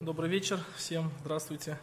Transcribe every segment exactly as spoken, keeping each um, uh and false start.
Добрый вечер всем, здравствуйте.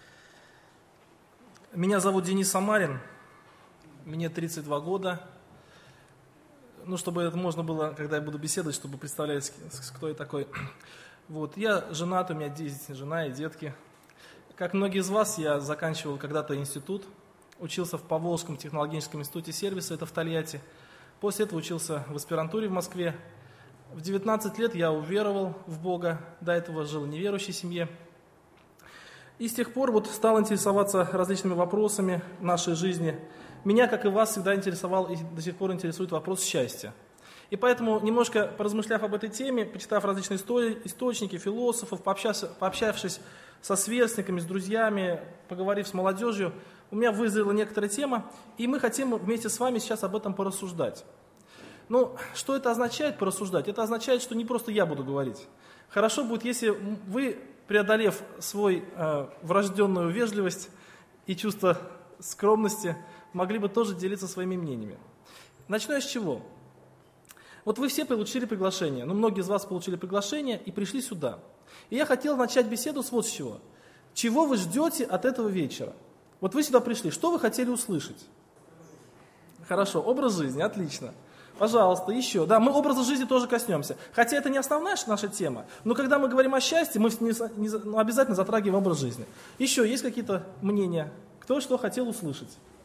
Меня зовут Денис Самарин, мне тридцать два года. Ну, чтобы это можно было, когда я буду беседовать, чтобы представлять, кто я такой. Вот, я женат, у меня есть жена и детки. Как многие из вас, я заканчивал когда-то институт, учился в Поволжском технологическом институте сервиса, это в Тольятти. После этого учился в аспирантуре в Москве. В девятнадцать лет я уверовал в Бога, до этого жил в неверующей семье. И с тех пор вот стал интересоваться различными вопросами нашей жизни. Меня, как и вас, всегда интересовал и до сих пор интересует вопрос счастья. И поэтому, немножко поразмышляв об этой теме, почитав различные источники, философов, пообщавшись, пообщавшись со сверстниками, с друзьями, поговорив с молодежью, у меня вызрела некоторая тема, и мы хотим вместе с вами сейчас об этом порассуждать. Ну, что это означает порассуждать? Это означает, что не просто я буду говорить. Хорошо будет, если вы, преодолев свою э, врожденную вежливость и чувство скромности, могли бы тоже делиться своими мнениями. Начну я с чего? Вот вы все получили приглашение, ну, многие из вас получили приглашение и пришли сюда. И я хотел начать беседу с вот с чего. Чего вы ждете от этого вечера? Вот вы сюда пришли, что вы хотели услышать? Хорошо, образ жизни, отлично. Пожалуйста, еще. Да, мы образа жизни тоже коснемся. Хотя это не основная наша тема, но когда мы говорим о счастье, мы не, не, ну, обязательно затрагиваем образ жизни. Еще есть какие-то мнения? Кто что хотел услышать?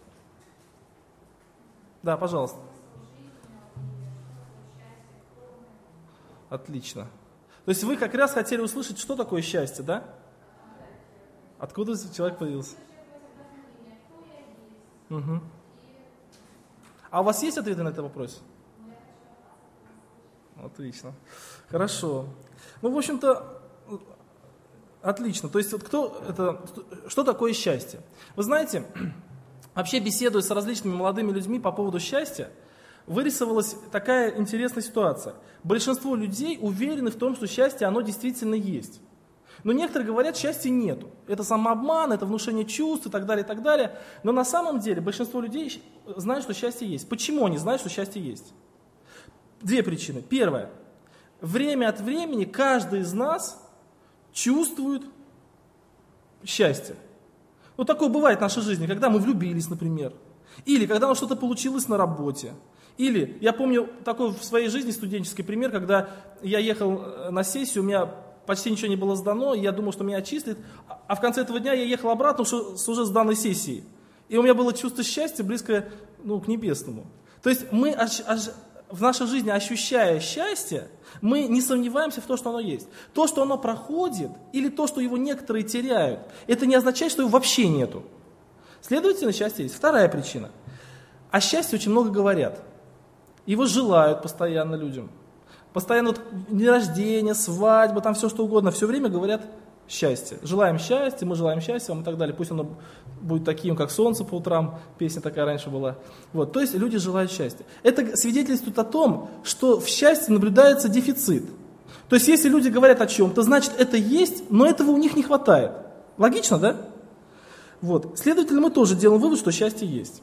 Да, пожалуйста. Отлично. То есть вы как раз хотели услышать, что такое счастье, да? Откуда человек появился? Угу. А у вас есть ответы на этот вопрос? Отлично. Хорошо. Ну, в общем-то, отлично. То есть, вот кто это, что такое счастье? Вы знаете, вообще беседуя с различными молодыми людьми по поводу счастья, вырисовалась такая интересная ситуация. Большинство людей уверены в том, что счастье, оно действительно есть. Но некоторые говорят, счастья нету. Это самообман, это внушение чувств и так далее, и так далее. Но на самом деле большинство людей знают, что счастье есть. Почему они знают, что счастье есть? Две причины. Первое. Время от времени каждый из нас чувствует счастье. Ну, такое бывает в нашей жизни, когда мы влюбились, например. Или когда у нас что-то получилось на работе. Или, я помню такой в своей жизни студенческий пример, когда я ехал на сессию, у меня почти ничего не было сдано, и я думал, что меня отчислят, а в конце этого дня я ехал обратно с уже сданной сессией. И у меня было чувство счастья близкое, ну, к небесному. То есть мы аж, аж, в нашей жизни, ощущая счастье, мы не сомневаемся в том, что оно есть. То, что оно проходит, или то, что его некоторые теряют, это не означает, что его вообще нету. Следовательно, счастье есть. Вторая причина. О счастье очень много говорят. Его желают постоянно людям. Постоянно вот день рождения, свадьба, там все что угодно, все время говорят счастье. Желаем счастья, мы желаем счастья вам и так далее. Пусть оно будет таким, как солнце по утрам, песня такая раньше была. Вот, то есть люди желают счастья. Это свидетельствует о том, что в счастье наблюдается дефицит. То есть если люди говорят о чем-то, значит это есть, но этого у них не хватает. Логично, да? Вот. Следовательно, мы тоже делаем вывод, что счастье есть.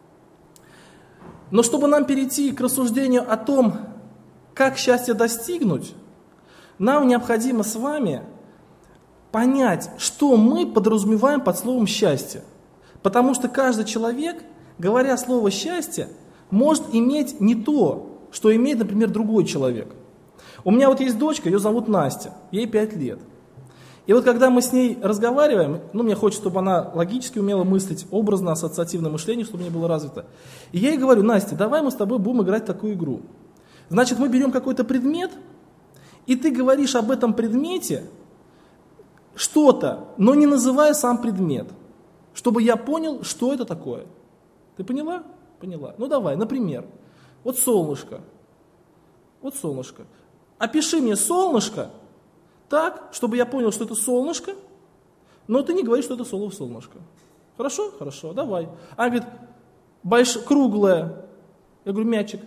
Но чтобы нам перейти к рассуждению о том, как счастье достигнуть, нам необходимо с вами понять, что мы подразумеваем под словом «счастье». Потому что каждый человек, говоря слово «счастье», может иметь не то, что имеет, например, другой человек. У меня вот есть дочка, ее зовут Настя, ей пять лет. И вот когда мы с ней разговариваем, ну, мне хочется, чтобы она логически умела мыслить, образно, ассоциативное мышление, чтобы у нее было развито. И я ей говорю: Настя, давай мы с тобой будем играть в такую игру. Значит, мы берем какой-то предмет, и ты говоришь об этом предмете что-то, но не называя сам предмет, чтобы я понял, что это такое. Ты поняла? Поняла. Ну давай, например, вот солнышко. Вот солнышко. Опиши мне солнышко так, чтобы я понял, что это солнышко, но ты не говоришь, что это слово солнышко. Хорошо? Хорошо, давай. Она говорит: больш... круглое. Я говорю: мячик.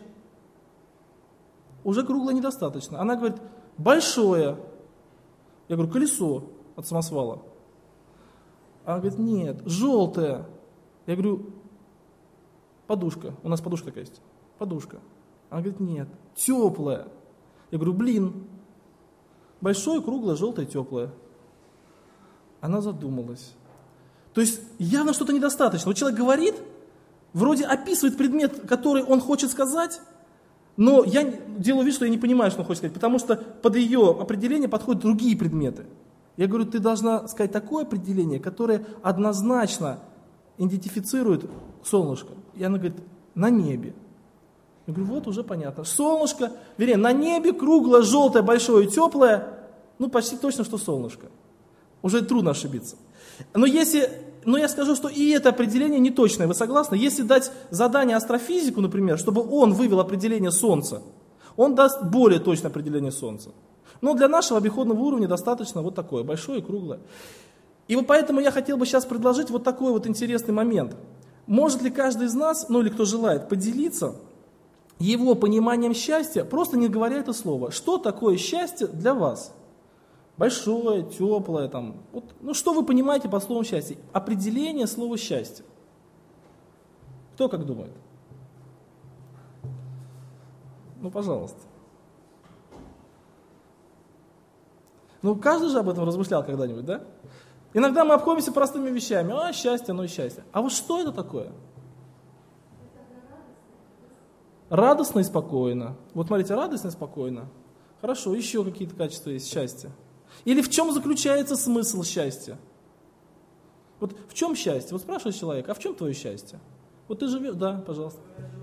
Уже круглое недостаточно. Она говорит: большое. Я говорю: колесо от самосвала. Она говорит: нет, желтое. Я говорю: подушка. У нас подушка такая есть. Подушка. Она говорит: нет, теплая. Я говорю: блин. Большое, круглое, желтое, теплое. Она задумалась. То есть явно что-то недостаточно. Вот человек говорит, вроде описывает предмет, который он хочет сказать, но я делаю вид, что я не понимаю, что он хочет сказать, потому что под ее определение подходят другие предметы. Я говорю, ты должна сказать такое определение, которое однозначно идентифицирует солнышко. И она говорит, на небе. Я говорю, вот уже понятно. Солнышко, вернее, на небе круглое, желтое, большое, теплое, ну почти точно, что солнышко. Уже трудно ошибиться. Но если, но я скажу, что и это определение не точное, вы согласны? Если дать задание астрофизику, например, чтобы он вывел определение Солнца, он даст более точное определение Солнца. Но для нашего обиходного уровня достаточно вот такое, большое и круглое. И вот поэтому я хотел бы сейчас предложить вот такой вот интересный момент. Может ли каждый из нас, ну или кто желает, поделиться его пониманием счастья, просто не говоря это слово. Что такое счастье для вас? Большое, теплое, там, вот, ну что вы понимаете под словом счастье? Определение слова счастье. Кто как думает? Ну, пожалуйста. Ну, каждый же об этом размышлял когда-нибудь, да? Иногда мы обходимся простыми вещами. А, счастье, ну и счастье. А вот что это такое? Радостно и спокойно. Вот смотрите, радостно и спокойно. Хорошо, еще какие-то качества есть счастья. Или в чем заключается смысл счастья? Вот в чем счастье? Вот спрашивает человек, а в чем твое счастье? Вот ты живешь, да, пожалуйста.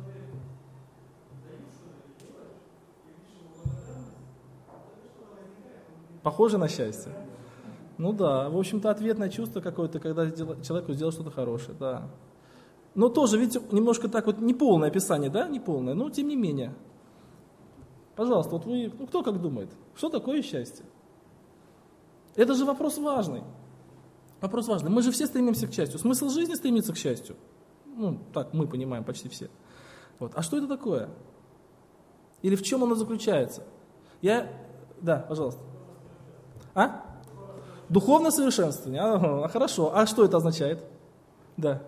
Похоже на счастье? Ну да, в общем-то ответное чувство какое-то, когда человеку сделал что-то хорошее, да. Но тоже, видите, немножко так вот неполное описание, да, неполное, но тем не менее. Пожалуйста, вот вы, ну кто как думает, что такое счастье? Это же вопрос важный. Вопрос важный. Мы же все стремимся к счастью. Смысл жизни стремится к счастью. Ну, так мы понимаем почти все. Вот. А что это такое? Или в чем оно заключается? Я... Да, пожалуйста. А? Духовное совершенствование. А, хорошо. А что это означает? Да.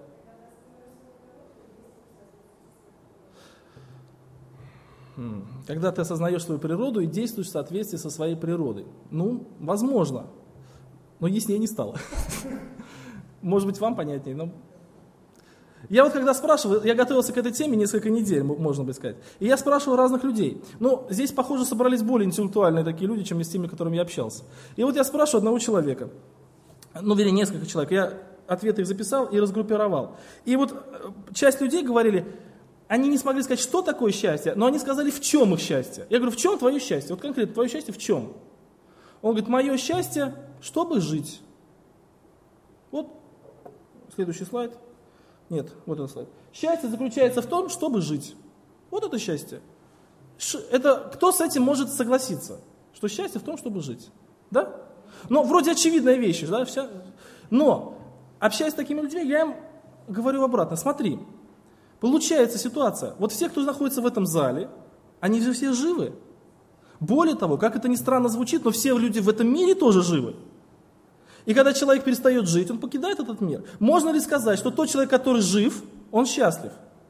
Когда ты осознаешь свою природу и действуешь в соответствии со своей природой. Ну, возможно. Но яснее не стало. Может быть, вам понятнее, но... Я вот когда спрашиваю, я готовился к этой теме несколько недель, можно бы сказать, и я спрашивал разных людей. Но здесь, похоже, собрались более интеллектуальные такие люди, чем с теми, с которыми я общался. И вот я спрашиваю одного человека, ну, вернее, несколько человек, я ответы их записал и разгруппировал. И вот часть людей говорили, они не смогли сказать, что такое счастье, но они сказали, в чем их счастье. Я говорю, в чем твое счастье? Вот конкретно, твое счастье в чем? Он говорит, мое счастье, чтобы жить. Вот, следующий слайд. Нет, вот этот слайд. Счастье заключается в том, чтобы жить. Вот это счастье. Это, кто с этим может согласиться? Что счастье в том, чтобы жить. Да? Но вроде очевидная вещь. Да? Вся... Но, общаясь с такими людьми, я им говорю обратно. Смотри, получается ситуация. Вот все, кто находится в этом зале, они же все живы. Более того, как это ни странно звучит, но все люди в этом мире тоже живы. И когда человек перестает жить, он покидает этот мир. Можно ли сказать, что тот человек, который жив, он счастлив?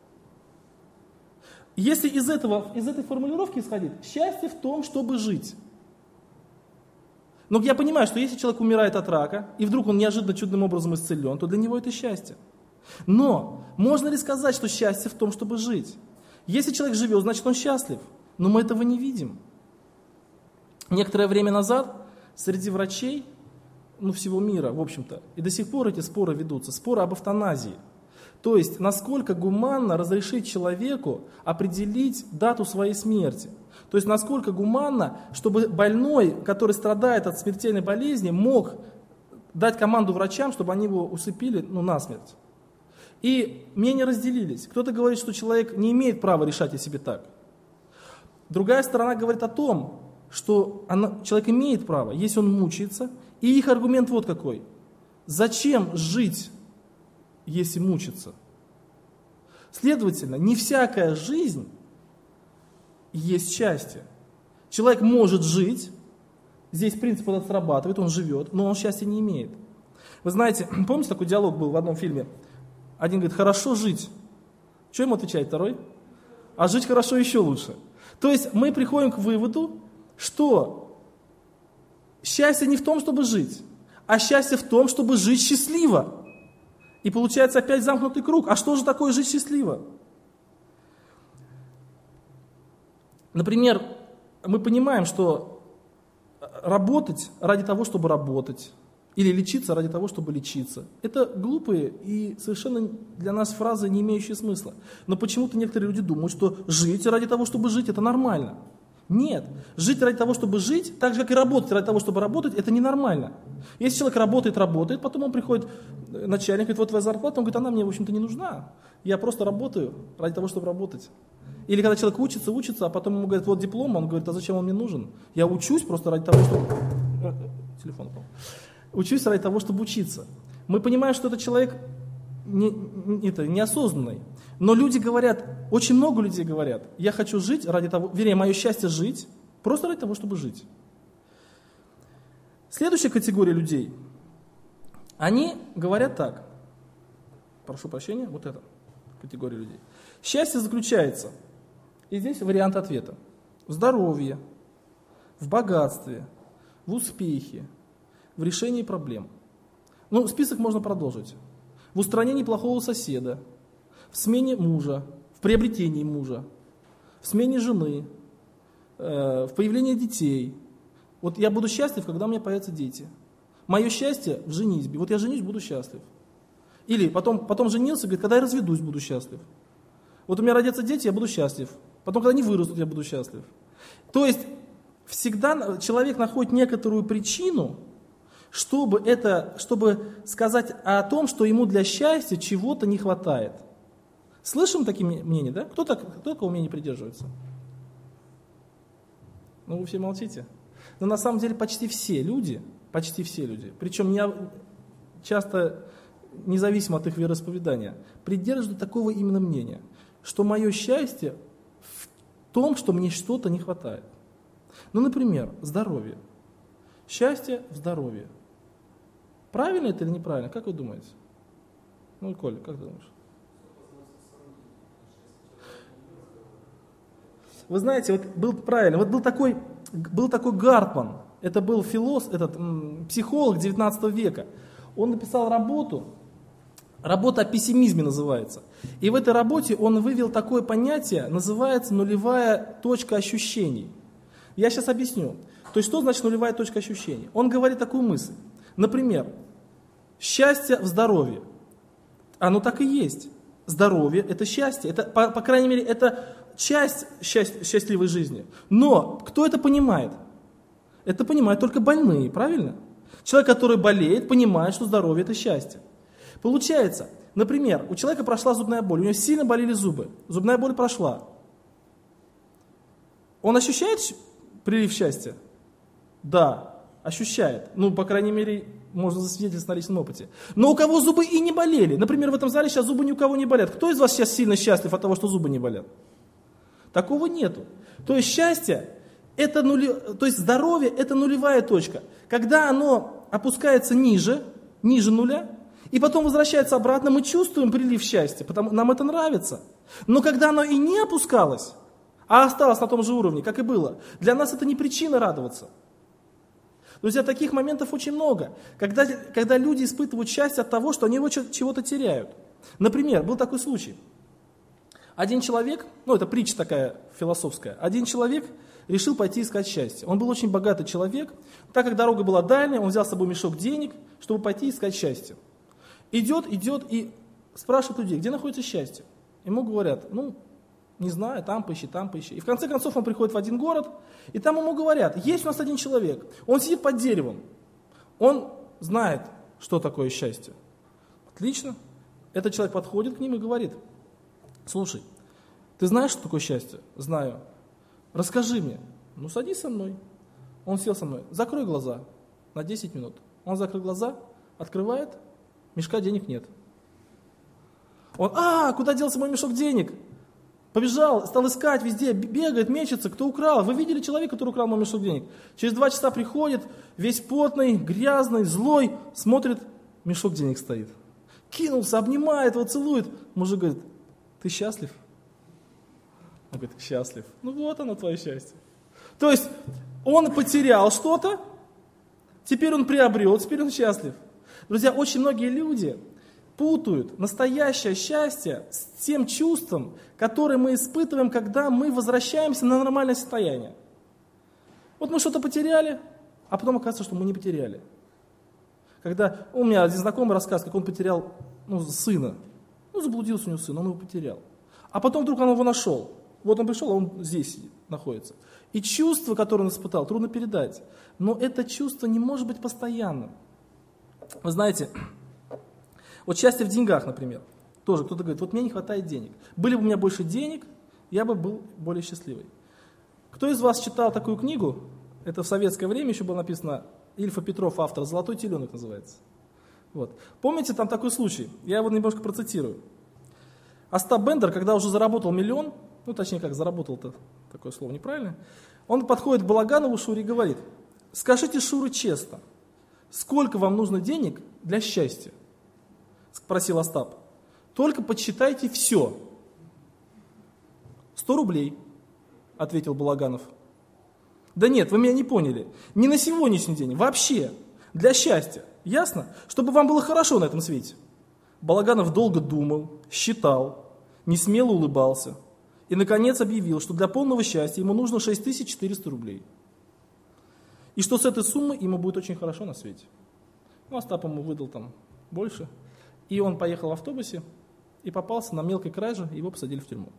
Если из, этого, из этой формулировки исходить, счастье в том, чтобы жить. Но я понимаю, что если человек умирает от рака, и вдруг он неожиданно чудным образом исцелен, то для него это счастье. Но можно ли сказать, что счастье в том, чтобы жить? Если человек живет, значит он счастлив. Но мы этого не видим. Некоторое время назад среди врачей, ну, всего мира, в общем-то, и до сих пор эти споры ведутся, споры об эвтаназии. То есть, насколько гуманно разрешить человеку определить дату своей смерти. То есть, насколько гуманно, чтобы больной, который страдает от смертельной болезни, мог дать команду врачам, чтобы они его усыпили, ну, насмерть. И мнения разделились. Кто-то говорит, что человек не имеет права решать о себе так. Другая сторона говорит о том, что она, человек имеет право, если он мучается. И их аргумент вот какой. Зачем жить, если мучиться? Следовательно, не всякая жизнь есть счастье. Человек может жить, здесь принцип этот срабатывает, он живет, но он счастья не имеет. Вы знаете, помните, такой диалог был в одном фильме? Один говорит, хорошо жить. Что ему отвечает второй? А жить хорошо еще лучше. То есть мы приходим к выводу, что счастье не в том, чтобы жить, а счастье в том, чтобы жить счастливо. И получается опять замкнутый круг. А что же такое жить счастливо? Например, мы понимаем, что работать ради того, чтобы работать, или лечиться ради того, чтобы лечиться. Это глупые и совершенно для нас фразы, не имеющие смысла. Но почему-то некоторые люди думают, что жить ради того, чтобы жить, это нормально. Нет. Жить ради того, чтобы жить, так же, как и работать ради того, чтобы работать, это ненормально. Если человек работает, работает, потом он приходит, начальник говорит, вот твоя зарплата, он говорит, она мне, в общем-то, не нужна. Я просто работаю ради того, чтобы работать. Или когда человек учится, учится, а потом ему говорят, вот диплом, он говорит, а зачем он мне нужен? Я учусь просто ради того, чтобы... Телефон упал. Учусь ради того, чтобы учиться. Мы понимаем, что этот человек не, не, это, неосознанный. Но люди говорят, очень много людей говорят, я хочу жить ради того, вернее, мое счастье жить, просто ради того, чтобы жить. Следующая категория людей, они говорят так, прошу прощения, вот эта категория людей. Счастье заключается, и здесь вариант ответа, в здоровье, в богатстве, в успехе, в решении проблем. Ну, список можно продолжить. В устранении плохого соседа, в смене мужа, в приобретении мужа, в смене жены, э, в появлении детей. Вот я буду счастлив, когда у меня появятся дети. Мое счастье в женитьбе. Вот я женюсь, буду счастлив. Или потом, потом женился, говорит, когда я разведусь, буду счастлив. Вот у меня родятся дети, я буду счастлив. Потом, когда они вырастут, я буду счастлив. То есть, всегда человек находит некоторую причину, чтобы, это, чтобы сказать о том, что ему для счастья чего-то не хватает. Слышим такие мнения, да? Кто, так, кто такого мнения придерживается? Ну, вы все молчите. Но на самом деле почти все люди, почти все люди, причем не, часто независимо от их вероисповедания, придерживаются такого именно мнения, что мое счастье в том, что мне что-то не хватает. Ну, например, здоровье. Счастье в здоровье. Правильно это или неправильно? Как вы думаете? Ну, Коля, как ты думаешь? Вы знаете, вот был правильно, вот был такой, был такой Гартман, это был философ, этот м, психолог девятнадцатого века. Он написал работу, работа о пессимизме называется. И в этой работе он вывел такое понятие, называется нулевая точка ощущений. Я сейчас объясню. То есть, что значит нулевая точка ощущений? Он говорит такую мысль. Например, счастье в здоровье. Оно так и есть. Здоровье – это счастье. Это, по, по крайней мере, это часть счасть, счастливой жизни. Но кто это понимает? Это понимают только больные, правильно? Человек, который болеет, понимает, что здоровье – это счастье. Получается, например, у человека прошла зубная боль, у него сильно болели зубы. Зубная боль прошла. Он ощущает прилив счастья? Да, ощущает. Ну, по крайней мере, можно засвидетельствовать на личном опыте. Но у кого зубы и не болели? Например, в этом зале сейчас зубы ни у кого не болят. Кто из вас сейчас сильно счастлив от того, что зубы не болят? Такого нету. То есть счастье, это нули... то есть здоровье – это нулевая точка. Когда оно опускается ниже, ниже нуля, и потом возвращается обратно, мы чувствуем прилив счастья, потому нам это нравится. Но когда оно и не опускалось, а осталось на том же уровне, как и было, для нас это не причина радоваться. Друзья, таких моментов очень много, когда, когда люди испытывают счастье от того, что они его чего-то теряют. Например, был такой случай. Один человек, ну это притча такая философская, один человек решил пойти искать счастье. Он был очень богатый человек, так как дорога была дальняя, он взял с собой мешок денег, чтобы пойти искать счастье. Идет, идет и спрашивает людей, где находится счастье. Ему говорят, ну, не знаю, там поищи, там поищи. И в конце концов он приходит в один город, и там ему говорят, есть у нас один человек, он сидит под деревом, он знает, что такое счастье. Отлично. Этот человек подходит к ним и говорит, слушай, ты знаешь, что такое счастье? Знаю. Расскажи мне. Ну, садись со мной. Он сел со мной. Закрой глаза на десять минут. Он закрыл глаза, открывает, мешка денег нет. Он, а, куда делся мой мешок денег? Побежал, стал искать везде, бегает, мечется, кто украл. Вы видели человека, который украл мой мешок денег? Через два часа приходит, весь потный, грязный, злой, смотрит, мешок денег стоит. Кинулся, обнимает его, целует. Мужик говорит, ты счастлив? Он говорит, счастлив. Ну вот оно, твое счастье. То есть он потерял что-то, теперь он приобрел, теперь он счастлив. Друзья, очень многие люди путают настоящее счастье с тем чувством, которое мы испытываем, когда мы возвращаемся на нормальное состояние. Вот мы что-то потеряли, а потом оказывается, что мы не потеряли. Когда у меня один знакомый рассказывает, как он потерял ну, сына. Ну, заблудился у него сын, он его потерял. А потом вдруг он его нашел. Вот он пришел, а он здесь находится. И чувство, которое он испытал, трудно передать. Но это чувство не может быть постоянным. Вы знаете, вот счастье в деньгах, например. Тоже кто-то говорит, вот мне не хватает денег. Были бы у меня больше денег, я бы был более счастливый. Кто из вас читал такую книгу? Это в советское время еще было написано, Ильфа Петров, автор, «Золотой теленок» называется. Вот. Помните, там такой случай, я его немножко процитирую. Остап Бендер, когда уже заработал миллион, ну точнее как, заработал-то, такое слово неправильное, он подходит к Балаганову Шуре и говорит, скажите, Шура, честно, сколько вам нужно денег для счастья? Спросил Остап. Только подсчитайте все. Сто рублей, ответил Балаганов. Да нет, вы меня не поняли. Не на сегодняшний день, вообще. Для счастья. Ясно? Чтобы вам было хорошо на этом свете. Балаганов долго думал, считал, несмело улыбался и, наконец, объявил, что для полного счастья ему нужно шесть тысяч четыреста рублей. И что с этой суммой ему будет очень хорошо на свете. Ну, Остап ему выдал там больше. И он поехал в автобусе и попался на мелкой краже, и его посадили в тюрьму.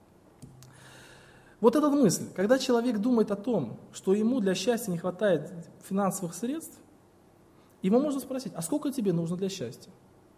Вот эта мысль, когда человек думает о том, что ему для счастья не хватает финансовых средств, ему можно спросить, а сколько тебе нужно для счастья?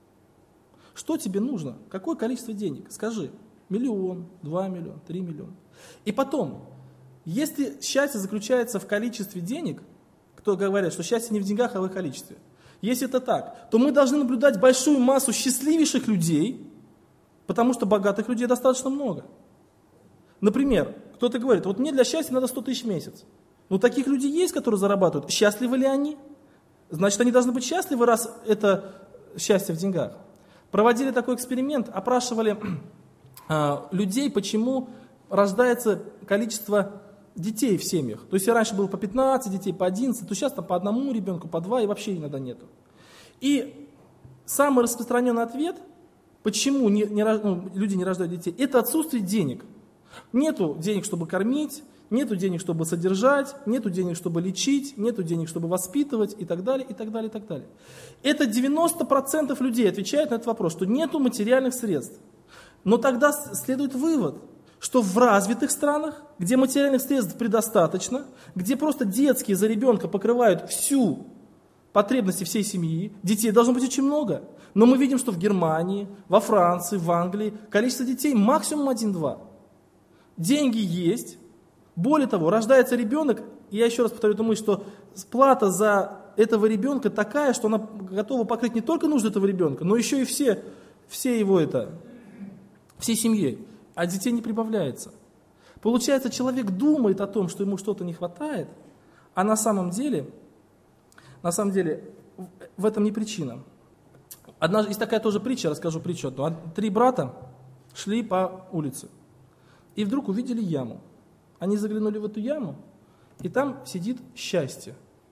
Что тебе нужно? Какое количество денег? Скажи, миллион, два миллиона, три миллиона. И потом, если счастье заключается в количестве денег, кто говорит, что счастье не в деньгах, а в их количестве, если это так, то мы должны наблюдать большую массу счастливейших людей, потому что богатых людей достаточно много. Например, кто-то говорит, вот мне для счастья надо сто тысяч в месяц. Ну, таких людей есть, которые зарабатывают. Счастливы ли они? Значит, они должны быть счастливы, раз это счастье в деньгах. Проводили такой эксперимент, опрашивали э, людей, почему рождается количество детей в семьях. То есть, если раньше было по пятнадцать детей, по одиннадцать, то сейчас там по одному ребенку, по два и вообще иногда нету. И самый распространенный ответ, почему не, не, ну, люди не рождают детей, это отсутствие денег. Нету денег, чтобы кормить, нету денег, чтобы содержать, нету денег, чтобы лечить, нету денег, чтобы воспитывать и так далее, и так далее, и так далее. Это девяносто процентов людей отвечают на этот вопрос, что нету материальных средств. Но тогда следует вывод, что в развитых странах, где материальных средств предостаточно, где просто детские за ребенка покрывают всю потребности всей семьи, детей должно быть очень много. Но мы видим, что в Германии, во Франции, в Англии количество детей максимум один-два. Деньги есть. Более того, рождается ребенок, и я еще раз повторю эту мысль, что плата за этого ребенка такая, что она готова покрыть не только нужды этого ребенка, но еще и все, все его это, всей семьей. А детей не прибавляется. Получается, человек думает о том, что ему что-то не хватает, а на самом деле, на самом деле в этом не причина. Одна, есть такая тоже притча, расскажу притчу одну. Три брата шли по улице и вдруг увидели яму. Они заглянули в эту яму, и там сидит счастье.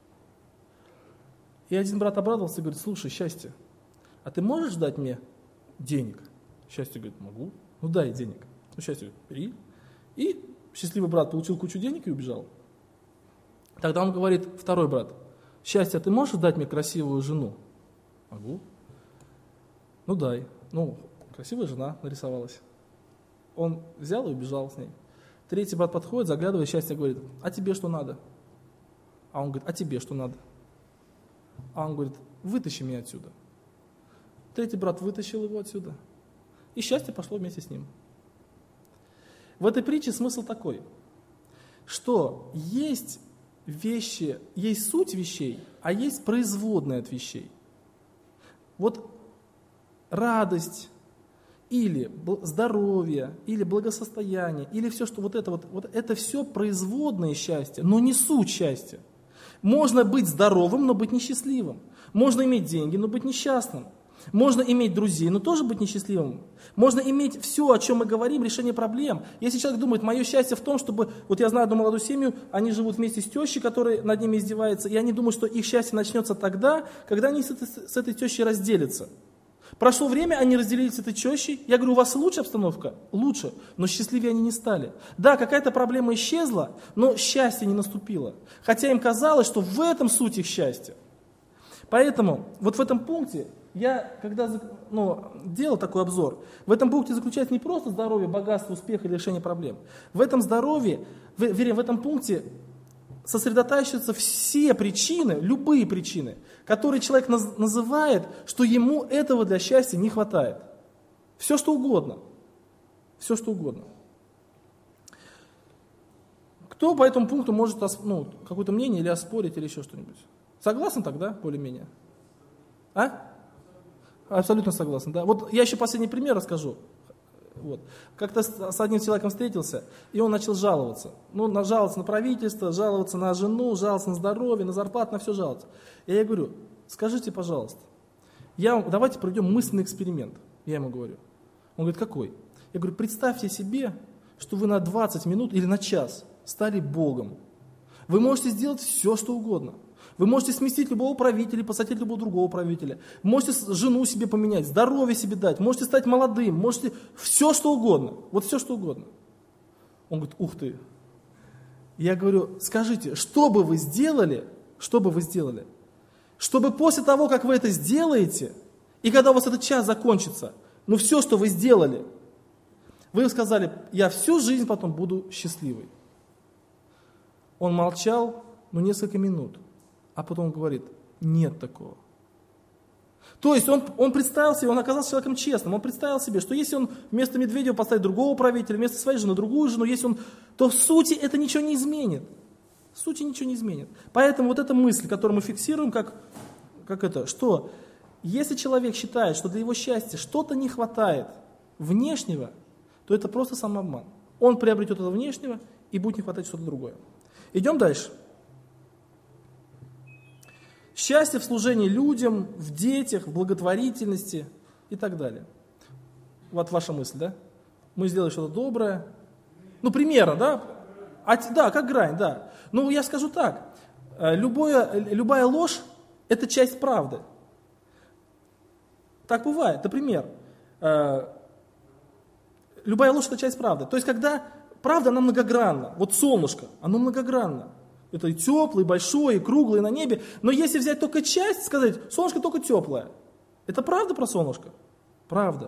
И один брат обрадовался и говорит, слушай, счастье, а ты можешь дать мне денег? Счастье говорит, могу. Ну дай денег. Ну, счастье говорит, бери. И счастливый брат получил кучу денег и убежал. Тогда он говорит, второй брат, счастье, а ты можешь дать мне красивую жену? Могу. Ну дай. Ну, красивая жена нарисовалась. Он взял и убежал с ней. Третий брат подходит, заглядывает, счастье говорит, а тебе что надо? А он говорит, а тебе что надо? А он говорит, вытащи меня отсюда. Третий брат вытащил его отсюда. И счастье пошло вместе с ним. В этой притче смысл такой, что есть вещи, есть суть вещей, а есть производные от вещей. Вот радость, или здоровье, или благосостояние, или все, что вот это вот, вот это все производное счастья, но не суть счастья. Можно быть здоровым, но быть несчастливым. Можно иметь деньги, но быть несчастным. Можно иметь друзей, но тоже быть несчастливым. Можно иметь все, о чем мы говорим, решение проблем. Если человек думает, мое счастье в том, чтобы... Вот я знаю одну молодую семью, они живут вместе с тещей, которая над ними издевается, и они думают, что их счастье начнется тогда, когда они с этой, с этой тещей разделятся. Прошло время, они разделились с этой тещей. Я говорю, у вас лучше обстановка? Лучше, но счастливее они не стали. Да, какая-то проблема исчезла, но счастье не наступило. Хотя им казалось, что в этом суть их счастья. Поэтому вот в этом пункте, я когда ну, делал такой обзор, в этом пункте заключается не просто здоровье, богатство, успех или решение проблем. В этом здоровье, в, в этом пункте сосредотачиваются все причины, любые причины, которые человек наз, называет, что ему этого для счастья не хватает. Все что угодно. Все что угодно. Кто по этому пункту может ну, какое-то мнение или оспорить, или еще что-нибудь? Согласен тогда, более-менее? А? Абсолютно согласен, да. Вот я еще последний пример расскажу. Вот. Как-то с одним человеком встретился, и он начал жаловаться. Ну, жаловаться на правительство, жаловаться на жену, жаловаться на здоровье, на зарплату, на все жаловаться. И я говорю, скажите, пожалуйста, я, давайте проведем мысленный эксперимент. Я ему говорю. Он говорит, какой? Я говорю, представьте себе, что вы на двадцать минут или на час стали Богом. Вы можете сделать все, что угодно. Вы можете сместить любого правителя, посадить любого другого правителя. Можете жену себе поменять, здоровье себе дать, можете стать молодым, можете все, что угодно. Вот все, что угодно. Он говорит, ух ты. Я говорю, скажите, что бы вы сделали, что бы вы сделали, чтобы после того, как вы это сделаете, и когда у вас этот час закончится, ну все, что вы сделали, вы сказали, я всю жизнь потом буду счастливой. Он молчал, ну, несколько минут. А потом он говорит, нет такого. То есть он, он представил себе, он оказался человеком честным, он представил себе, что если он вместо Медведева поставит другого правителя, вместо своей жены другую жену, если он, то в сути это ничего не изменит. В сути ничего не изменит. Поэтому вот эта мысль, которую мы фиксируем, как, как это, что если человек считает, что для его счастья что-то не хватает внешнего, то это просто самообман. Он приобретет это внешнего и будет не хватать что-то другое. Идем дальше. Счастье в служении людям, в детях, в благотворительности и так далее. Вот ваша мысль, да? Мы сделали что-то доброе. Ну, примерно, да? А, да, как грань, да. Ну, я скажу так. Любое, любая ложь – это часть правды. Так бывает. Например, любая ложь – это часть правды. То есть, когда правда, она многогранна. Вот солнышко, оно многогранно. Это и теплое, и большое, и круглое, и на небе. Но если взять только часть, сказать, солнышко только теплое. Это правда про солнышко? Правда.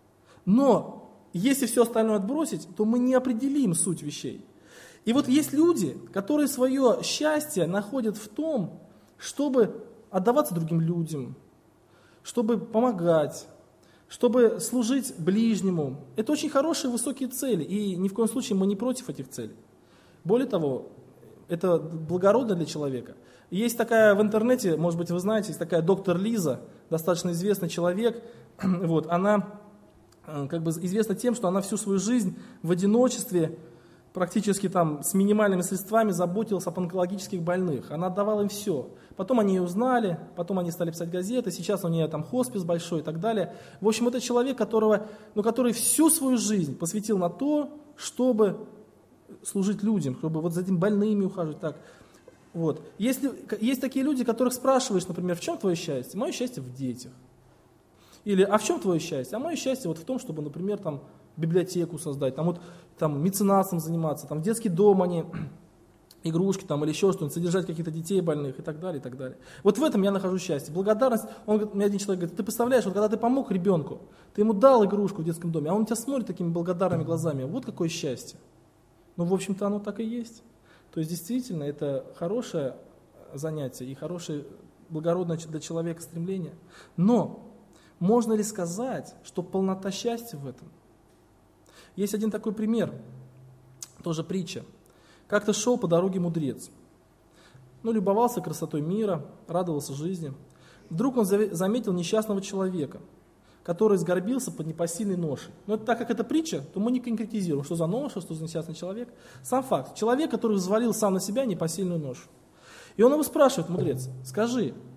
Но если все остальное отбросить, то мы не определим суть вещей. И вот есть люди, которые свое счастье находят в том, чтобы отдаваться другим людям, чтобы помогать, чтобы служить ближнему. Это очень хорошие высокие цели, и ни в коем случае мы не против этих целей. Более того, это благородно для человека. Есть такая в интернете, может быть, вы знаете, есть такая доктор Лиза, достаточно известный человек. Вот, она как бы известна тем, что она всю свою жизнь в одиночестве, практически там с минимальными средствами заботилась об онкологических больных. Она отдавала им все. Потом они ее узнали, потом они стали писать газеты, сейчас у нее там хоспис большой и так далее. В общем, это человек, которого, ну, который всю свою жизнь посвятил на то, чтобы служить людям, чтобы вот за этим больными ухаживать. Так. Вот. Если, есть такие люди, которых спрашиваешь, например, в чем твое счастье? Мое счастье в детях. Или, а в чем твое счастье? А мое счастье вот в том, чтобы, например, там, библиотеку создать, там, вот, там, меценатством заниматься, там, в детский дом они, игрушки там, или еще что-нибудь, содержать каких-то детей больных и так далее, и так далее. Вот в этом я нахожу счастье. Благодарность, он говорит, мне один человек говорит, ты представляешь, вот когда ты помог ребенку, ты ему дал игрушку в детском доме, а он тебя смотрит такими благодарными глазами, вот какое счастье. Ну, в общем-то, оно так и есть. То есть, действительно, это хорошее занятие и хорошее, благородное для человека стремление. Но можно ли сказать, что полнота счастья в этом? Есть один такой пример, тоже притча. Как-то шел по дороге мудрец. Ну, любовался красотой мира, радовался жизни. Вдруг он заметил несчастного человека, который сгорбился под непосильной ношей. Но так как это притча, то мы не конкретизируем, что за ноша, что за несчастный человек. Сам факт. Человек, который взвалил сам на себя непосильную ношу. И он его спрашивает, мудрец, скажи,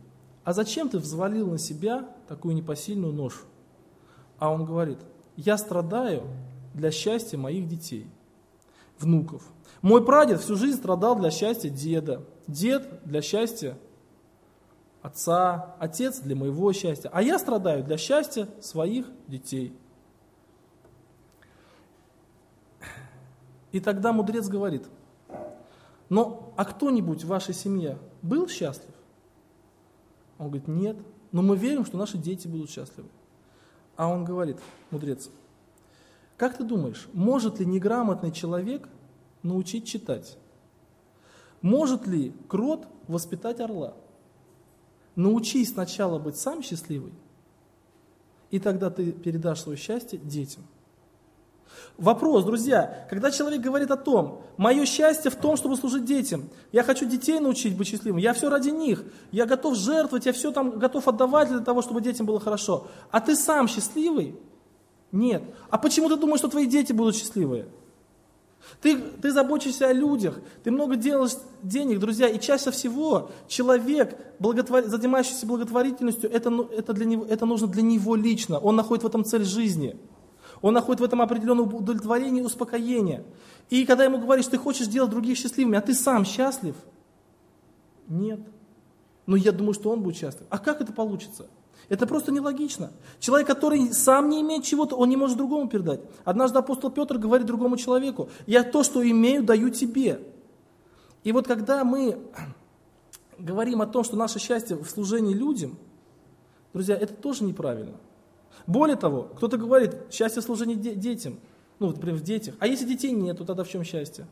а зачем ты взвалил на себя такую непосильную ношу? А он говорит, я страдаю для счастья моих детей, внуков. Мой прадед всю жизнь страдал для счастья деда, дед для счастья отца, отец для моего счастья, а я страдаю для счастья своих детей. И тогда мудрец говорит, но а кто-нибудь в вашей семье был счастлив? Он говорит, нет, но мы верим, что наши дети будут счастливы. А он говорит, мудрец, как ты думаешь, может ли неграмотный человек научить читать? Может ли крот воспитать орла? Научись сначала быть сам счастливый, и тогда ты передашь свое счастье детям. Вопрос, друзья, когда человек говорит о том, мое счастье в том, чтобы служить детям, я хочу детей научить быть счастливыми, я все ради них, я готов жертвовать, я все там готов отдавать для того, чтобы детям было хорошо, а ты сам счастливый? Нет. А почему ты думаешь, что твои дети будут счастливые? Ты, ты заботишься о людях, ты много делаешь денег, друзья, и чаще всего человек, благотвор... занимающийся благотворительностью, это, это, для него, это нужно для него лично, он находит в этом цель жизни, он находит в этом определенное удовлетворение и успокоение. И когда ему говоришь, ты хочешь делать других счастливыми, а ты сам счастлив? Нет. Но я думаю, что он будет счастлив. А как это получится? Это просто нелогично. Человек, который сам не имеет чего-то, он не может другому передать. Однажды апостол Петр говорит другому человеку, я то, что имею, даю тебе. И вот когда мы говорим о том, что наше счастье в служении людям, друзья, это тоже неправильно. Более того, кто-то говорит, счастье в служении де- детям, ну, например, в детях. А если детей нет, то тогда в чем счастье?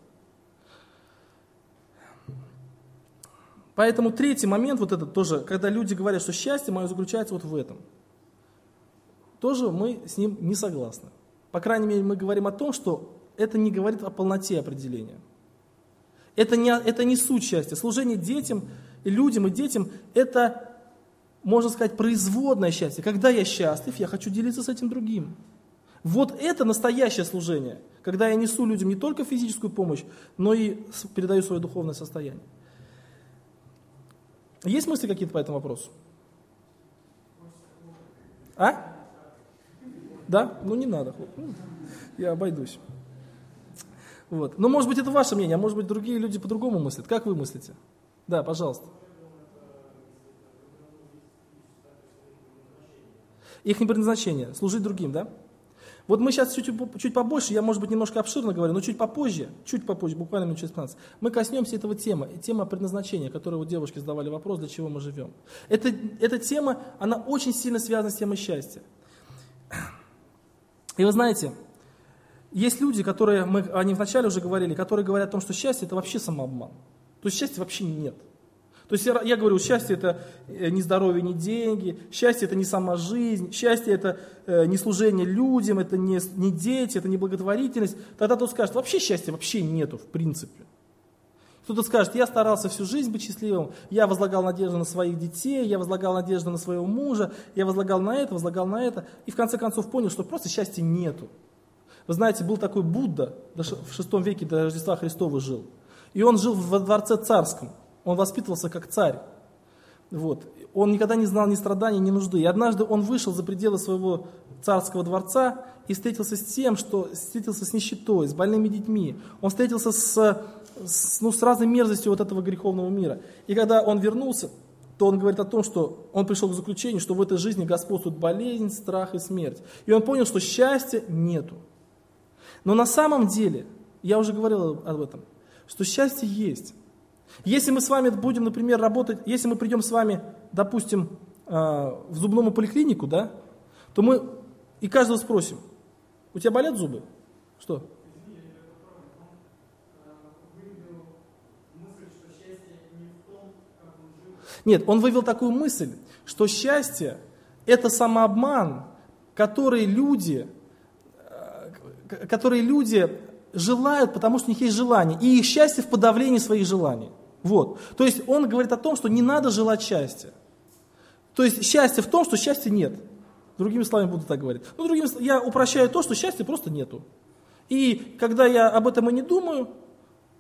Поэтому третий момент, вот этот тоже, когда люди говорят, что счастье мое заключается вот в этом. Тоже мы с ним не согласны. По крайней мере, мы говорим о том, что это не говорит о полноте определения. Это не, это не суть счастья. Служение детям, и людям и детям, это, можно сказать, производное счастье. Когда я счастлив, я хочу делиться с этим другим. Вот это настоящее служение, когда я несу людям не только физическую помощь, но и передаю свое духовное состояние. Есть мысли какие-то по этому вопросу? А? Да? Ну не надо. Я обойдусь. Вот. Но может быть это ваше мнение, а может быть другие люди по-другому мыслят. Как вы мыслите? Да, пожалуйста. Их предназначение, служить другим, да? Вот мы сейчас чуть, чуть побольше, я, может быть, немножко обширно говорю, но чуть попозже, чуть попозже, буквально минут через пятнадцать, мы коснемся этого темы, тема предназначения, которую вот девушки задавали вопрос, для чего мы живем. Это, эта тема, она очень сильно связана с темой счастья. И вы знаете, есть люди, которые, мы о них вначале уже говорили, которые говорят о том, что счастье – это вообще самообман. То есть счастья вообще нет. То есть я, я говорю, счастье – это не здоровье, не деньги, счастье – это не сама жизнь, счастье – это э, не служение людям, это не, не дети, это не благотворительность. Тогда кто скажет, вообще счастья вообще нету в принципе. Кто-то скажет, я старался всю жизнь быть счастливым, я возлагал надежду на своих детей, я возлагал надежду на своего мужа, я возлагал на это, возлагал на это, и в конце концов понял, что просто счастья нету. Вы знаете, был такой Будда, в шестом веке до Рождества Христова жил, и он жил во дворце царском. Он воспитывался как царь. Вот. Он никогда не знал ни страданий, ни нужды. И однажды он вышел за пределы своего царского дворца и встретился с тем, что встретился с нищетой, с больными детьми. Он встретился с, с, ну, с разной мерзостью вот этого греховного мира. И когда он вернулся, то он говорит о том, что он пришел к заключению, что в этой жизни господствует болезнь, страх и смерть. И он понял, что счастья нету. Но на самом деле, я уже говорил об этом, что счастье есть. Если мы с вами будем, например, работать, если мы придем с вами, допустим, в зубную поликлинику, да, то мы и каждого спросим, у тебя болят зубы? Что? Нет, он вывел такую мысль, что счастье – это самообман, который люди, который люди желают, потому что у них есть желание, и их счастье в подавлении своих желаний. Вот. То есть он говорит о том, что не надо желать счастья. То есть счастье в том, что счастья нет. Другими словами буду так говорить. Ну, другими словами, я упрощаю то, что счастья просто нету. И когда я об этом и не думаю,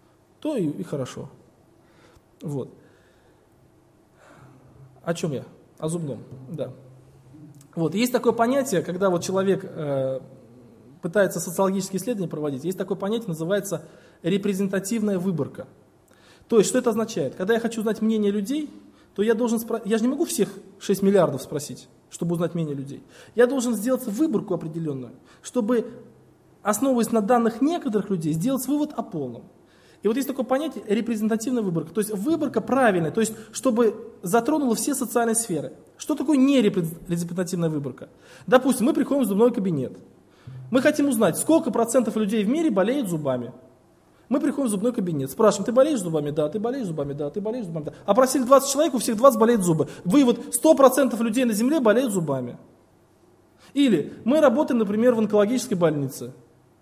то и, и хорошо. Вот. О чем я? О зубном, да. Вот, есть такое понятие, когда вот человек э, пытается социологические исследования проводить, есть такое понятие, называется репрезентативная выборка. То есть, что это означает? Когда я хочу узнать мнение людей, то я должен спросить, я же не могу всех шесть миллиардов спросить, чтобы узнать мнение людей. Я должен сделать выборку определенную, чтобы, основываясь на данных некоторых людей, сделать вывод о полном. И вот есть такое понятие репрезентативная выборка, то есть выборка правильная, то есть чтобы затронула все социальные сферы. Что такое нерепрезентативная выборка? Допустим, мы приходим в зубной кабинет. Мы хотим узнать, сколько процентов людей в мире болеют зубами. Мы приходим в зубной кабинет, спрашиваем, ты болеешь зубами? Да, ты болеешь зубами? Да, ты болеешь зубами? Да. Опросили двадцать человек, у всех двадцать болеют зубы. Вывод, сто процентов людей на земле болеют зубами. Или мы работаем, например, в онкологической больнице.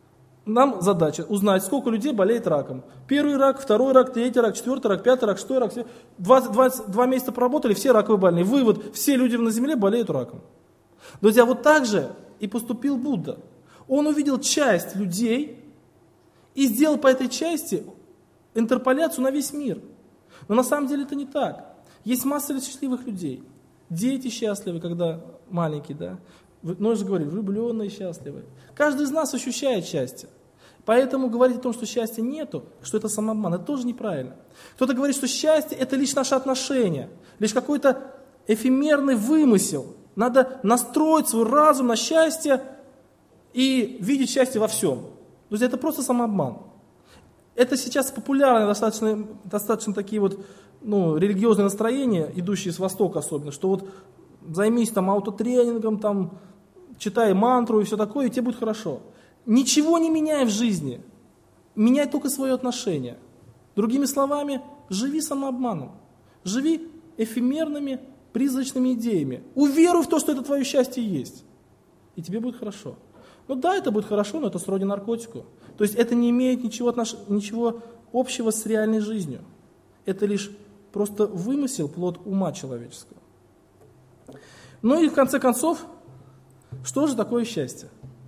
Нам задача узнать, сколько людей болеет раком. Первый рак, второй рак, третий рак, четвертый рак, пятый рак, шестой рак. двадцать, двадцать два месяца проработали, все раковые больные. Вывод, все люди на земле болеют раком. Друзья, вот так же и поступил Будда. Он увидел часть людей и сделал по этой части интерполяцию на весь мир. Но на самом деле это не так. Есть масса счастливых людей. Дети счастливы, когда маленькие, да. Ну, я же говорю, влюбленные счастливые. Каждый из нас ощущает счастье. Поэтому говорить о том, что счастья нету, что это самообман, это тоже неправильно. Кто-то говорит, что счастье это лишь наши отношения, лишь какой-то эфемерный вымысел. Надо настроить свой разум на счастье и видеть счастье во всем. Друзья, это просто самообман. Это сейчас популярны достаточно, достаточно такие вот ну, религиозные настроения, идущие с Востока особенно, что вот займись там аутотренингом, там, читай мантру и все такое, и тебе будет хорошо. Ничего не меняй в жизни. Меняй только свое отношение. Другими словами, живи самообманом. Живи эфемерными, призрачными идеями. Уверуй в то, что это твое счастье есть. И тебе будет хорошо. Ну да, это будет хорошо, но это сродни наркотику. То есть это не имеет ничего, отнош... ничего общего с реальной жизнью. Это лишь просто вымысел, плод ума человеческого. Ну и в конце концов, что же такое счастье?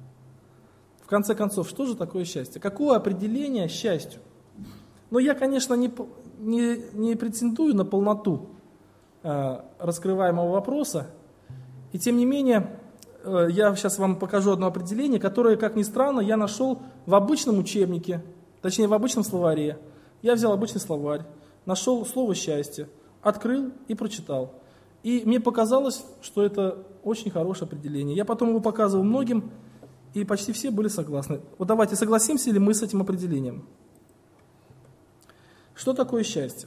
В конце концов, что же такое счастье? Какое определение счастью? Ну, я, конечно, не, не, не претендую на полноту э, раскрываемого вопроса, и тем не менее, э, я сейчас вам покажу одно определение, которое, как ни странно, я нашел в обычном учебнике, точнее, в обычном словаре. Я взял обычный словарь, нашел слово «счастье», открыл и прочитал. И мне показалось, что это очень хорошее определение. Я потом его показывал многим, и почти все были согласны. Вот давайте, согласимся ли мы с этим определением? Что такое счастье?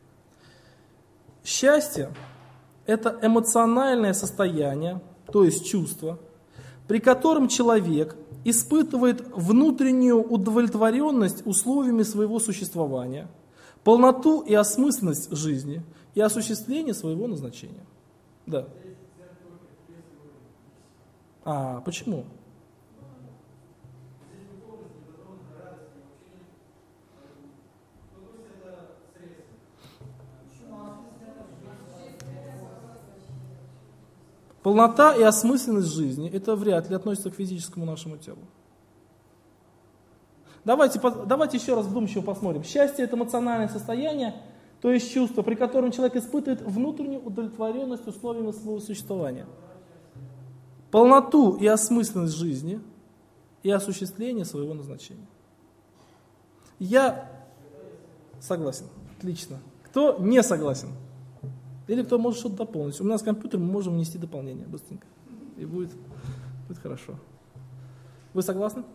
Счастье – это эмоциональное состояние, то есть чувство, при котором человек испытывает внутреннюю удовлетворенность условиями своего существования, полноту и осмысленность жизни и осуществление своего назначения. Да. А, почему? Полнота и осмысленность жизни – это вряд ли относится к физическому нашему телу. Давайте, давайте еще раз вдумчиво посмотрим. Счастье – это эмоциональное состояние, то есть чувство, при котором человек испытывает внутреннюю удовлетворенность условиями своего существования, полноту и осмысленность жизни и осуществление своего назначения. Я согласен. Отлично. Кто не согласен? Или кто может что-то дополнить? У нас компьютер, мы можем внести дополнение быстренько. И будет, будет хорошо. Вы согласны?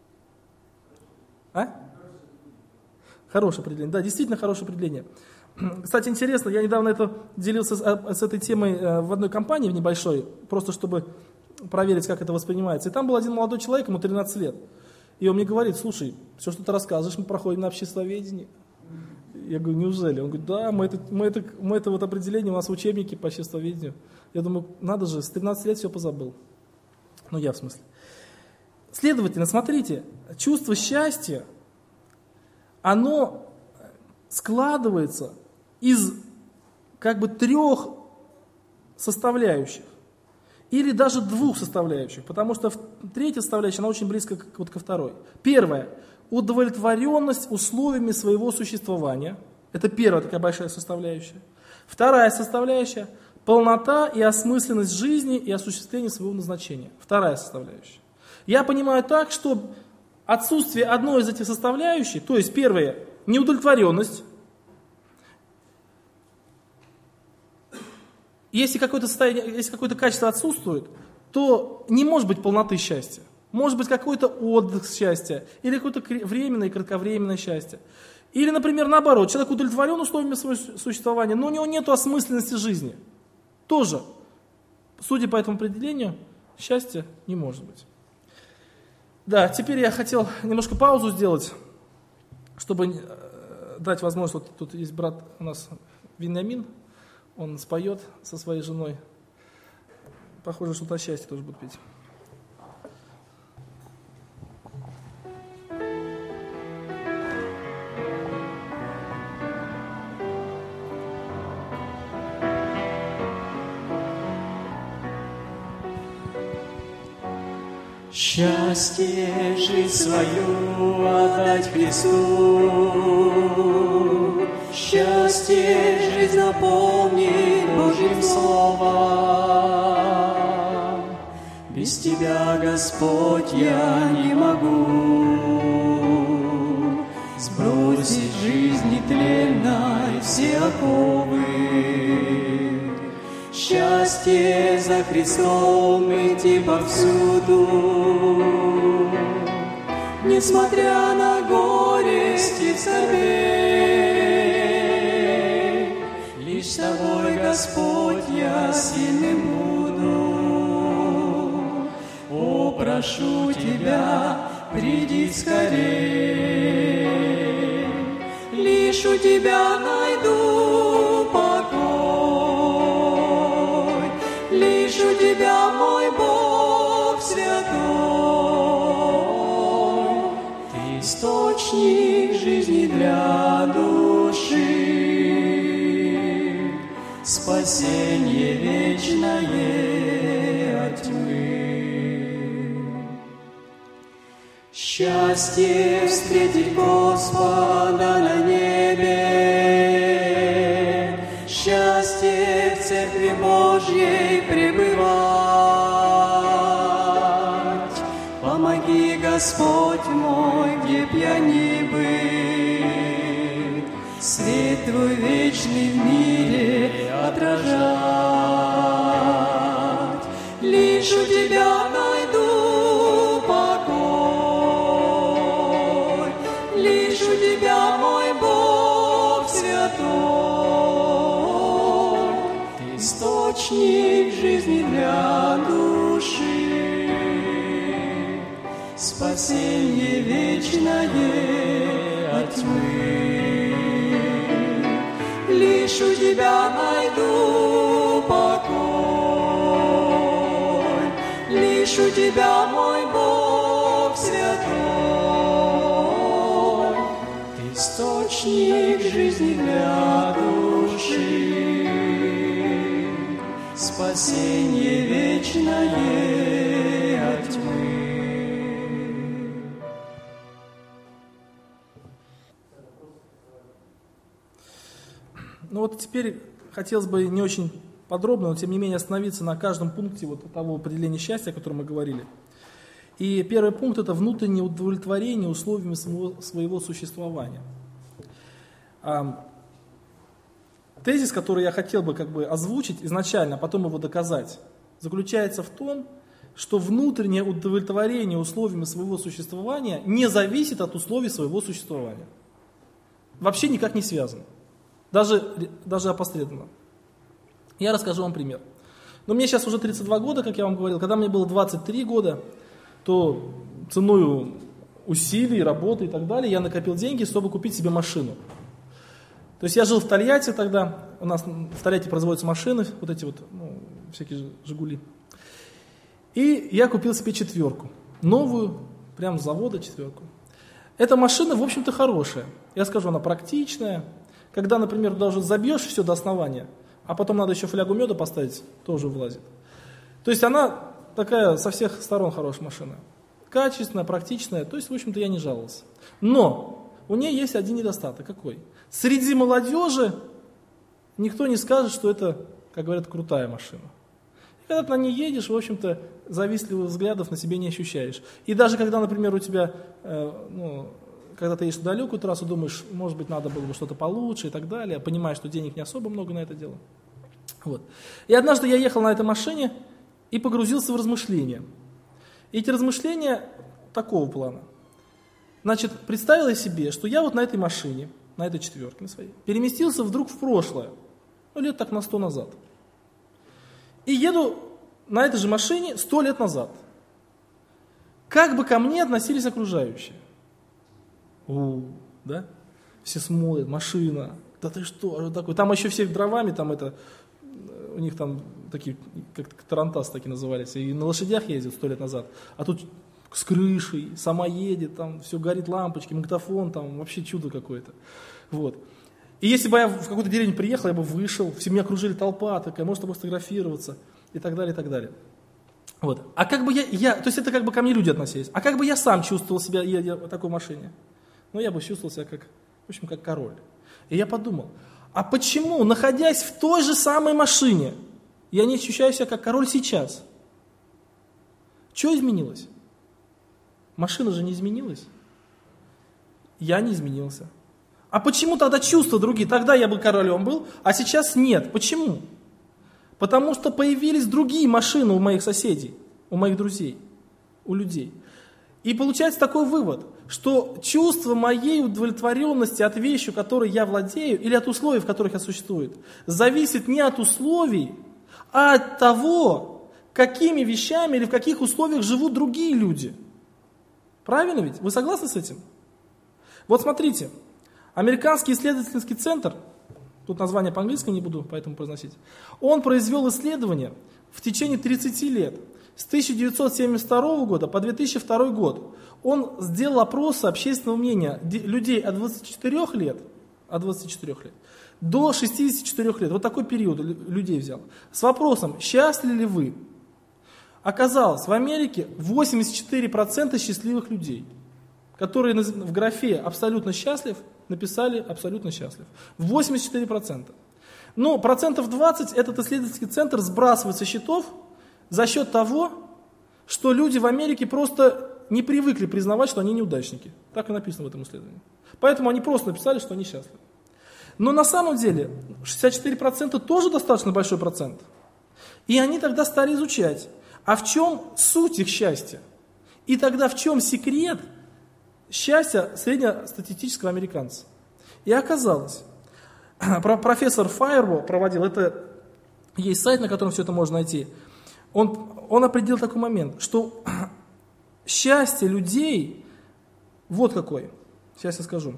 А? Хорошее определение. Да, действительно хорошее определение. Кстати, интересно, я недавно это делился с, с этой темой в одной компании, в небольшой, просто чтобы проверить, как это воспринимается. И там был один молодой человек, ему тринадцать лет. И он мне говорит: слушай, все, что ты рассказываешь, мы проходим на обществоведении. Я говорю: неужели? Он говорит: да, мы это, мы это, мы это вот определение у нас в учебнике по обществоведению. Я думаю, надо же, с тринадцати лет все позабыл. Ну, я в смысле. Следовательно, смотрите, чувство счастья, оно складывается из как бы трех составляющих. Или даже двух составляющих, потому что третья составляющая, она очень близко к, вот ко второй. Первое. Удовлетворенность условиями своего существования. Это первая такая большая составляющая. Вторая составляющая – полнота и осмысленность жизни и осуществление своего назначения. Вторая составляющая. Я понимаю так, что отсутствие одной из этих составляющих, то есть первое, неудовлетворенность, если какое-то состояние, если какое-то качество отсутствует, то не может быть полноты счастья. Может быть какой-то отдых счастья, или какое-то временное и кратковременное счастье. Или, например, наоборот, человек удовлетворен условиями своего существования, но у него нет осмысленности жизни. Тоже, судя по этому определению, счастья не может быть. Да, теперь я хотел немножко паузу сделать, чтобы дать возможность, вот тут есть брат у нас Вениамин, он споет со своей женой. Похоже, что-то о счастье тоже будет петь. Счастье, жизнь свою отдать Христу, счастье, жизнь наполнить Божьим Словом. Без Тебя, Господь, я не могу сбросить жизни тленной все оковы. Счастье за Христом идти повсюду, несмотря на горести скорбей. Лишь с Тобой, Господь, я сильным буду. О, прошу Тебя, приди скорей. Лишь у Тебя найду покой, лишь у Тебя, мой Бог святой. Ты источник жизни для души, спасение вечное от тьмы. Счастье встретить Господа на небе, счастье в Церкви Божьей пребывать. Помоги, Господь мой, где б я ни был, свет Твой вечный в мире отражать. Лишь у Тебя найду покой, лишь у Тебя, мой Бог святой. Ты источник жизни для души, спасение вечное от тьмы. Лишь у Тебя найду покой, лишь у Тебя, мой Бог святой. Ты источник жизни для души, спасение вечное от тьмы. Ну вот теперь хотелось бы не очень подробно, но тем не менее остановиться на каждом пункте вот того определения счастья, о котором мы говорили. И первый пункт – это внутреннее удовлетворение условиями своего, своего существования. А, тезис, который я хотел бы как бы озвучить изначально, а потом его доказать, заключается в том, что внутреннее удовлетворение условиями своего существования не зависит от условий своего существования. Вообще никак не связано. Даже, даже опосредованно. Я расскажу вам пример. Но мне сейчас уже тридцать два года, как я вам говорил. Когда мне было двадцать три года, то ценой усилий, работы и так далее я накопил деньги, чтобы купить себе машину. То есть я жил в Тольятти тогда. У нас в Тольятти производятся машины, вот эти вот, ну, всякие «Жигули». И я купил себе четверку. Новую, прямо с завода четверку. Эта машина, в общем-то, хорошая. Я скажу, она практичная. Когда, например, даже забьешь все до основания, а потом надо еще флягу меда поставить, тоже влазит. То есть она такая со всех сторон хорошая машина. Качественная, практичная, то есть, в общем-то, я не жаловался. Но у нее есть один недостаток. Какой? Среди молодежи никто не скажет, что это как говорят, крутая машина. И когда ты на ней едешь, в общем-то, завистливых взглядов на себе не ощущаешь. И даже когда, например, у тебя, э, ну, когда ты едешь на далекую трассу, думаешь, может быть, надо было бы что-то получше и так далее, понимаешь, что денег не особо много на это дело. Вот. И однажды я ехал на этой машине и погрузился в размышления. И эти размышления такого плана. Значит, представил я себе, что я вот на этой машине, на этой четверке на своей, переместился вдруг в прошлое, ну, лет так на сто назад. И еду на этой же машине сто лет назад. Как бы ко мне относились окружающие? У, да? Все смотрят, машина, да ты что, а что такое? Там еще все дровами, там это, у них там такие, как тарантас такие назывались, и на лошадях ездят сто лет назад, а тут с крышей, сама едет, там все горит, лампочки, магнитофон, там вообще чудо какое-то. Вот. И если бы я в какую-то деревню приехал, я бы вышел, все меня окружили толпа такая, может с тобой сфотографироваться, и так далее, и так далее. Вот. А как бы я, я, то есть это как бы ко мне люди относились, а как бы я сам чувствовал себя, едя в такой машине? Ну, я бы чувствовал себя как, в общем, как король. И я подумал, а почему, находясь в той же самой машине, я не ощущаю себя как король сейчас? Что изменилось? Машина же не изменилась. Я не изменился. А почему тогда чувства другие? Тогда я бы королем был, а сейчас нет. Почему? Потому что появились другие машины у моих соседей, у моих друзей, у людей. И получается такой вывод, что чувство моей удовлетворенности от вещи, которой я владею, или от условий, в которых я существую, зависит не от условий, а от того, какими вещами или в каких условиях живут другие люди. Правильно ведь? Вы согласны с этим? Вот смотрите, американский исследовательский центр, тут название по-английски не буду поэтому произносить, он произвел исследование в течение тридцати лет. С тысяча девятьсот семьдесят второго года по две тысячи второй год он сделал опросы общественного мнения людей от двадцати четырёх лет, от двадцати четырёх лет до шестидесяти четырёх лет. Вот такой период людей взял. С вопросом, счастливы ли вы? Оказалось, в Америке восемьдесят четыре процента счастливых людей, которые в графе «абсолютно счастлив» написали «абсолютно счастлив». восемьдесят четыре процента. Но процентов двадцать этот исследовательский центр сбрасывает со счетов за счет того, что люди в Америке просто не привыкли признавать, что они неудачники. Так и написано в этом исследовании. Поэтому они просто написали, что они счастливы. Но на самом деле шестьдесят четыре процента тоже достаточно большой процент. И они тогда стали изучать, а в чем суть их счастья? И тогда в чем секрет счастья среднестатистического американца? И оказалось, профессор Файербо проводил, это есть сайт, на котором все это можно найти, он, он определил такой момент, что счастье людей, вот какой, сейчас я скажу.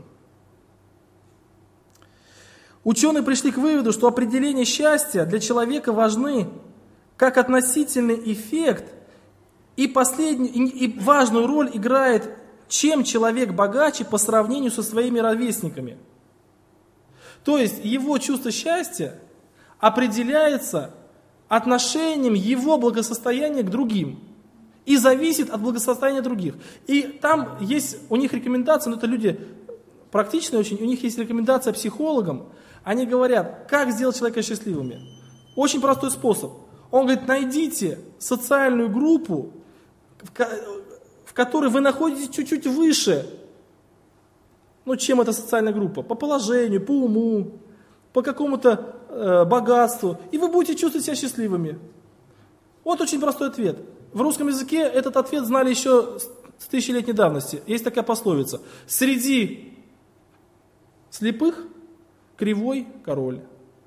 Ученые пришли к выводу, что определение счастья для человека важны как относительный эффект, и, последний, и, и важную роль играет, чем человек богаче по сравнению со своими ровесниками. То есть его чувство счастья определяется отношением его благосостояния к другим и зависит от благосостояния других. И там есть у них рекомендации, но это люди практичные очень, у них есть рекомендация психологам, они говорят, как сделать человека счастливыми. Очень простой способ. Он говорит, найдите социальную группу, в которой вы находитесь чуть-чуть выше, ну, чем эта социальная группа, по положению, по уму, по какому-то э, богатству, и вы будете чувствовать себя счастливыми. Вот очень простой ответ. В русском языке этот ответ знали еще с тысячелетней давности. Есть такая пословица. Среди слепых кривой король.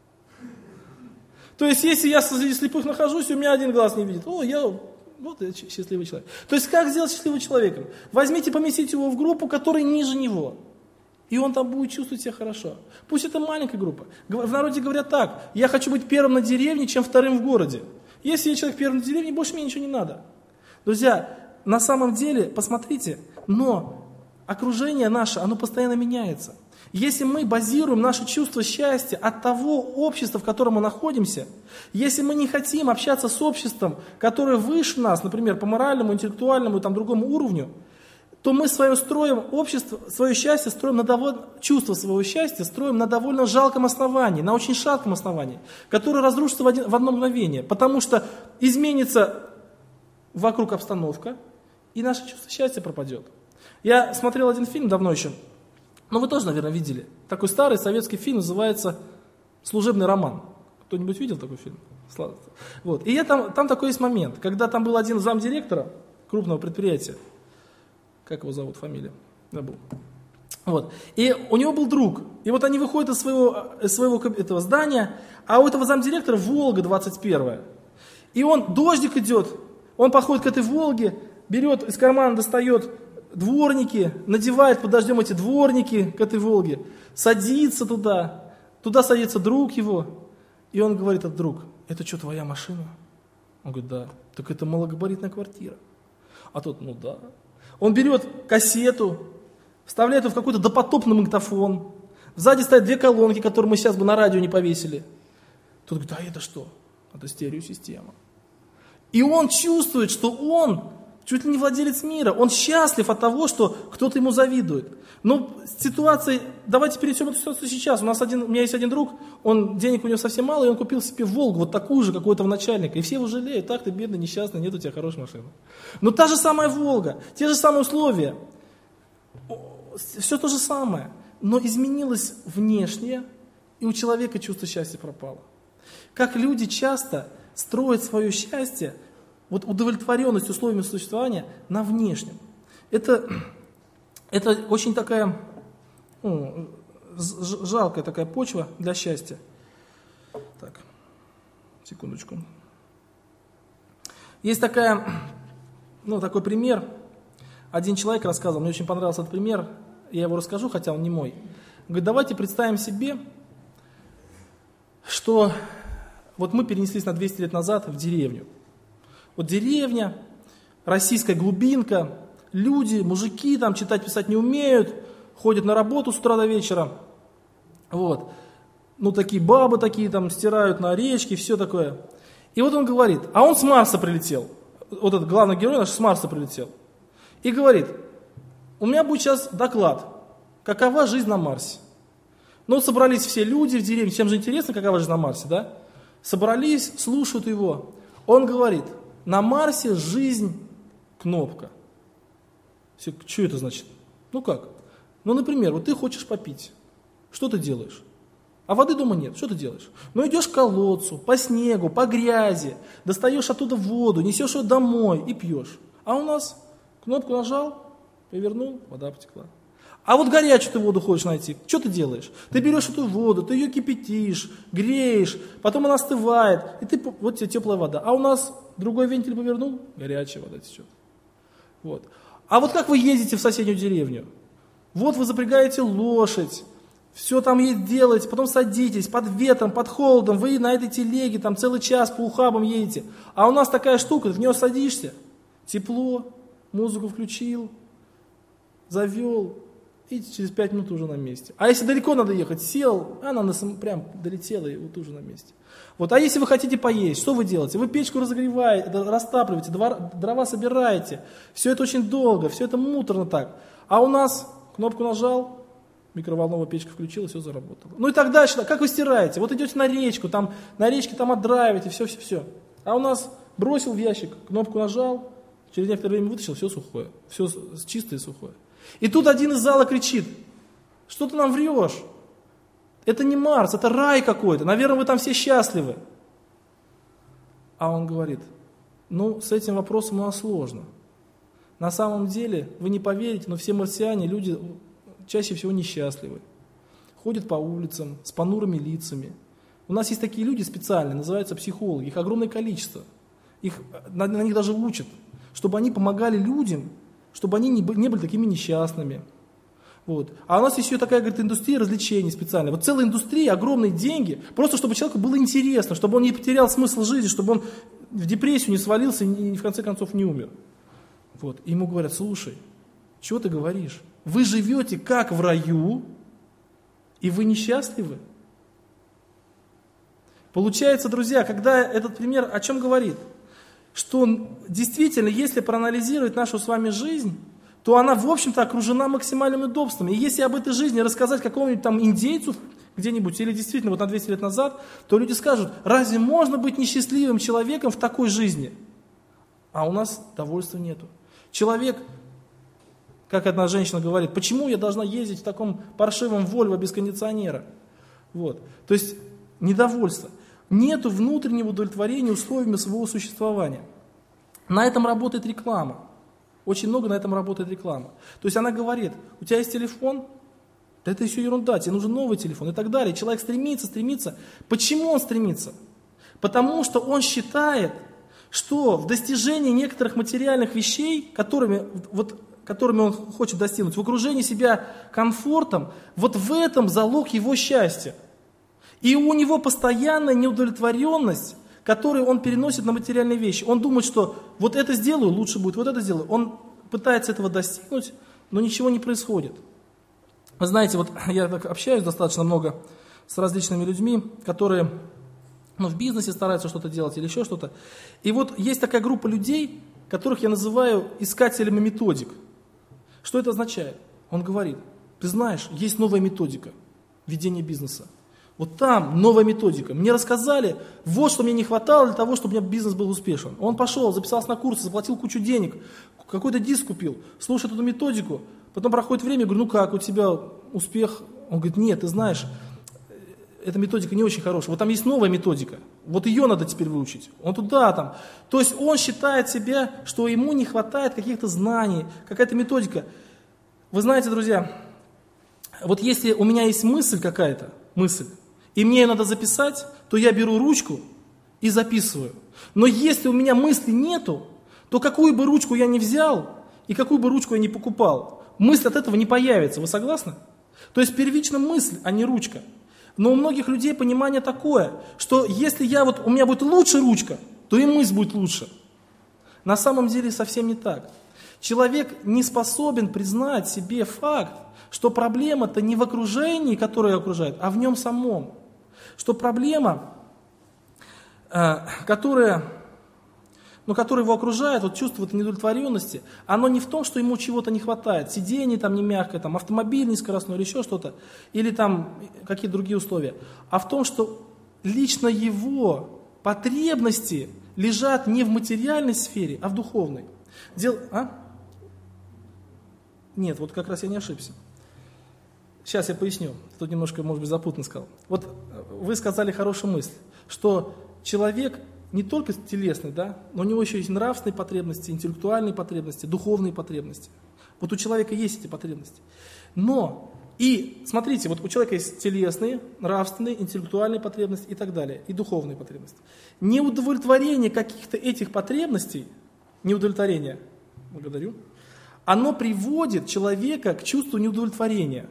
То есть, если я среди слепых нахожусь, и у меня один глаз не видит, о, я вот я счастливый человек. То есть, как сделать счастливым человеком? Возьмите, поместите его в группу, которая ниже него. И он там будет чувствовать себя хорошо. Пусть это маленькая группа. В народе говорят так, я хочу быть первым на деревне, чем вторым в городе. Если я человек первым на деревне, больше мне ничего не надо. Друзья, на самом деле, посмотрите, но окружение наше, оно постоянно меняется. Если мы базируем наше чувство счастья от того общества, в котором мы находимся, если мы не хотим общаться с обществом, которое выше нас, например, по моральному, интеллектуальному и там, другому уровню, то мы свое строим общество, свое счастье строим на довольно, чувство своего счастья строим на довольно жалком основании, на очень шатком основании, которое разрушится в, один, в одно мгновение, потому что изменится вокруг обстановка, и наше чувство счастья пропадет. Я смотрел один фильм давно еще, но вы тоже, наверное, видели. Такой старый советский фильм, называется «Служебный роман». Кто-нибудь видел такой фильм? Вот. И я там, там такой есть момент, когда там был один замдиректора крупного предприятия. Как его зовут, фамилия? Забыл. Вот. И у него был друг. И вот они выходят из своего, из своего этого здания, а у этого замдиректора Волга двадцать первая. И он, дождик идет, он подходит к этой Волге, берет из кармана, достает дворники, надевает под дождем эти дворники к этой Волге, садится туда, туда садится друг его, и он говорит: этот друг, это что, твоя машина? Он говорит: да. Так это малогабаритная квартира. А тот: ну да. Он берет кассету, вставляет ее в какой-то допотопный магнитофон. Сзади стоят две колонки, которые мы сейчас бы на радио не повесили. Тот говорит: а это что? Это стереосистема. И он чувствует, что он чуть ли не владелец мира. Он счастлив от того, что кто-то ему завидует. Но ситуация, давайте перейдем эту ситуацию сейчас. У нас один, у меня есть один друг, он, денег у него совсем мало, и он купил себе Волгу, вот такую же, какого-то начальника. И все его жалеют: так ты бедный, несчастный, нет у тебя хорошей машины. Но та же самая Волга, те же самые условия, все то же самое, но изменилось внешнее, и у человека чувство счастья пропало. Как люди часто строят свое счастье, вот удовлетворенность условиями существования на внешнем. Это, это очень такая, ну, жалкая такая почва для счастья. Так, секундочку. Есть такая, ну, такой пример. Один человек рассказывал, мне очень понравился этот пример, я его расскажу, хотя он не мой. Говорит: давайте представим себе, что вот мы перенеслись на двести лет назад в деревню. Вот деревня, российская глубинка, люди, мужики там читать, писать не умеют, ходят на работу с утра до вечера. Вот. Ну, такие бабы такие там стирают на речке, все такое. И вот он говорит, а он с Марса прилетел. Вот этот главный герой наш с Марса прилетел. И говорит: у меня будет сейчас доклад, какова жизнь на Марсе. Ну, собрались все люди в деревне, всем же интересно, какова жизнь на Марсе, да? Собрались, слушают его. Он говорит: на Марсе жизнь кнопка. Все, что это значит? Ну как? Ну, например, вот ты хочешь попить. Что ты делаешь? А воды дома нет. Что ты делаешь? Ну, идешь к колодцу, по снегу, по грязи, достаешь оттуда воду, несешь ее домой и пьешь. А у нас кнопку нажал, повернул, вода потекла. А вот горячую ты воду хочешь найти, что ты делаешь? Ты берешь эту воду, ты ее кипятишь, греешь, потом она остывает, и ты, вот тебе теплая вода. А у нас другой вентиль повернул, горячая вода течет. Вот. А вот как вы ездите в соседнюю деревню? Вот вы запрягаете лошадь, все там ей делаете, потом садитесь под ветром, под холодом, вы на этой телеге там целый час по ухабам едете. А у нас такая штука, в нее садишься, тепло, музыку включил, завел, и через пять минут уже на месте. А если далеко надо ехать, сел, она на, прям долетела и вот уже на месте. Вот. А если вы хотите поесть, что вы делаете? Вы печку разогреваете, растапливаете, дрова собираете. Все это очень долго, все это муторно так. А у нас кнопку нажал, микроволновая печка включилась, все заработало. Ну и так дальше. Как вы стираете? Вот идете на речку, там, на речке там отдраиваете, все-все-все. А у нас бросил в ящик, кнопку нажал, через некоторое время вытащил, все сухое. Все чистое и сухое. И тут один из зала кричит: что ты нам врешь? Это не Марс, это рай какой-то, наверное, вы там все счастливы. А он говорит: ну, с этим вопросом у нас сложно. На самом деле, вы не поверите, но все марсиане, люди чаще всего несчастливы. Ходят по улицам с понурыми лицами. У нас есть такие люди специальные, называются психологи, их огромное количество. Их, на, на них даже учат, чтобы они помогали людям, чтобы они не, не были такими несчастными. Вот. А у нас есть еще такая, говорит, индустрия развлечений специальная. Вот целая индустрия, огромные деньги, просто чтобы человеку было интересно, чтобы он не потерял смысл жизни, чтобы он в депрессию не свалился и в конце концов не умер. Вот. И ему говорят: слушай, что ты говоришь? Вы живете как в раю, и вы несчастливы? Получается, друзья, когда этот пример о чем говорит? Что действительно, если проанализировать нашу с вами жизнь, то то она, в общем-то, окружена максимальными удобствами. И если об этой жизни рассказать какому-нибудь там индейцу где-нибудь, или действительно вот на двести лет назад, то люди скажут, разве можно быть несчастливым человеком в такой жизни? А у нас довольства нету. Человек, как одна женщина говорит, почему я должна ездить в таком паршивом Вольво без кондиционера? Вот. То есть недовольство. Нету внутреннего удовлетворения условиями своего существования. На этом работает реклама. Очень много на этом работает реклама. То есть она говорит, у тебя есть телефон, да это все ерунда, тебе нужен новый телефон и так далее. Человек стремится, стремится. Почему он стремится? Потому что он считает, что в достижении некоторых материальных вещей, которыми, вот, которыми он хочет достигнуть, в окружении себя комфортом, вот в этом залог его счастья. И у него постоянная неудовлетворенность, которую он переносит на материальные вещи. Он думает, что вот это сделаю, лучше будет, вот это сделаю. Он пытается этого достигнуть, но ничего не происходит. Вы знаете, вот я так общаюсь достаточно много с различными людьми, которые ну, в бизнесе стараются что-то делать или еще что-то. И вот есть такая группа людей, которых я называю искателями методик. Что это означает? Он говорит, ты знаешь, есть новая методика ведения бизнеса. Вот там новая методика. Мне рассказали, вот что мне не хватало для того, чтобы у меня бизнес был успешен. Он пошел, записался на курсы, заплатил кучу денег, какой-то диск купил, слушает эту методику. Потом проходит время, я говорю, ну как, у тебя успех? Он говорит, нет, ты знаешь, эта методика не очень хорошая. Вот там есть новая методика, вот ее надо теперь выучить. Он туда там. То есть он считает себя, что ему не хватает каких-то знаний, какая-то методика. Вы знаете, друзья, вот если у меня есть мысль какая-то, мысль, и мне ее надо записать, то я беру ручку и записываю. Но если у меня мысли нету, то какую бы ручку я ни взял и какую бы ручку я ни покупал, мысль от этого не появится. Вы согласны? То есть первична мысль, а не ручка. Но у многих людей понимание такое, что если я вот, у меня будет лучше ручка, то и мысль будет лучше. На самом деле совсем не так. Человек не способен признать себе факт, что проблема-то не в окружении, которое окружает, а в нем самом. Что проблема, которая, ну, которая его окружает, вот чувство вот неудовлетворенности, оно не в том, что ему чего-то не хватает, сиденье там не мягкое, там, автомобиль нескоростной или еще что-то, или там какие-то другие условия, а в том, что лично его потребности лежат не в материальной сфере, а в духовной. Дел... А? Нет, вот как раз я не ошибся. Сейчас я поясню, тут немножко, может быть, запутанно сказал. Вот вы сказали хорошую мысль, что человек не только телесный, да, но у него еще есть нравственные потребности, интеллектуальные потребности, духовные потребности. Вот у человека есть эти потребности. Но, и смотрите, вот у человека есть телесные, нравственные, интеллектуальные потребности и так далее, и духовные потребности. Неудовлетворение каких-то этих потребностей, неудовлетворение, благодарю, оно приводит человека к чувству неудовлетворения.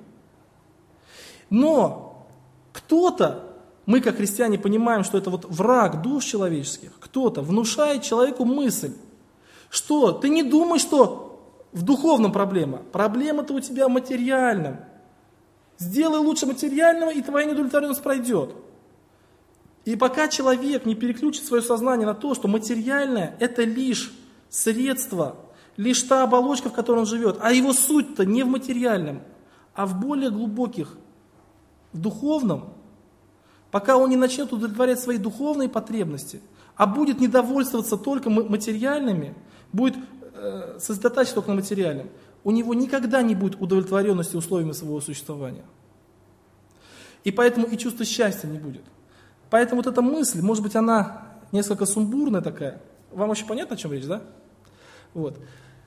Но кто-то, мы как христиане понимаем, что это вот враг душ человеческих, кто-то внушает человеку мысль, что ты не думай, что в духовном проблема, проблема-то у тебя в материальном. Сделай лучше материального, и твоя неудовлетворенность пройдет. И пока человек не переключит свое сознание на то, что материальное – это лишь средство, лишь та оболочка, в которой он живет, а его суть-то не в материальном, а в более глубоких, в духовном, пока он не начнет удовлетворять свои духовные потребности, а будет недовольствоваться только материальными, будет э, сосредотачиваться только на материальном, у него никогда не будет удовлетворенности условиями своего существования. И поэтому и чувства счастья не будет. Поэтому вот эта мысль, может быть, она несколько сумбурная такая. Вам вообще понятно, о чем речь, да? Вот.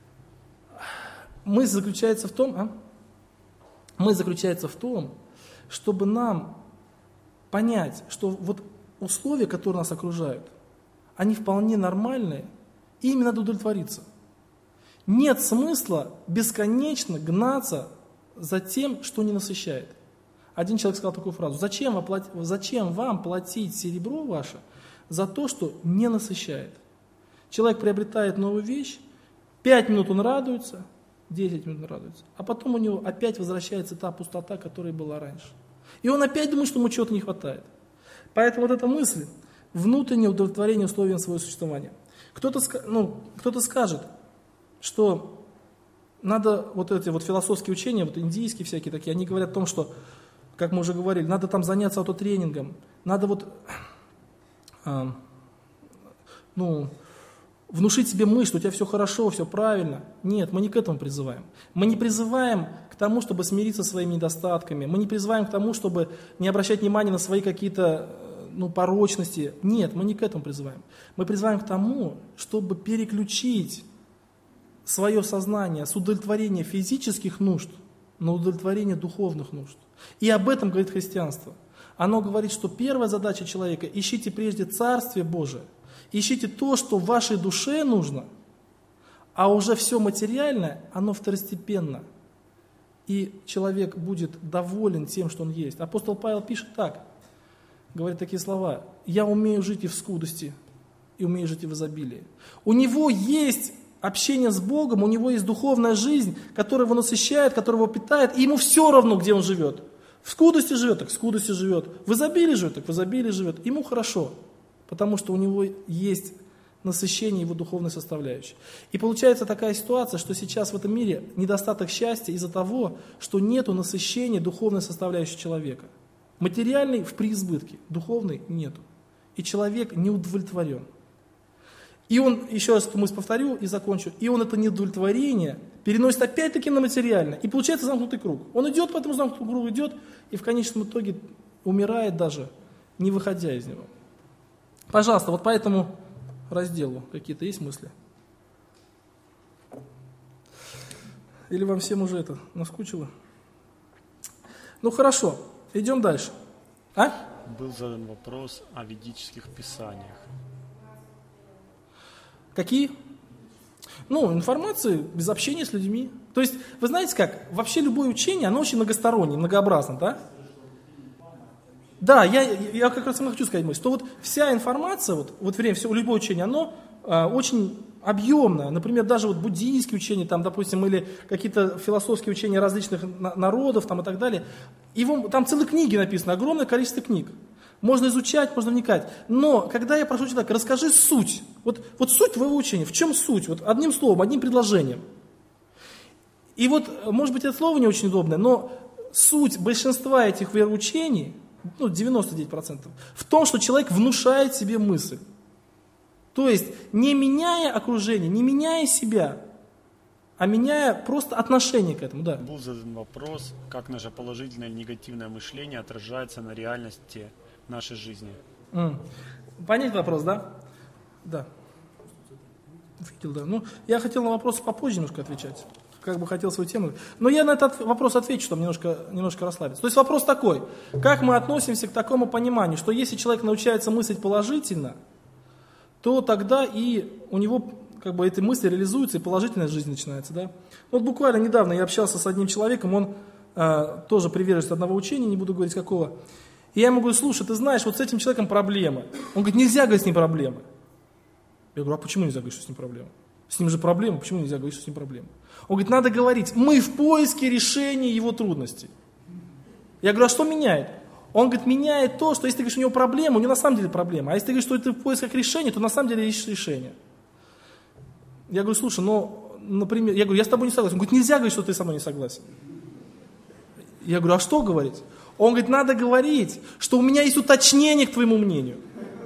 Мысль заключается в том, а? Мысль заключается в том, чтобы нам понять, что вот условия, которые нас окружают, они вполне нормальные, и ими надо удовлетвориться. Нет смысла бесконечно гнаться за тем, что не насыщает. Один человек сказал такую фразу: зачем, оплати, зачем вам платить серебро ваше за то, что не насыщает? Человек приобретает новую вещь, пять минут он радуется, десять минут он радуется, а потом у него опять возвращается та пустота, которая была раньше. И он опять думает, что ему чего-то не хватает. Поэтому вот эта мысль, внутреннее удовлетворение условиям своего существования. Кто-то, ну, кто-то скажет, что надо вот эти вот философские учения, вот индийские всякие такие, они говорят о том, что, как мы уже говорили, надо там заняться аутотренингом, надо вот, э, ну, внушить себе мысль, что у тебя все хорошо, все правильно. Нет, мы не к этому призываем. Мы не призываем к тому, чтобы смириться со своими недостатками. Мы не призываем к тому, чтобы не обращать внимания на свои какие-то ну, порочности. Нет, мы не к этому призываем. Мы призываем к тому, чтобы переключить свое сознание с удовлетворения физических нужд на удовлетворение духовных нужд. И об этом говорит христианство. Оно говорит, что первая задача человека – ищите прежде Царствие Божие. Ищите то, что вашей душе нужно, а уже все материальное, оно второстепенно. И человек будет доволен тем, что он есть. Апостол Павел пишет так, говорит такие слова: «Я умею жить и в скудости, и умею жить и в изобилии». У него есть общение с Богом, у него есть духовная жизнь, которая его насыщает, которая его питает, и ему все равно, где он живет. В скудости живет, так в скудости живет. В изобилии живет, так в изобилии живет. Ему хорошо. Потому что у него есть насыщение его духовной составляющей. И получается такая ситуация, что сейчас в этом мире недостаток счастья из-за того, что нету насыщения духовной составляющей человека. Материальный в преизбытке, духовный нету. И человек не удовлетворен. И он, еще раз эту мысль повторю и закончу, и он это неудовлетворение переносит опять-таки на материальное. И получается замкнутый круг. Он идет по этому замкнутому кругу, идет, и в конечном итоге умирает даже, не выходя из него. Пожалуйста, вот по этому разделу какие-то есть мысли? Или вам всем уже это наскучило? Ну хорошо, идем дальше. А? Был задан вопрос о ведических писаниях. Какие? Ну, информации без общения с людьми. То есть, вы знаете как, вообще любое учение, оно очень многостороннее, многообразно, да? Да, я, я как раз хочу сказать мысль, что вот вся информация, вот, вот время, все, любое учение, оно а, очень объемное. Например, даже вот буддийские учения, там, допустим, или какие-то философские учения различных на, народов там, и так далее. Его, там целые книги написаны, огромное количество книг. Можно изучать, можно вникать. Но когда я прошу человека, расскажи суть. Вот, вот суть твоего учения, в чем суть? Вот одним словом, одним предложением. И вот, может быть, это слово не очень удобное, но суть большинства этих вероучений, ну, девяносто девять процентов, в том, что человек внушает себе мысль. То есть, не меняя окружение, не меняя себя, а меняя просто отношение к этому. Да. Был задан вопрос, как наше положительное или негативное мышление отражается на реальности нашей жизни. Mm. Понять вопрос, да? Да. Видел, да. Ну, я хотел на вопрос попозже немножко отвечать. Как бы хотел свою тему. Но я на этот вопрос отвечу, чтобы немножко, немножко расслабиться. То есть вопрос такой: как мы относимся к такому пониманию, что если человек научается мыслить положительно, то тогда и у него как бы эти мысли реализуются, и положительная жизнь начинается. Да? Вот буквально недавно я общался с одним человеком, он э, тоже приверженец одного учения, не буду говорить какого. И я ему говорю: слушай, ты знаешь, вот с этим человеком проблемы. Он говорит: нельзя говорить с ним проблемы. Я говорю: а почему нельзя говорить, что с ним проблемы? С ним же проблема, почему нельзя говорить, что с ним проблема? Он говорит: надо говорить, мы в поиске решения его трудностей. Я говорю: а что меняет? Он говорит: меняет то, что если ты говоришь, у него проблема, у него на самом деле проблема. А если ты говоришь, что ты в поисках решения, то на самом деле ищешь решение. Я говорю: слушай, ну, например, я говорю, я с тобой не согласен. Он говорит: нельзя говорить, что ты со мной не согласен. Я говорю: а что говорить? Он говорит: надо говорить, что у меня есть уточнение к твоему мнению.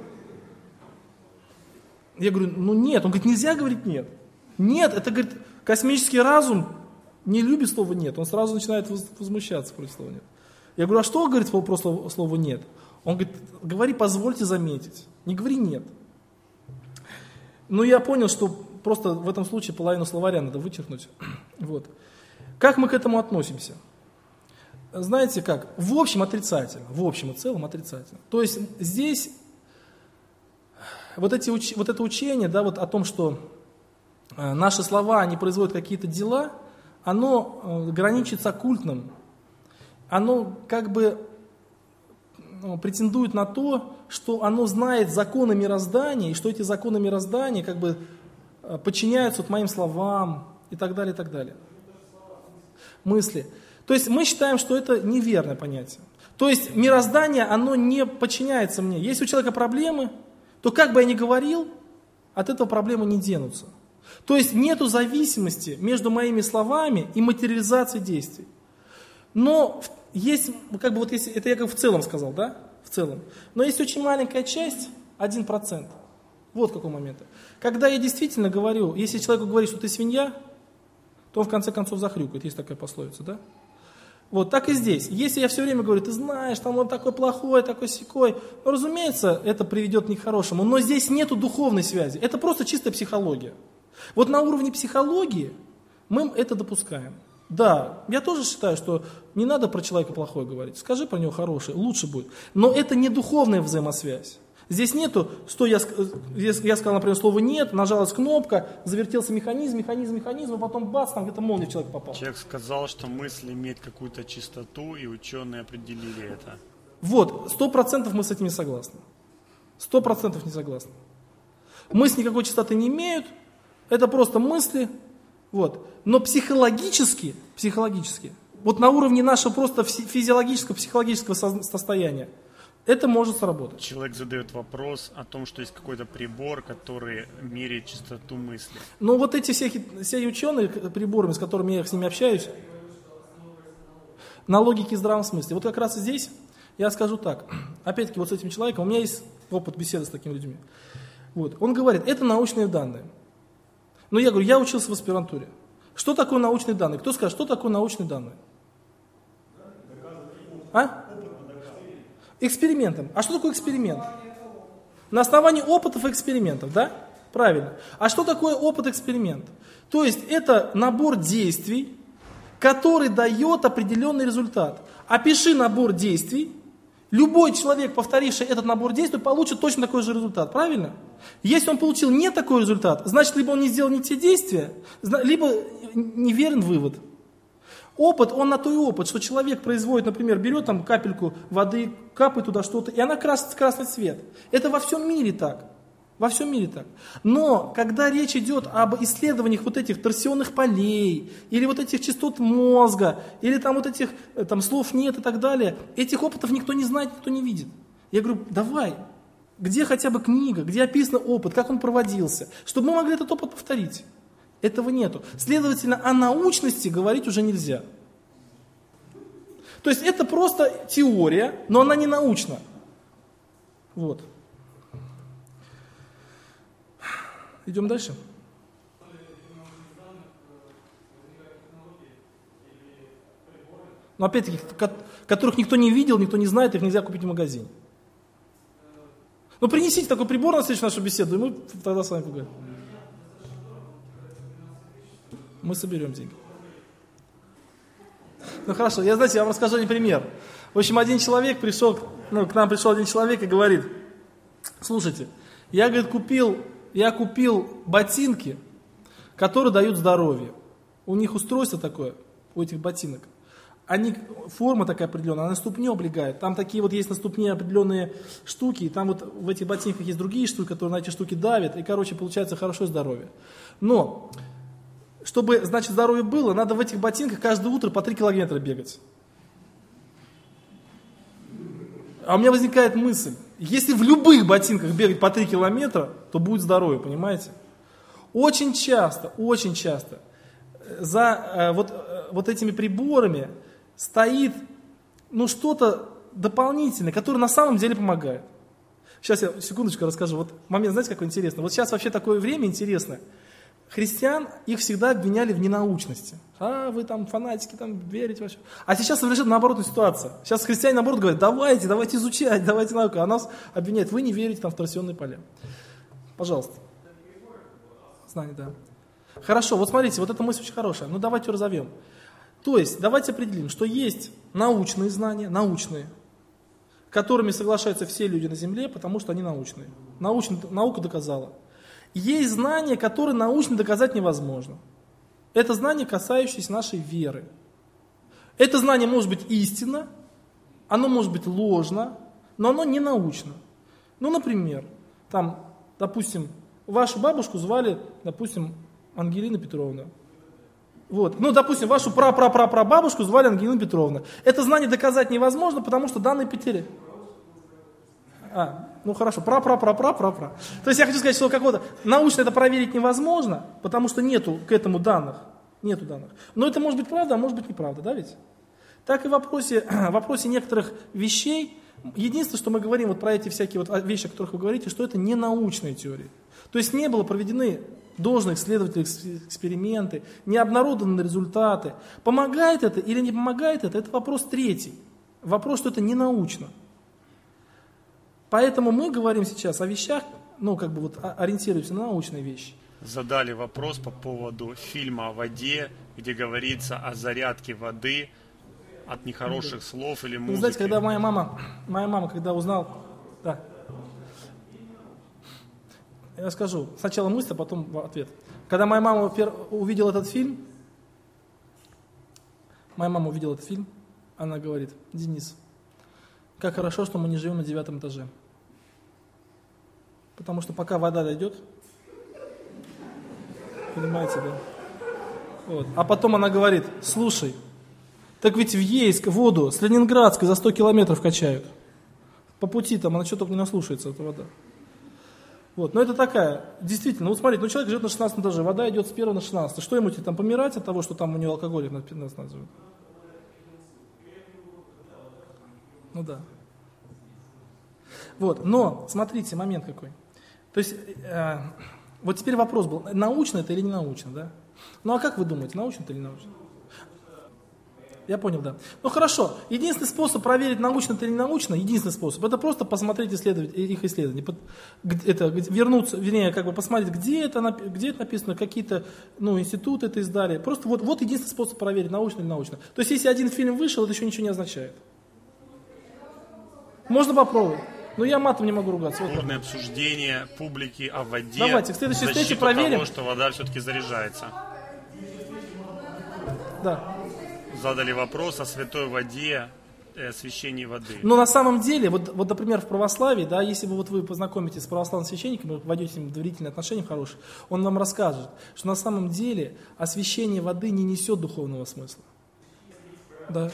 Я говорю: ну нет. Он говорит: нельзя говорить нет. Нет, это, говорит, космический разум не любит слово нет. Он сразу начинает возмущаться против слова нет. Я говорю: а что говорит про слово, слово нет? Он говорит: говори, позвольте заметить. Не говори нет. Ну, я понял, что просто в этом случае половину словаря надо вычеркнуть. Вот. Как мы к этому относимся? Знаете как? В общем отрицательно. В общем и целом отрицательно. То есть здесь вот, эти, вот это учение, да, вот о том, что наши слова, они производят какие-то дела, оно граничит с оккультным. Оно как бы ну, претендует на то, что оно знает законы мироздания, и что эти законы мироздания как бы подчиняются вот моим словам и так далее, и так далее. Мысли. То есть мы считаем, что это неверное понятие. То есть мироздание, оно не подчиняется мне. Если у человека проблемы, то как бы я ни говорил, от этого проблемы не денутся. То есть нету зависимости между моими словами и материализацией действий. Но есть, как бы вот если, это я как в целом сказал, да? В целом. Но есть очень маленькая часть, один процент. Вот какой момент. Когда я действительно говорю, если человеку говорит, что ты свинья, то он в конце концов захрюкает. Есть такая пословица, да? Вот так и здесь. Если я все время говорю, ты знаешь, там он такой плохой, такой сякой, ну, разумеется, это приведет не к хорошему. Но здесь нету духовной связи. Это просто чистая психология. Вот на уровне психологии мы это допускаем. Да, я тоже считаю, что не надо про человека плохое говорить. Скажи про него хорошее, лучше будет. Но это не духовная взаимосвязь. Здесь нету, что я, я сказал, например, слово «нет», нажалась кнопка, завертелся механизм, механизм, механизм, а потом бац, там где-то молния в человека попала. Человек сказал, что мысль имеет какую-то чистоту, и ученые определили это. Вот, сто процентов мы с этим не согласны. Сто процентов не согласны. Мысли никакой чистоты не имеют, это просто мысли. Вот. Но психологически, психологически, вот на уровне нашего просто физиологического, психологического состояния, это может сработать. Человек задает вопрос о том, что есть какой-то прибор, который меряет частоту мысли. Ну вот эти все, все ученые приборами, с которыми я с ними общаюсь, на логике и здравом смысле. Вот как раз здесь я скажу так. Опять-таки вот с этим человеком, у меня есть опыт беседы с такими людьми. Вот. Он говорит, это научные данные. Но я говорю, я учился в аспирантуре. Что такое научные данные? Кто скажет, что такое научные данные? А? Экспериментом. А что такое эксперимент? На основании опытов и экспериментов, да? Правильно. А что такое опыт-эксперимент? То есть это набор действий, который дает определенный результат. Опиши набор действий. Любой человек, повторивший этот набор действий, получит точно такой же результат. Правильно? Если он получил не такой результат, значит, либо он не сделал не те действия, либо неверен вывод. Опыт, он на то и опыт, что человек производит, например, берет там капельку воды, капает туда что-то, и она красит красный цвет. Это во всем мире так. Во всем мире так. Но когда речь идет об исследованиях вот этих торсионных полей, или вот этих частот мозга, или там вот этих там, слов нет и так далее, этих опытов никто не знает, никто не видит. Я говорю, давай, где хотя бы книга, где описан опыт, как он проводился, чтобы мы могли этот опыт повторить. Этого нету. Следовательно, о научности говорить уже нельзя. То есть это просто теория, но она не научна. Вот. Идем дальше. Но опять-таки, которых никто не видел, никто не знает, их нельзя купить в магазине. Ну принесите такой прибор на следующую нашу беседу, и мы тогда с вами поговорим. Мы соберем деньги. Ну хорошо, я, знаете, я вам расскажу один пример. В общем, один человек пришел, ну, к нам пришел один человек и говорит, слушайте, я, говорит, купил, я купил ботинки, которые дают здоровье. У них устройство такое, у этих ботинок. Они, форма такая определенная, она ступню облегает. Там такие вот есть на ступне определенные штуки, и там вот в этих ботинках есть другие штуки, которые на эти штуки давят, и, короче, получается хорошее здоровье. Но чтобы, значит, здоровье было, надо в этих ботинках каждое утро по три километра бегать. А у меня возникает мысль, если в любых ботинках бегать по три километра, то будет здоровье, понимаете? Очень часто, очень часто за э, вот, э, вот этими приборами стоит ну, что-то дополнительное, которое на самом деле помогает. Сейчас я секундочку расскажу. Вот момент, знаете, какой интересный? Вот сейчас вообще такое время интересное. Христиан, их всегда обвиняли в ненаучности. А, вы там фанатики, там верите вообще. А сейчас совершенно наоборотная ситуация. Сейчас христиане наоборот говорят, давайте, давайте изучать, давайте науку. А нас обвиняют, вы не верите там в торсионные поля. Пожалуйста. Знание, да. Хорошо, вот смотрите, вот эта мысль очень хорошая. Ну давайте ее разовьем. То есть, давайте определим, что есть научные знания, научные, которыми соглашаются все люди на Земле, потому что они научные. Научно, наука доказала. Есть знания, которые научно доказать невозможно. Это знания, касающиеся нашей веры. Это знание может быть истинно, оно может быть ложно, но оно не научно. Ну, например, там, допустим, вашу бабушку звали, допустим, Ангелина Петровна. Вот. Ну, допустим, вашу пра-пра-пра-пра-бабушку звали Ангелина Петровна. Это знание доказать невозможно, потому что данные потеряли. А, Ну хорошо, пра-пра-пра-пра-пра-пра. То есть я хочу сказать, что какого-то научно это проверить невозможно, потому что нету к этому данных. Нету данных. Но это может быть правда, а может быть неправда, да ведь? Так и в вопросе, в вопросе некоторых вещей, единственное, что мы говорим вот про эти всякие вот вещи, о которых вы говорите, что это не научные теории. То есть не было проведены должные исследовательские эксперименты, не обнародованы результаты. Помогает это или не помогает это, это вопрос третий. Вопрос, что это не научно. Поэтому мы говорим сейчас о вещах, ну как бы вот ориентируемся на научные вещи. Задали вопрос по поводу фильма о воде, где говорится о зарядке воды от нехороших слов или музыки. Вы знаете, когда моя мама, моя мама, когда узнала, да, я скажу, сначала мысль, а потом ответ. Когда моя мама увидела этот фильм, моя мама увидела этот фильм, она говорит: Денис, как хорошо, что мы не живем на девятом этаже. Потому что пока вода дойдет, понимаете, да? Вот. А потом она говорит: слушай, так ведь в Ейск воду с Ленинградской за сто километров качают. По пути там она что только не наслушается, эта вода. Вот. Но это такая, действительно, вот смотрите, ну человек живет на шестнадцатом этаже, вода идет с первого на шестнадцатый. Что ему там помирать от того, что там у него алкоголь на пятнадцатом этаже? Ну да. Вот, но смотрите, момент какой. То есть, э, вот теперь вопрос был, научно это или не научно, да? Ну а как вы думаете, научно это или не научно? Я понял, да. Ну хорошо, единственный способ проверить, научно это или не научно, единственный способ, это просто посмотреть исследовать, их исследования. Это, вернуться, вернее, как бы посмотреть, где это, где это написано, какие-то ну, институты это издали. Просто вот, вот единственный способ проверить, научно или научно. То есть, если один фильм вышел, это еще ничего не означает. Можно попробовать. Но я матом не могу ругаться. Вот Бурное обсуждение публики о воде. Давайте, в следующей в встрече защиту проверим. того, что вода все-таки заряжается. Да. Задали вопрос о святой воде и освящении воды. Но на самом деле, вот, вот например, в православии, да, если вы, вот вы познакомитесь с православным священником, вы войдете с ним в доверительные отношения хорошие, он вам расскажет, что на самом деле освящение воды не несет духовного смысла. Да.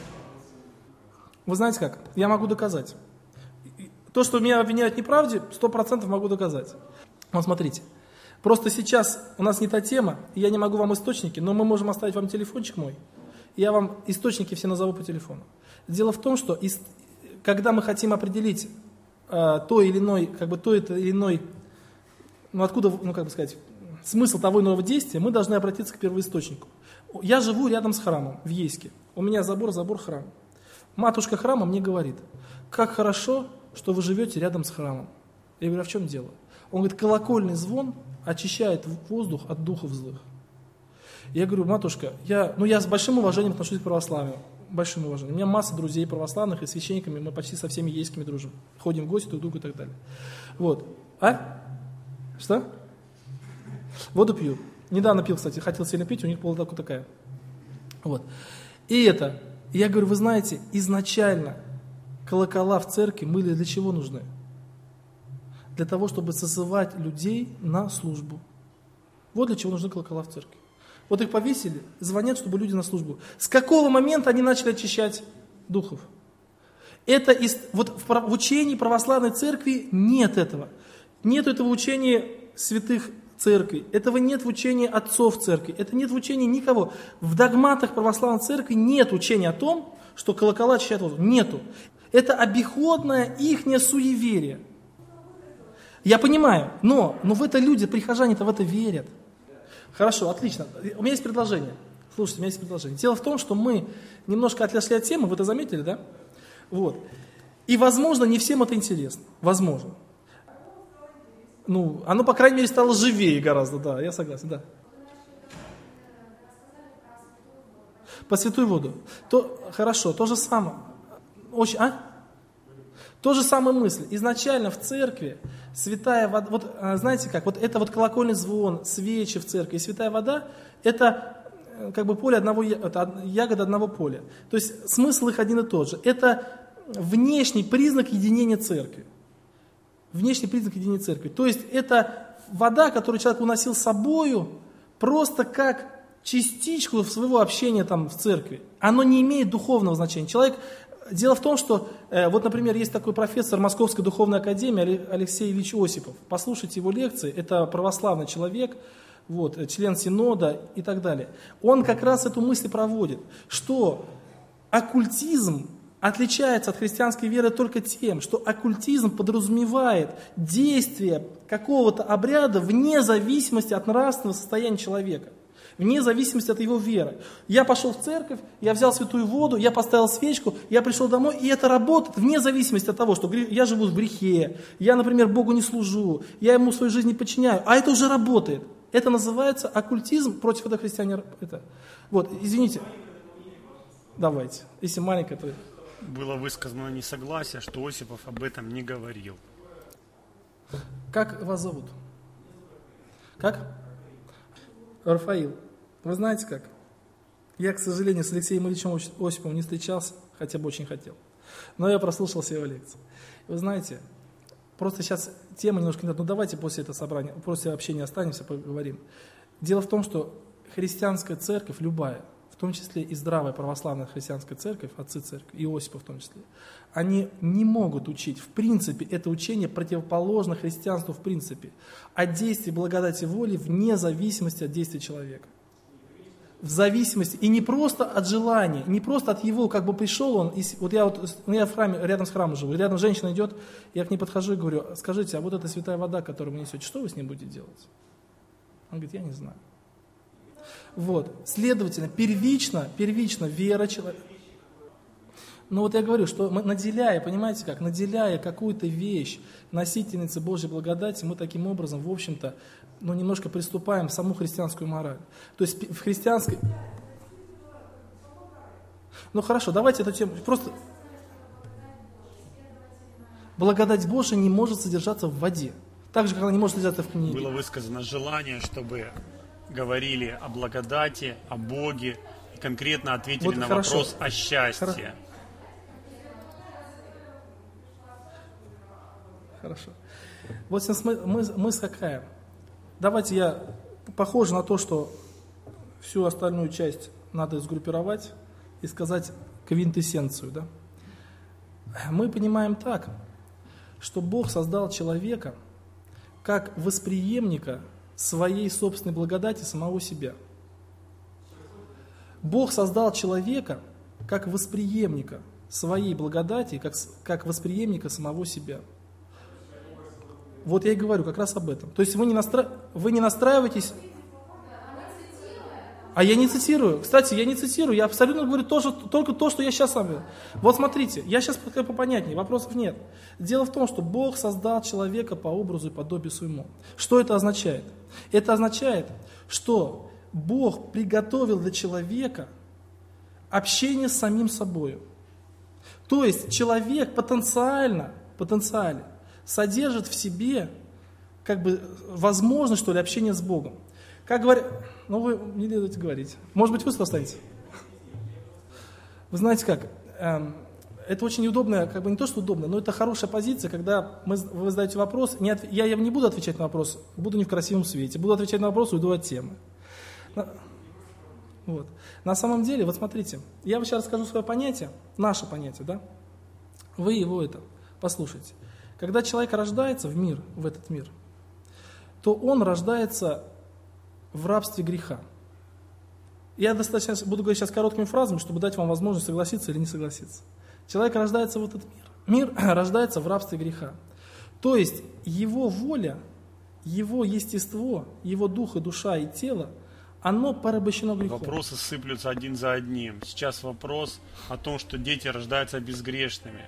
Вы знаете как? Я могу доказать. То, что меня обвиняют в неправде, сто процентов могу доказать. Вот смотрите. Просто сейчас у нас не та тема, и я не могу вам источники, но мы можем оставить вам телефончик мой. Я вам источники все назову по телефону. Дело в том, что из, когда мы хотим определить э, то или иной, как бы то или иной, ну откуда, ну как бы сказать, смысл того или иного действия, мы должны обратиться к первоисточнику. Я живу рядом с храмом в Ейске. У меня забор, забор храма. Матушка храма мне говорит: как хорошо, что вы живете рядом с храмом. Я говорю: а в чем дело? Он говорит: колокольный звон очищает воздух от духов злых. Я говорю: матушка, я, ну я с большим уважением отношусь к православию. Большим уважением. У меня масса друзей православных и священниками, мы почти со всеми ейскими дружим. Ходим в гости друг к другу и так далее. Вот. А? Что? Воду пью. Недавно пил, кстати, хотел сильно пить, у них была такая. Вот. И это, я говорю: вы знаете, изначально колокола в церкви были для чего нужны? Для того, чтобы созывать людей на службу. Вот для чего нужны колокола в церкви. Вот их повесили, звонят, чтобы люди на службу. С какого момента они начали очищать духов? Это из, вот в, в учении православной церкви нет этого. Нет этого учения святых церкви. Этого нет в учении отцов церкви. Это нет в учении никого. В догматах православной церкви нет учения о том, что колокола очищают воздух. Нету. Это обиходное ихнее суеверие. Я понимаю, но, но в это люди, прихожане-то в это верят. Хорошо, отлично. У меня есть предложение. Слушайте, у меня есть предложение. Дело в том, что мы немножко отошли от темы, вы это заметили, да? Вот. И, возможно, не всем это интересно. Возможно. Ну, оно, по крайней мере, стало живее гораздо, да, я согласен, да. По святую воду. То, хорошо, то же самое. Очень, а? То же самая мысль. Изначально в церкви святая вода, вот знаете как, вот это вот колокольный звон, свечи в церкви и святая вода, это как бы поле одного, это ягода одного поля. То есть смысл их один и тот же. Это внешний признак единения церкви. Внешний признак единения церкви. То есть это вода, которую человек уносил с собою, просто как частичку своего общения там в церкви. Оно не имеет духовного значения. Человек Дело в том, что, э, вот, например, есть такой профессор Московской духовной академии Алексей Ильич Осипов. Послушайте его лекции, это православный человек, вот, член Синода и так далее. Он как раз эту мысль проводит, что оккультизм отличается от христианской веры только тем, что оккультизм подразумевает действие какого-то обряда вне зависимости от нравственного состояния человека. Вне зависимости от его веры. Я пошел в церковь, я взял святую воду, я поставил свечку, я пришел домой, и это работает вне зависимости от того, что я живу в грехе, я, например, Богу не служу, я ему свою жизнь не подчиняю, а это уже работает. Это называется оккультизм, против этого христиане. Это. Вот, извините. Давайте, если маленькое, то... Было высказано несогласие, что Осипов об этом не говорил. Как вас зовут? Как? Рафаил. Вы знаете как? Я, к сожалению, с Алексеем Ильичем Осиповым не встречался, хотя бы очень хотел. Но я прослушал все его лекции. Вы знаете, просто сейчас тема немножко... Ну давайте после этого собрания, после общения останемся, поговорим. Дело в том, что христианская церковь, любая, в том числе и здравая православная христианская церковь, отцы церкви, и Иосипа в том числе, они не могут учить, в принципе, это учение противоположно христианству в принципе, от действия благодати воли вне зависимости от действия человека. В зависимости, и не просто от желания, не просто от его, как бы пришел он, и, вот я вот, ну я в храме, рядом с храмом живу, рядом женщина идет, я к ней подхожу и говорю, скажите, а вот эта святая вода, которую вы несете, что вы с ней будете делать? Он говорит, я не знаю. Вот, следовательно, первично, первично вера человека. Но вот я говорю, что мы, наделяя, понимаете как, наделяя какую-то вещь носительницей Божьей благодати, мы таким образом, в общем-то, ну, немножко приступаем в саму христианскую мораль. То есть в христианской... Ну хорошо, давайте эту тему, просто... Благодать Божия не может содержаться в воде, так же, как она не может содержаться в книге. Было высказано желание, чтобы говорили о благодати, о Боге, и конкретно ответили вот на хорошо. Вопрос о счастье. Хорошо. Хорошо. Вот сейчас мы, мы, мысль какая? Давайте я, похоже на то, что всю остальную часть надо сгруппировать и сказать квинтэссенцию. Да? Мы понимаем так, что Бог создал человека как восприемника своей собственной благодати самого себя. Бог создал человека как восприемника своей благодати, как, как восприемника самого себя. Вот я и говорю как раз об этом. То есть вы не, настра... вы не настраиваетесь... А я не цитирую. Кстати, я не цитирую, я абсолютно говорю тоже, только то, что я сейчас сам говорю. Вот смотрите, я сейчас попонятнее, вопросов нет. Дело в том, что Бог создал человека по образу и подобию своему. Что это означает? Это означает, что Бог приготовил для человека общение с самим собой. То есть человек потенциально, потенциально содержит в себе как бы возможность, что ли, общения с Богом. Как говорят, ну вы не дадите говорить. Может быть, вы что останетесь? Вы знаете как, эм, это очень удобно, как бы не то, что удобно, но это хорошая позиция, когда мы, вы задаете вопрос, не отв... я, я не буду отвечать на вопрос, буду не в красивом свете, буду отвечать на вопрос, уйду от темы. На... Вот. На самом деле, вот смотрите, я вам сейчас расскажу свое понятие, наше понятие, да? Вы его это послушайте. Когда человек рождается в мир, в этот мир, то он рождается в рабстве греха. Я достаточно буду говорить сейчас короткими фразами, чтобы дать вам возможность согласиться или не согласиться. Человек рождается в этот мир. Мир рождается в рабстве греха. То есть его воля, его естество, его дух и душа и тело, оно порабощено грехом. Вопросы сыплются один за одним. Сейчас вопрос о том, что дети рождаются безгрешными.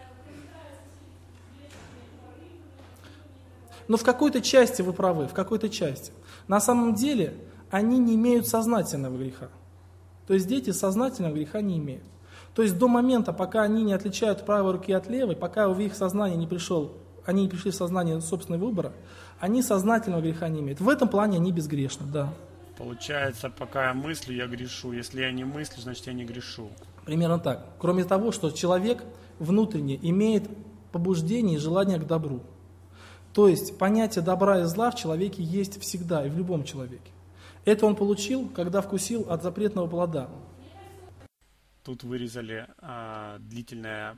Но в какой-то части вы правы, в какой-то части. На самом деле они не имеют сознательного греха. То есть дети сознательного греха не имеют. То есть до момента, пока они не отличают правой руки от левой, пока в их сознание не пришел, они не пришли в сознание собственного выбора, они сознательного греха не имеют. В этом плане они безгрешны, да. Получается, пока я мыслю, я грешу. Если я не мыслю, значит я не грешу. Примерно так. Кроме того, что человек внутренне имеет побуждение и желание к добру. То есть понятие добра и зла в человеке есть всегда и в любом человеке. Это он получил, когда вкусил от запретного плода. Тут вырезали а, длительное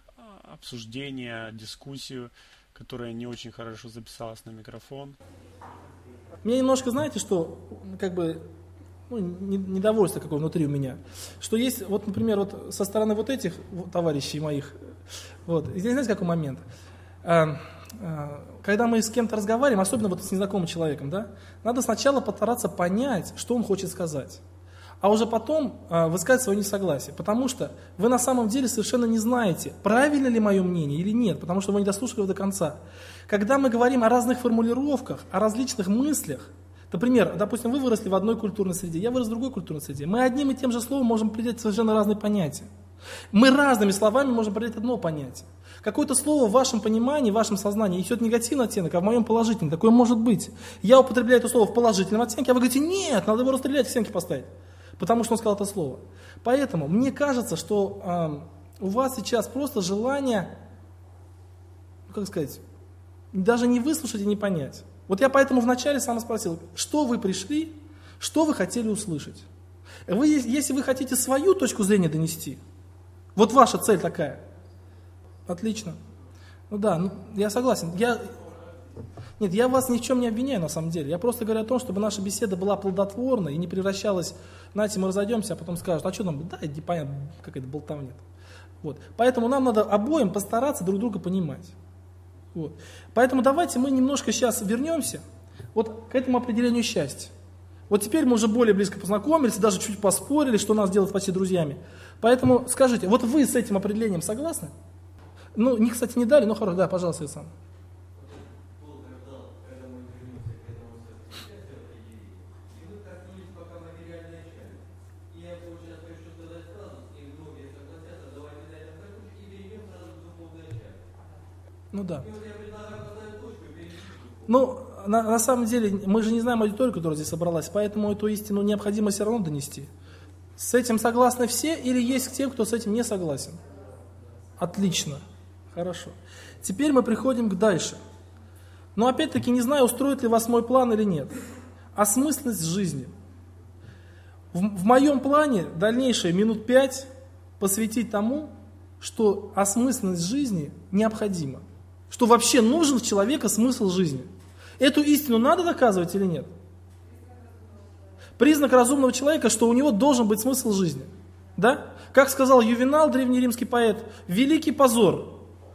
обсуждение, дискуссию, которая не очень хорошо записалась на микрофон. Мне немножко, знаете, что, как бы, ну, недовольство какое внутри у меня, что есть, вот, например, вот со стороны вот этих товарищей моих, вот, здесь, знаете, какой момент? А, а, когда мы с кем-то разговариваем, особенно вот с незнакомым человеком, да, надо сначала постараться понять, что он хочет сказать, а уже потом а, высказать свое несогласие, потому что вы на самом деле совершенно не знаете, правильно ли мое мнение или нет, потому что вы не дослушали его до конца. Когда мы говорим о разных формулировках, о различных мыслях, например, допустим, вы выросли в одной культурной среде, я вырос в другой культурной среде, мы одним и тем же словом можем определять совершенно разные понятия. Мы разными словами можем определять одно понятие. Какое-то слово в вашем понимании, в вашем сознании несет негативный оттенок, а в моем положительный. Такое может быть. Я употребляю это слово в положительном оттенке, а вы говорите, нет, надо его расстрелять, к стенке поставить, потому что он сказал это слово. Поэтому мне кажется, что э, у вас сейчас просто желание, ну, как сказать, даже не выслушать и не понять. Вот я поэтому вначале сам спросил, что вы пришли, что вы хотели услышать. Вы, если вы хотите свою точку зрения донести, вот ваша цель такая, отлично. Ну да, ну, я согласен. Я, нет, я вас ни в чем не обвиняю на самом деле. Я просто говорю о том, чтобы наша беседа была плодотворной и не превращалась, знаете, мы разойдемся, а потом скажут, а что там, да, иди, понятно, какая-то болтовня. Вот. Поэтому нам надо обоим постараться друг друга понимать. Вот. Поэтому давайте мы немножко сейчас вернемся вот к этому определению счастья. Вот теперь мы уже более близко познакомились, даже чуть поспорили, что нас делает почти друзьями. Поэтому скажите, вот вы с этим определением согласны? Ну, не, кстати, не дали, но хорошо, да, пожалуйста, Александр. Ну да. Ну, на, на самом деле, мы же не знаем аудиторию, которая здесь собралась, поэтому эту истину необходимо все равно донести. С этим согласны все или есть те, кто с этим не согласен? Отлично. Хорошо. Теперь мы приходим к дальше. Но опять-таки не знаю, устроит ли вас мой план или нет. Осмысленность жизни. В, в моем плане дальнейшие минут пять посвятить тому, что осмысленность жизни необходима. Что вообще нужен в человека смысл жизни. Эту истину надо доказывать или нет? Признак разумного человека, что у него должен быть смысл жизни. Да? Как сказал Ювенал, древнеримский поэт, великий позор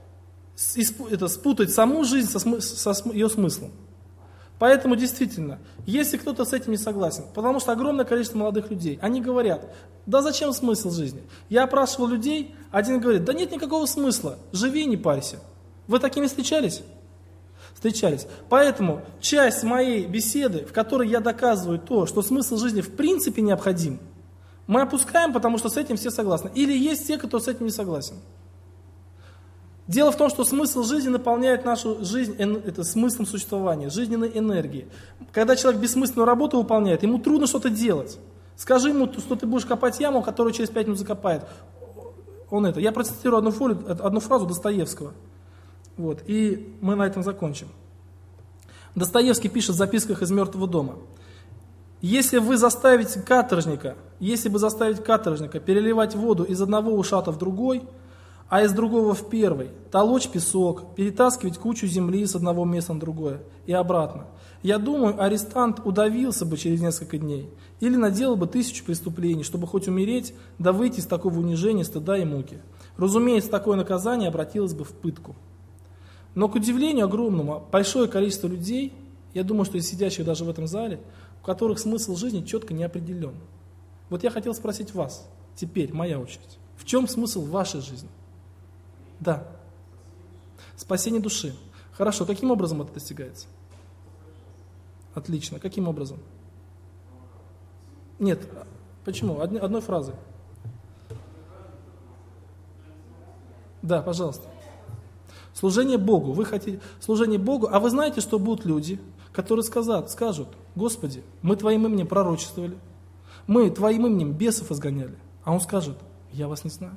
это, спутать саму жизнь со, смы, со ее смыслом. Поэтому действительно, если кто-то с этим не согласен, потому что огромное количество молодых людей, они говорят, да зачем смысл жизни? Я опрашивал людей, один говорит, да нет никакого смысла, живи и не парься. Вы такими встречались? Встречались. Поэтому часть моей беседы, в которой я доказываю то, что смысл жизни в принципе необходим, мы опускаем, потому что с этим все согласны. Или есть те, кто с этим не согласен. Дело в том, что смысл жизни наполняет нашу жизнь это смыслом существования, жизненной энергией. Когда человек бессмысленную работу выполняет, ему трудно что-то делать. Скажи ему, что ты будешь копать яму, которую через пять минут закопает. Он это. Я процитирую одну, фолию, одну фразу Достоевского. Вот, и мы на этом закончим. Достоевский пишет в записках из «Мертвого дома». Если вы заставите каторжника, если бы заставить каторжника переливать воду из одного ушата в другой, а из другого в первый, толочь песок, перетаскивать кучу земли с одного места на другое и обратно, я думаю, арестант удавился бы через несколько дней или наделал бы тысячу преступлений, чтобы хоть умереть, да выйти из такого унижения, стыда и муки. Разумеется, такое наказание обратилось бы в пытку. Но, к удивлению огромному, большое количество людей, я думаю, что из сидящих даже в этом зале, у которых смысл жизни четко не определен. Вот я хотел спросить вас, теперь моя очередь. В чем смысл вашей жизни? Да. Спасение души. Хорошо, каким образом это достигается? Отлично, каким образом? Нет, почему? Одни, одной фразой. Да, пожалуйста. Служение Богу. Вы хотите служение Богу, а вы знаете, что будут люди, которые скажут, скажут, Господи, мы Твоим именем пророчествовали, мы Твоим именем бесов изгоняли. А он скажет, я вас не знаю.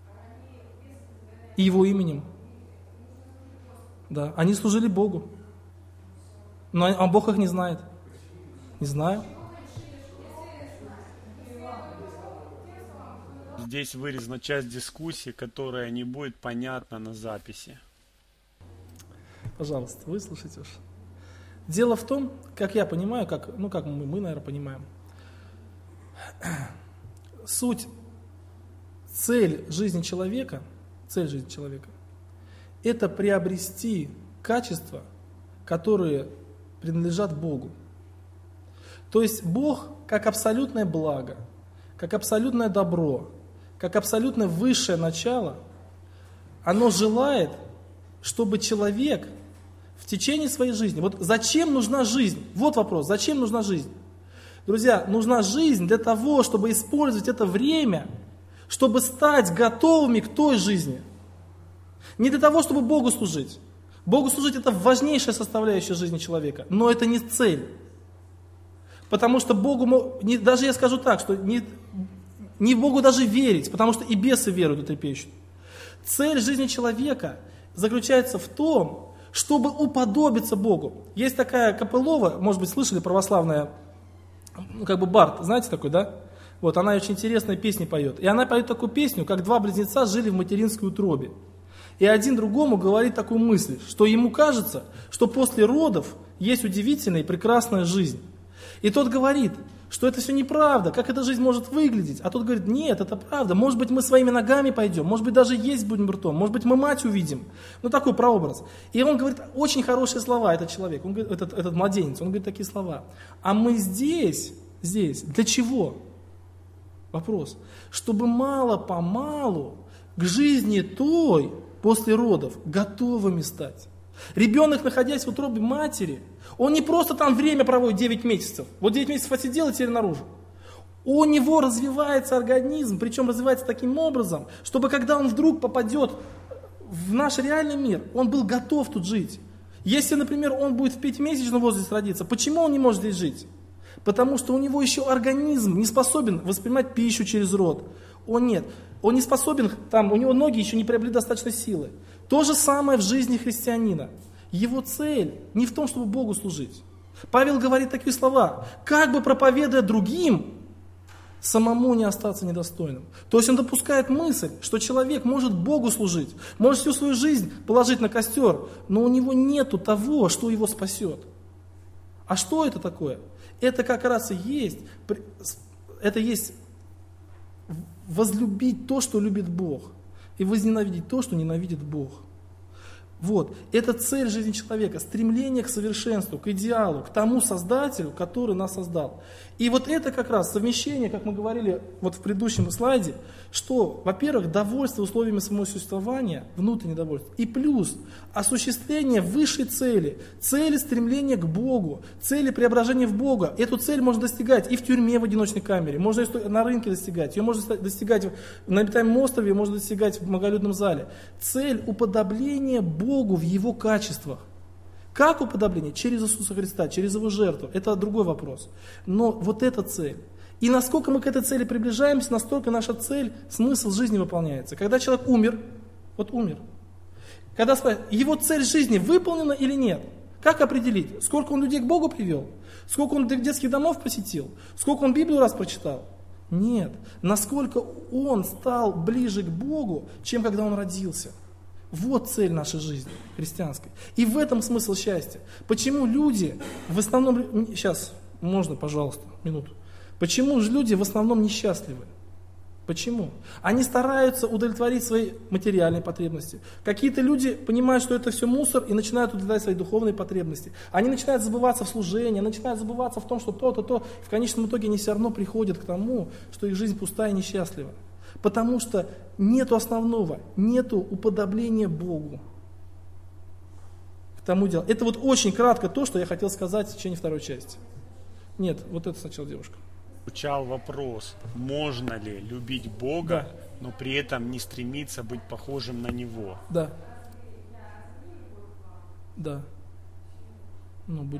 И Его именем. Да, они служили Богу. Но а Бог их не знает. Не знаю. здесь вырезана часть дискуссии, которая не будет понятна на записи. Пожалуйста, выслушайте уж. Дело в том, как я понимаю, как, ну как мы, мы, наверное, понимаем, суть, цель жизни человека, цель жизни человека, это приобрести качества, которые принадлежат Богу. То есть Бог как абсолютное благо, как абсолютное добро, как абсолютное высшее начало, оно желает, чтобы человек в течение своей жизни, вот зачем нужна жизнь? Вот вопрос, зачем нужна жизнь? Друзья, нужна жизнь для того, чтобы использовать это время, чтобы стать готовыми к той жизни. Не для того, чтобы Богу служить. Богу служить – это важнейшая составляющая жизни человека, но это не цель. Потому что Богу, не, даже я скажу так, что не, не Богу даже верить, потому что и бесы веруют и трепещут. Цель жизни человека заключается в том, чтобы уподобиться Богу. Есть такая Копылова, может быть, слышали, православная, ну, как бы бард, знаете такой, да? Вот, она очень интересные песни поет. И она поет такую песню, как два близнеца жили в материнской утробе. И один другому говорит такую мысль, что ему кажется, что после родов есть удивительная и прекрасная жизнь. И тот говорит, что это все неправда, как эта жизнь может выглядеть. А тот говорит, нет, это правда, может быть, мы своими ногами пойдем, может быть, даже есть будем ртом, может быть, мы мать увидим. Ну, такой прообраз. И он говорит очень хорошие слова, этот человек, он говорит, этот, этот младенец, он говорит такие слова. А мы здесь, здесь, для чего? Вопрос. Чтобы мало-помалу к жизни той, после родов, готовыми стать. Ребенок, находясь в утробе матери, он не просто там время проводит девять месяцев. Вот девять месяцев отсидел и теперь наружу. У него развивается организм, причем развивается таким образом, чтобы когда он вдруг попадет в наш реальный мир, он был готов тут жить. Если, например, он будет в пятимесячном возрасте родиться, почему он не может здесь жить? Потому что у него еще организм не способен воспринимать пищу через рот. Он нет. Он не способен, там, у него ноги еще не приобрели достаточно силы. То же самое в жизни христианина. Его цель не в том, чтобы Богу служить. Павел говорит такие слова, как бы проповедуя другим, самому не остаться недостойным. То есть он допускает мысль, что человек может Богу служить, может всю свою жизнь положить на костер, но у него нету того, что его спасет. А что это такое? Это как раз и есть, это есть возлюбить то, что любит Бог, и возненавидеть то, что ненавидит Бог. Вот, это цель жизни человека, стремление к совершенству, к идеалу, к тому Создателю, который нас создал. И вот это как раз совмещение, как мы говорили вот в предыдущем слайде, что, во-первых, довольство условиями самого существования, внутреннее довольство, и плюс осуществление высшей цели, цели стремления к Богу, цели преображения в Бога. Эту цель можно достигать и в тюрьме в одиночной камере, можно ее на рынке достигать, ее можно достигать на обитаемом острове, ее можно достигать в многолюдном зале. Цель уподобления Богу в Его качествах. Как уподобление? Через Иисуса Христа, через Его жертву. Это другой вопрос. Но вот эта цель. И насколько мы к этой цели приближаемся, настолько наша цель, смысл жизни выполняется. Когда человек умер, вот умер, когда спрашивают, его цель жизни выполнена или нет? Как определить? Сколько он людей к Богу привел? Сколько он детских домов посетил? Сколько он Библию раз прочитал? Нет. Насколько он стал ближе к Богу, чем когда он родился? Вот цель нашей жизни христианской. И в этом смысл счастья. Почему люди в основном... Сейчас, можно, пожалуйста, минуту. Почему же люди в основном несчастливы? Почему? Они стараются удовлетворить свои материальные потребности. Какие-то люди понимают, что это все мусор, и начинают удовлетворять свои духовные потребности. Они начинают забываться в служении, начинают забываться в том, что то-то, то. В конечном итоге они все равно приходят к тому, что их жизнь пустая и несчастлива. Потому что нету основного, нету уподобления Богу. К тому делу. Это вот очень кратко то, что я хотел сказать в течение второй части. Нет, вот это сначала девушка. Звучал вопрос, можно ли любить Бога, да, но при этом не стремиться быть похожим на Него? Да. Да. Ну, будь.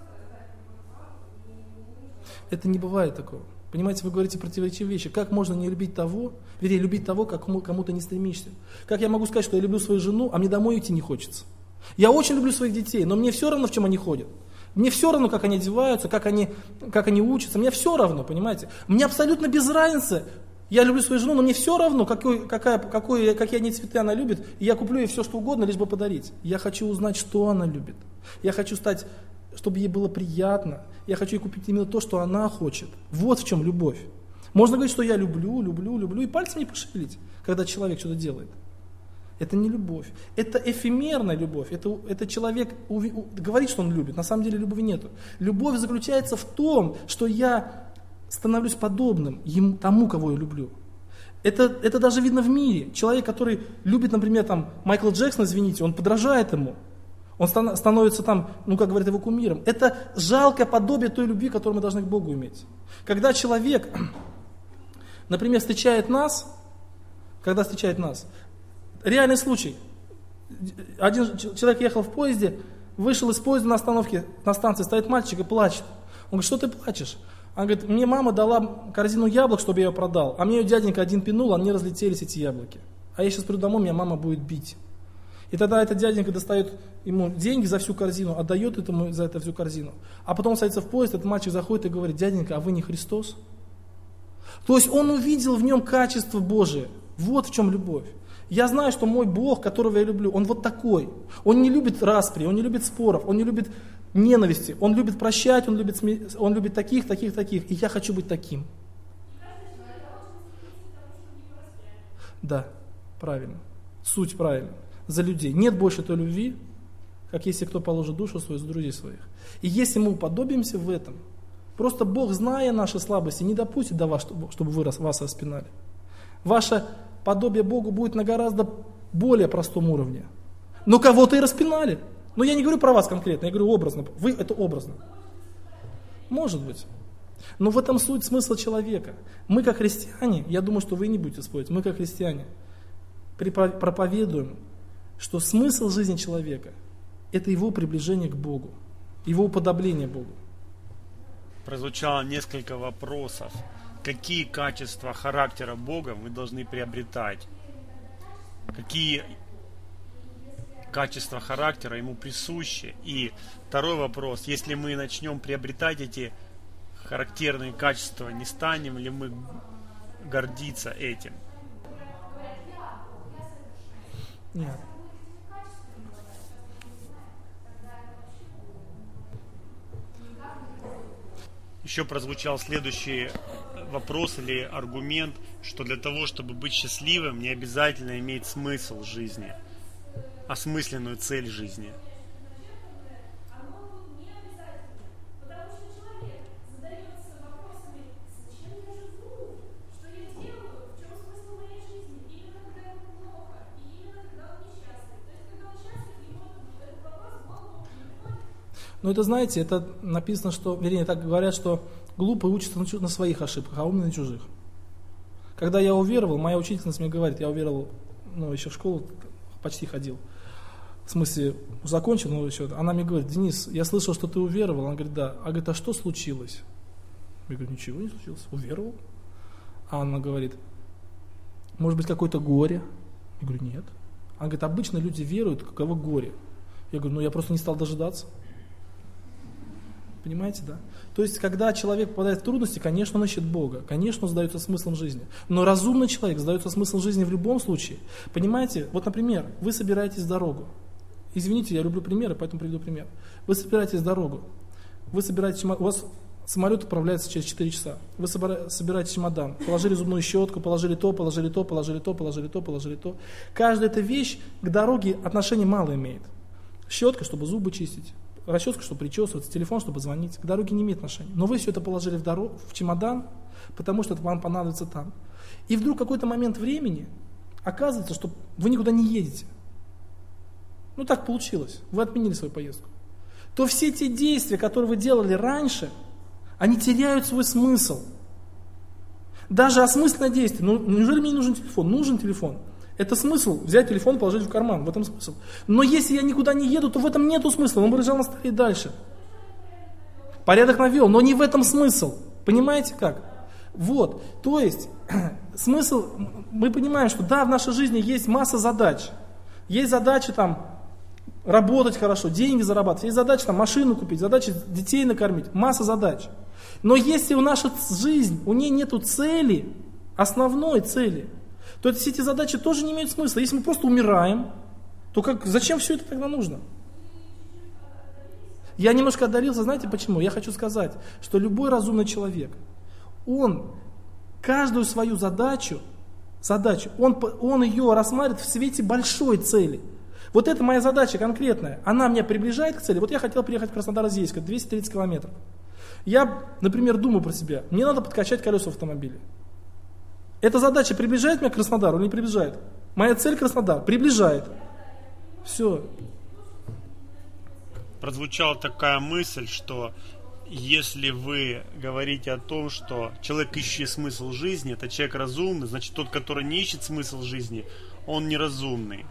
Это не бывает такого. Понимаете, вы говорите противоречивые вещи. Как можно не любить того, вернее, любить того, как кому-то не стремишься? Как я могу сказать, что я люблю свою жену, а мне домой идти не хочется? Я очень люблю своих детей, но мне все равно, в чем они ходят. Мне все равно, как они одеваются, как они, как они учатся. Мне все равно, понимаете? Мне абсолютно без разницы. Я люблю свою жену, но мне все равно, какой, какая, какой, какие они цветы она любит, и я куплю ей все, что угодно, лишь бы подарить. Я хочу узнать, что она любит. Я хочу стать, чтобы ей было приятно. Я хочу ей купить именно то, что она хочет. Вот в чем любовь. Можно говорить, что я люблю, люблю, люблю, и пальцем не пошевелить, когда человек что-то делает. Это не любовь. Это эфемерная любовь. Это, это человек уви, у, говорит, что он любит. На самом деле любви нету. Любовь заключается в том, что я становлюсь подобным ему, тому, кого я люблю. Это, это даже видно в мире. Человек, который любит, например, там, Майкла Джексона, извините, он подражает ему. Он стан, становится там, ну, как говорят, его кумиром. Это жалкое подобие той любви, которую мы должны к Богу иметь. Когда человек, например, встречает нас, когда встречает нас, реальный случай. Один человек ехал в поезде, вышел из поезда на остановке, на станции, стоит мальчик и плачет. Он говорит, что ты плачешь? Он говорит, мне мама дала корзину яблок, чтобы я ее продал, а мне ее дяденька один пинул, а мне разлетелись эти яблоки. А я сейчас приду домой, меня мама будет бить. И тогда этот дяденька достает ему деньги за всю корзину, отдает этому за это всю корзину. А потом садится в поезд, этот мальчик заходит и говорит, дяденька, а вы не Христос? То есть он увидел в нем качество Божие. Вот в чем любовь. Я знаю, что мой Бог, которого я люблю, Он вот такой. Он не любит распри, Он не любит споров, Он не любит ненависти, Он любит прощать, Он любит, сме... он любит таких, таких, таких. И я хочу быть таким. Да, правильно. Суть правильно. За людей. Нет больше той любви, как если кто положит душу свою за друзей своих. И если мы уподобимся в этом, просто Бог, зная наши слабости, не допустит до вас, чтобы вы вас распинали. Ваше подобие Богу будет на гораздо более простом уровне. Но кого-то и распинали. Но я не говорю про вас конкретно, я говорю образно. Вы это образно. Может быть. Но в этом суть смысла человека. Мы как христиане, я думаю, что вы не будете спорить, мы как христиане проповедуем, что смысл жизни человека – это его приближение к Богу, его уподобление Богу. Прозвучало несколько вопросов. Какие качества характера Бога вы должны приобретать? Какие качества характера Ему присущи? И второй вопрос. Если мы начнем приобретать эти характерные качества, не станем ли мы гордиться этим? Нет. Еще прозвучал следующий вопрос или аргумент, что для того, чтобы быть счастливым, не обязательно иметь смысл жизни, осмысленную цель жизни. Но это, знаете, это написано, что, вернее, так говорят, что глупые учатся на своих ошибках, а умные на чужих. Когда я уверовал, моя учительница мне говорит, я уверовал, ну, еще в школу почти ходил, в смысле, закончил, но еще, она мне говорит, Денис, я слышал, что ты уверовал, она говорит, да, а говорит, а что случилось? Я говорю, ничего не случилось, уверовал. А она говорит, может быть, какое-то горе? Я говорю, нет. Она говорит, обычно люди веруют, у кого горе. Я говорю, ну, я просто не стал дожидаться. Понимаете, да? То есть, когда человек попадает в трудности, конечно, он ищет Бога, конечно, он задается смыслом жизни. Но разумный человек задается смыслом жизни в любом случае. Понимаете, вот, например, вы собираетесь в дорогу. Извините, я люблю примеры, поэтому приведу пример. Вы собираетесь в дорогу. Вы собираетесь, у вас самолет отправляется через четыре часа. Вы собираете чемодан, положили зубную щетку, положили то, положили то, положили то, положили то, положили то. Каждая эта вещь к дороге отношения мало имеет. Щетка, чтобы зубы чистить. Расческа, чтобы причесываться, телефон, чтобы звонить. К дороге не имеет отношения. Но вы все это положили в, дорогу, в чемодан, потому что это вам понадобится там. И вдруг в какой-то момент времени оказывается, что вы никуда не едете. Ну так получилось. Вы отменили свою поездку. То все те действия, которые вы делали раньше, они теряют свой смысл. Даже осмысленное действие. Ну, неужели мне нужен телефон? Нужен телефон. Это смысл взять телефон и положить в карман, в этом смысл. Но если я никуда не еду, то в этом нету смысла, он бы лежал на столе и дальше. Порядок навел, но не в этом смысл. Понимаете как? Вот, то есть, смысл, мы понимаем, что да, в нашей жизни есть масса задач. Есть задача там работать хорошо, деньги зарабатывать, есть задача там машину купить, задача детей накормить, масса задач. Но если у наша жизнь, у нее нету цели, основной цели, то есть все эти задачи тоже не имеют смысла. Если мы просто умираем, то как, зачем все это тогда нужно? Я немножко отдалился, знаете почему? Я хочу сказать, что любой разумный человек, он каждую свою задачу, задачу он, он ее рассматривает в свете большой цели. Вот это моя задача конкретная, она меня приближает к цели. Вот я хотел приехать в Краснодар-Озерск, двести тридцать километров. Я, например, думаю про себя, мне надо подкачать колеса в автомобиле. Эта задача приближает меня к Краснодару или не приближает? Моя цель Краснодар приближает. Все. Прозвучала такая мысль, что если вы говорите о том, что человек ищет смысл жизни, это человек разумный, значит тот, который не ищет смысл жизни, он неразумный.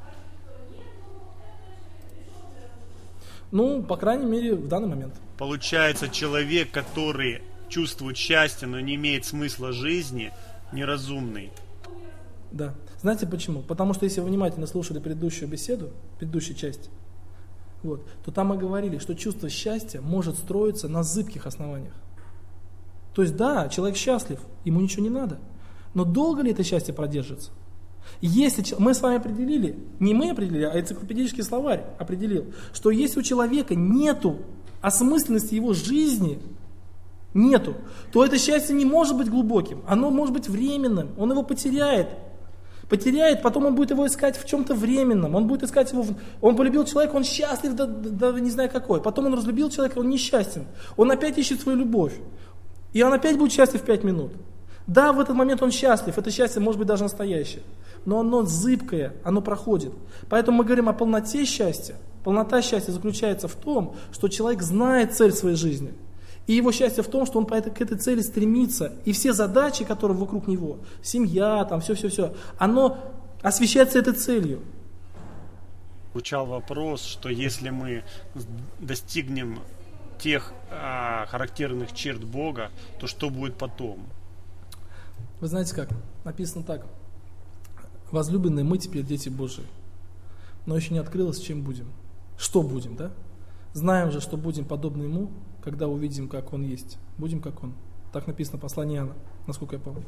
Ну, по крайней мере, в данный момент. Получается, человек, который чувствует счастье, но не имеет смысла жизни, неразумный. Да. Знаете почему? Потому что если вы внимательно слушали предыдущую беседу, предыдущую часть, вот, то там мы говорили, что чувство счастья может строиться на зыбких основаниях. То есть да, человек счастлив, ему ничего не надо. Но долго ли это счастье продержится? Если мы с вами определили, не мы определили, а энциклопедический словарь определил, что если у человека нету осмысленности его жизни, нету, то это счастье не может быть глубоким, оно может быть временным, он его потеряет. Потеряет, потом он будет его искать в чем-то временном, он будет искать его, в... он полюбил человека, он счастлив, да, да не знаю какой, потом он разлюбил человека, он несчастен, он опять ищет свою любовь, и он опять будет счастлив пять минут. Да, в этот момент он счастлив, это счастье может быть даже настоящее, но оно зыбкое, оно проходит. Поэтому мы говорим о полноте счастья. Полнота счастья заключается в том, что человек знает цель своей жизни. И его счастье в том, что он к этой цели стремится. И все задачи, которые вокруг него, семья, там все-все-все, оно освещается этой целью. Звучал вопрос, что если мы достигнем тех а, характерных черт Бога, то что будет потом? Вы знаете как? Написано так. Возлюбленные, мы теперь дети Божии. Но еще не открылось, чем будем. Что будем, да? Знаем же, что будем подобны Ему, когда увидим, как Он есть. Будем, как Он. Так написано в послании Иоанна, насколько я помню.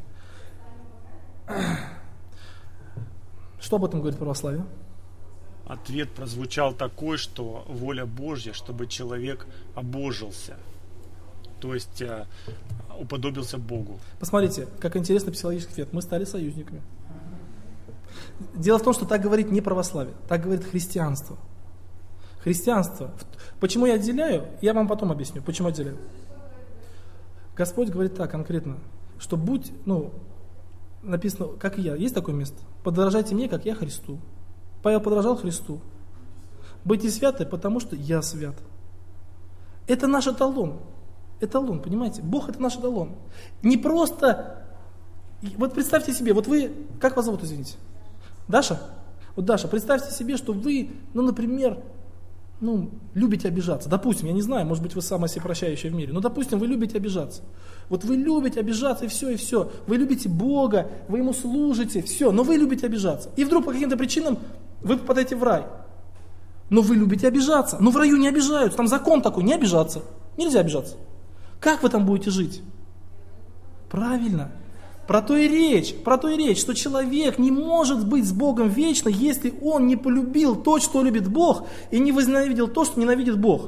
Что об этом говорит православие? Ответ прозвучал такой, что воля Божья, чтобы человек обожился. То есть э, уподобился Богу. Посмотрите, как интересный психологический ответ. Мы стали союзниками. Дело в том, что так говорит не православие, так говорит христианство. Христианство. Почему я отделяю? Я вам потом объясню, почему отделяю. Господь говорит так конкретно, что будь, ну, написано, как и я. Есть такое место? Подражайте мне, как я Христу. Павел подражал Христу. Будьте святы, потому что я свят. Это наш эталон. Эталон, понимаете? Бог это наш эталон. Не просто... Вот представьте себе, вот вы... Как вас зовут, извините? Даша? Вот Даша, представьте себе, что вы, ну, например, ну, любите обижаться. Допустим, я не знаю, может быть, вы самая всепрощающая в мире, но, допустим, вы любите обижаться. Вот вы любите обижаться, и все, и все. Вы любите Бога, вы Ему служите, все, но вы любите обижаться. И вдруг по каким-то причинам вы попадаете в рай. Но вы любите обижаться. Но в раю не обижаются, там закон такой, не обижаться. Нельзя обижаться. Как вы там будете жить? Правильно. Про то и речь, про то и речь, что человек не может быть с Богом вечно, если он не полюбил то, что любит Бог, и не возненавидел то, что ненавидит Бог.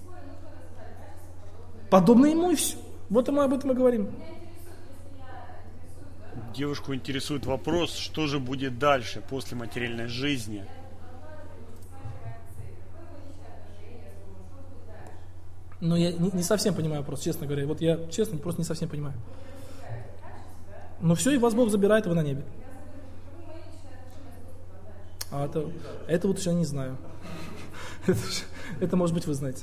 Подобно ему и все. Вот и мы об этом и говорим. Девушку интересует вопрос, что же будет дальше, после материальной жизни. Но я не, не совсем понимаю вопрос, честно говоря. Вот я, честно, просто не совсем понимаю. Ну все, и вас Бог забирает, и вы на небе. А это, это вот я не знаю. Это, это, может быть, вы знаете.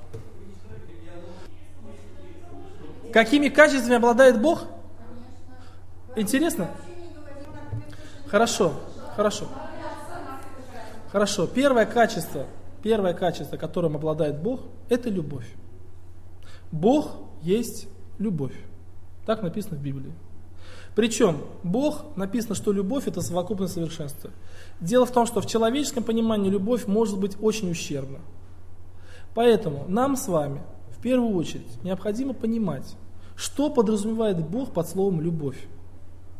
Какими качествами обладает Бог? Интересно? Хорошо, хорошо. Хорошо. Первое качество, первое качество, которым обладает Бог, это любовь. Бог есть любовь. Так написано в Библии. Причем Бог, написано, что любовь это совокупное совершенство. Дело в том, что в человеческом понимании любовь может быть очень ущербна. Поэтому нам с вами в первую очередь необходимо понимать, что подразумевает Бог под словом любовь.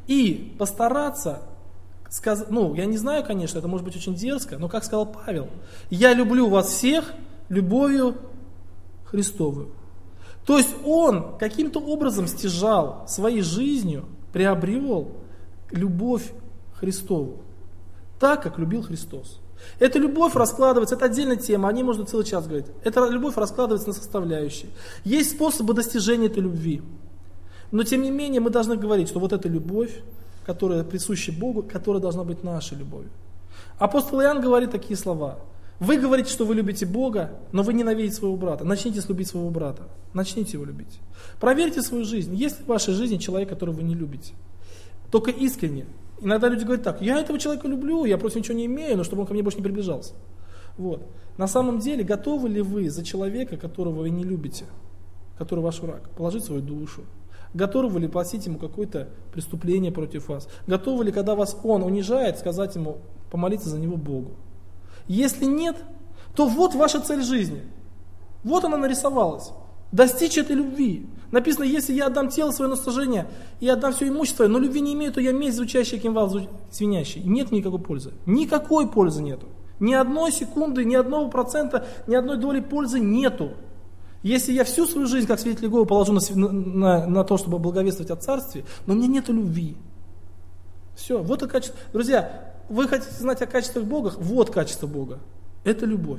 и постараться сказать, ну, я не знаю, конечно, это может быть очень дерзко, но как сказал Павел, я люблю вас всех любовью Христовую. То есть он каким-то образом стяжал своей жизнью, приобрел любовь Христову, так, как любил Христос. Эта любовь раскладывается, это отдельная тема, о ней можно целый час говорить. Эта любовь раскладывается на составляющие. Есть способы достижения этой любви. Но тем не менее мы должны говорить, что вот эта любовь, которая присуща Богу, которая должна быть нашей любовью. Апостол Иоанн говорит такие слова. Вы говорите, что вы любите Бога, но вы ненавидите своего брата. Начните любить своего брата. Начните его любить. Проверьте свою жизнь. Есть ли в вашей жизни человек, которого вы не любите? Только искренне. Иногда люди говорят так, я этого человека люблю, я просто ничего не имею, но чтобы он ко мне больше не приближался. Вот. На самом деле, готовы ли вы за человека, которого вы не любите, который ваш враг, положить свою душу? Готовы ли платить ему какое-то преступление против вас? Готовы ли, когда вас он унижает, сказать ему, помолиться за него Богу? Если нет, то вот ваша цель жизни. Вот она нарисовалась. Достичь этой любви. Написано, если я отдам тело свое на сожжение и отдам все имущество, но любви не имею, то я месть звучащий, кимвал звенящий. Нет никакой пользы. Никакой пользы нету. Ни одной секунды, ни одного процента, ни одной доли пользы нету. Если я всю свою жизнь, как свидетель Иеговы, положу на, на, на то, чтобы благовествовать о Царстве, но у меня нету любви. Все, вот это качество. Друзья, вы хотите знать о качествах Бога? Вот качество Бога. Это любовь.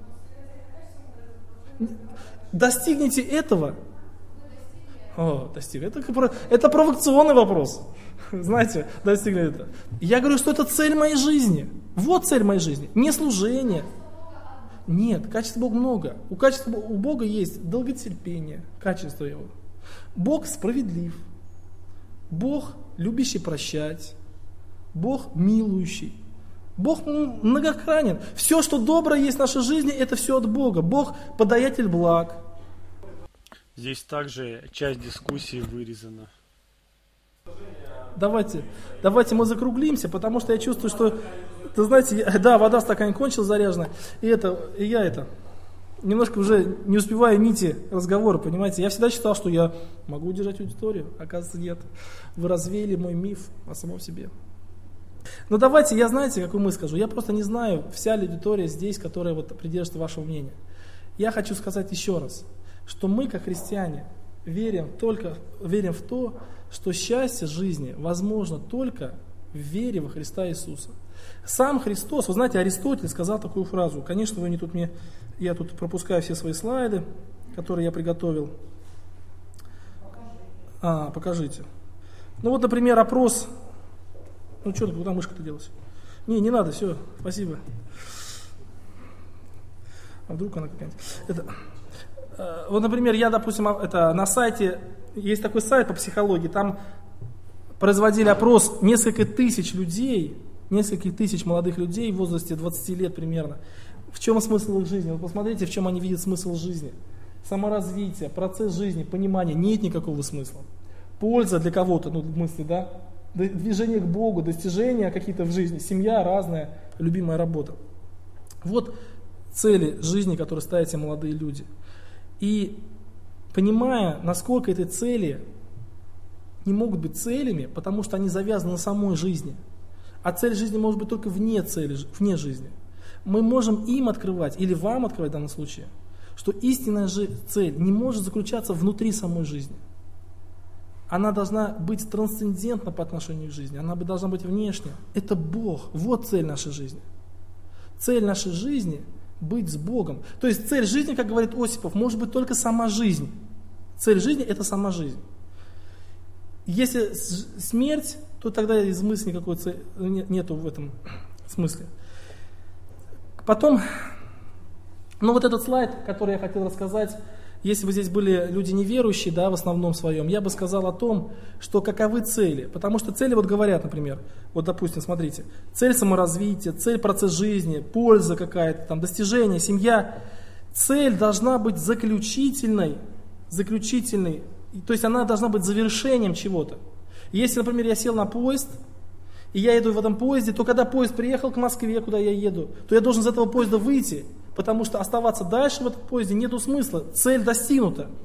Достигните этого. О, достиг. Это, это провокационный вопрос. Знаете, достигли это. Я говорю, что это цель моей жизни. Вот цель моей жизни. Не служение. Нет, качества Бога много. У качества у Бога есть долготерпение, качество его. Бог справедлив. Бог любящий прощать. Бог милующий. Бог многокранен. Все, что доброе есть в нашей жизни, это все от Бога. Бог подаятель благ. Здесь также часть дискуссии вырезана. Давайте, давайте мы закруглимся, потому что я чувствую, что, ты знаете, я, да, вода в стакане кончилась заряжена, и это, и я это, немножко уже не успеваю нити разговора, понимаете. Я всегда считал, что я могу удержать аудиторию, оказывается, нет. Вы развеяли мой миф о самом себе. Но давайте, я знаете, какую мысль скажу, я просто не знаю, вся ли аудитория здесь, которая вот придерживается вашего мнения. Я хочу сказать еще раз, что мы, как христиане, верим только, верим в то, что счастье жизни возможно только в вере во Христа Иисуса. Сам Христос, вы знаете, Аристотель сказал такую фразу, конечно, вы не тут мне, я тут пропускаю все свои слайды, которые я приготовил. А, покажите. Ну вот, например, опрос. Ну что, куда мышка-то делась? Не, не надо, все, спасибо. А вдруг она какая-нибудь? Это... Вот, например, я, допустим, это, на сайте, есть такой сайт по психологии, там производили опрос несколько тысяч людей, несколько тысяч молодых людей в возрасте двадцати лет примерно. В чем смысл их жизни? Вот посмотрите, в чем они видят смысл жизни. Саморазвитие, процесс жизни, понимание, нет никакого смысла. Польза для кого-то, ну, в мысли, да? Движение к Богу, достижения какие-то в жизни, семья разная, любимая работа. Вот цели жизни, которые ставят себе молодые люди. И понимая, насколько эти цели не могут быть целями, потому что они завязаны на самой жизни. А цель жизни может быть только вне цели, вне жизни. Мы можем им открывать, или вам открывать в данном случае, что истинная цель не может заключаться внутри самой жизни. Она должна быть трансцендентна по отношению к жизни, она должна быть внешняя. Это Бог, вот цель нашей жизни. Цель нашей жизни – быть с Богом. То есть цель жизни, как говорит Осипов, может быть только сама жизнь. Цель жизни – это сама жизнь. Если смерть, то тогда из мысли никакой цели нету в этом смысле. Потом, ну вот этот слайд, который я хотел рассказать, если бы здесь были люди неверующие, да, в основном своем, я бы сказал о том, что каковы цели. Потому что цели вот говорят, например, вот допустим, смотрите, цель саморазвития, цель процесс жизни, польза какая-то, там, достижение, семья. Цель должна быть заключительной, заключительной, то есть она должна быть завершением чего-то. Если, например, я сел на поезд, и я еду в этом поезде, то когда поезд приехал к Москве, куда я еду, то я должен из этого поезда выйти, потому что оставаться дальше в этом поезде нету смысла, цель достигнута.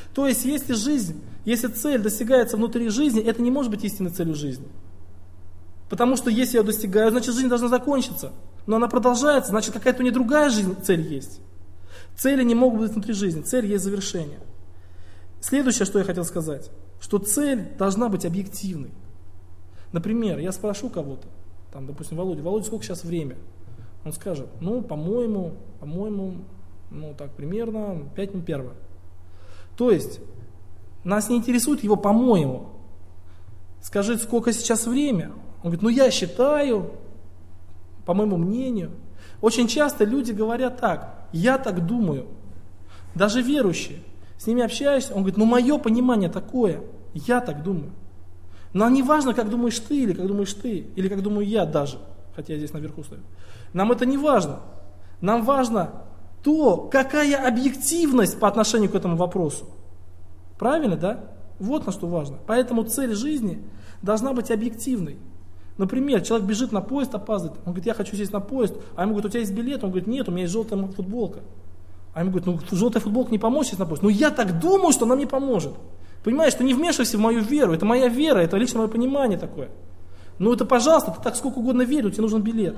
То есть, если жизнь, если цель достигается внутри жизни, это не может быть истинной целью жизни. Потому что если я ее достигаю, значит жизнь должна закончиться. Но она продолжается, значит какая-то у нее другая жизнь, цель есть. Цели не могут быть внутри жизни, цель есть завершение. Следующее, что я хотел сказать, что цель должна быть объективной. Например, я спрошу кого-то, там, допустим, Володя, Володя, сколько сейчас время? Он скажет, ну, по-моему, по-моему, ну, так, примерно пять минут первого. То есть, нас не интересует его по-моему. Скажи, сколько сейчас время? Он говорит, ну, я считаю, по моему мнению. Очень часто люди говорят так, я так думаю. Даже верующие, с ними общаешься, он говорит, ну, мое понимание такое, я так думаю. Но не важно, как думаешь ты, или как думаешь ты, или как думаю я даже, хотя я здесь наверху стою. Нам это не важно. Нам важно то, какая объективность по отношению к этому вопросу. Правильно, да? Вот на что важно. Поэтому цель жизни должна быть объективной. Например, человек бежит на поезд, опаздывает. Он говорит, я хочу сесть на поезд. А ему говорят, у тебя есть билет? Он говорит, нет, у меня есть желтая футболка. А ему говорят, ну желтая футболка не поможет сесть на поезд. Ну я так думаю, что она мне поможет. Понимаешь, ты не вмешивайся в мою веру. Это моя вера, это лично мое понимание такое. Ну это пожалуйста, ты так сколько угодно верил, тебе нужен билет.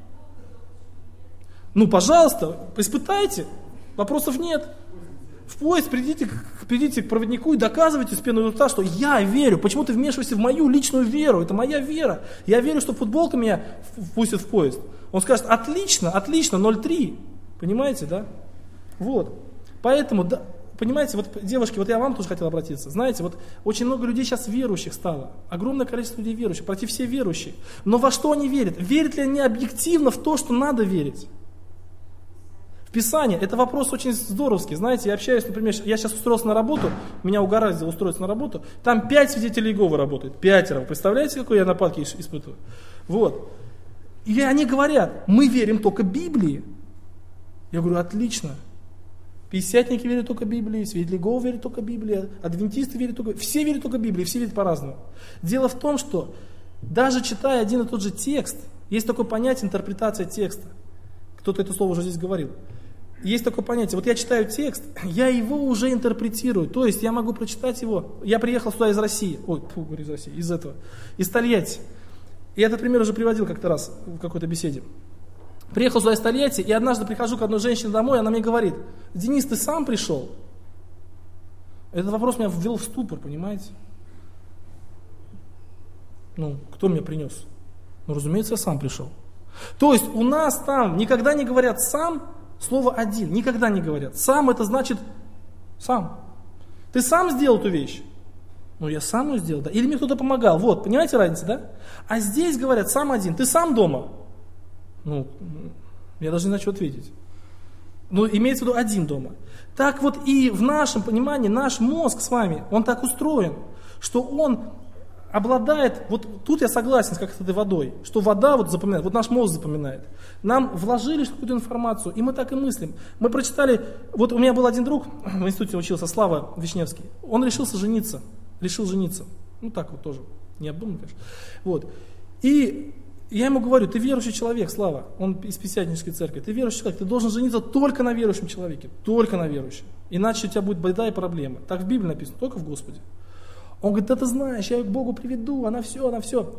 Ну пожалуйста, испытайте. Вопросов нет. В поезд придите, придите к проводнику и доказывайте с пеной у рта, что я верю. Почему ты вмешиваешься в мою личную веру? Это моя вера. Я верю, что футболка меня впустит в поезд. Он скажет, отлично, отлично, ноль три. Понимаете, да? Вот. Поэтому, да, понимаете, вот, девушки, вот я вам тоже хотел обратиться. Знаете, вот очень много людей сейчас верующих стало. Огромное количество людей верующих, почти все верующие. Но во что они верят? Верят ли они объективно в то, что надо верить? Писание, это вопрос очень здоровский. Знаете, я общаюсь, например, я сейчас устроился на работу, меня угораздило устроиться на работу, там пять свидетелей Иеговы работает, пятеро. Вы представляете, какой я нападки испытываю? Вот. И они говорят, мы верим только Библии. Я говорю, отлично. Пятидесятники верят только Библии, свидетели Иеговы верят только Библии, адвентисты верят только... Все верят только Библии, все верят по-разному. Дело в том, что даже читая один и тот же текст, есть такое понятие интерпретация текста. Кто-то это слово уже здесь говорил. Есть такое понятие, вот я читаю текст, я его уже интерпретирую, то есть я могу прочитать его, я приехал сюда из России, ой, фу, говорю из России, из этого, из Тольятти, и этот пример уже приводил как-то раз в какой-то беседе. Приехал сюда из Тольятти, и однажды прихожу к одной женщине домой, она мне говорит, Денис, ты сам пришел? Этот вопрос меня ввел в ступор, понимаете? Ну, кто меня принес? Ну, разумеется, я сам пришел. То есть у нас там никогда не говорят «сам», слово «один», никогда не говорят. «Сам» это значит «сам». Ты сам сделал эту вещь? Ну, я сам ее сделал, да. Или мне кто-то помогал. Вот, понимаете разницу, да? А здесь говорят «сам один». Ты сам дома? Ну, я даже не знаю, что ответить. Ну, имеется в виду один дома. Так вот и в нашем понимании, наш мозг с вами, он так устроен, что он обладает, вот тут я согласен с как-то этой водой, что вода вот запоминает, вот наш мозг запоминает. Нам вложили какую-то информацию, и мы так и мыслим. Мы прочитали, вот у меня был один друг, в институте учился, Слава Вишневский, он решился жениться, решил жениться. Ну так вот тоже, необдуманно, конечно. Вот. И я ему говорю, ты верующий человек, Слава, он из Пятидесятнической церкви, ты верующий человек, ты должен жениться только на верующем человеке, только на верующем. Иначе у тебя будет беда и проблема. Так в Библии написано, только в Господе. Он говорит, да ты знаешь, я ее к Богу приведу, она все, она все.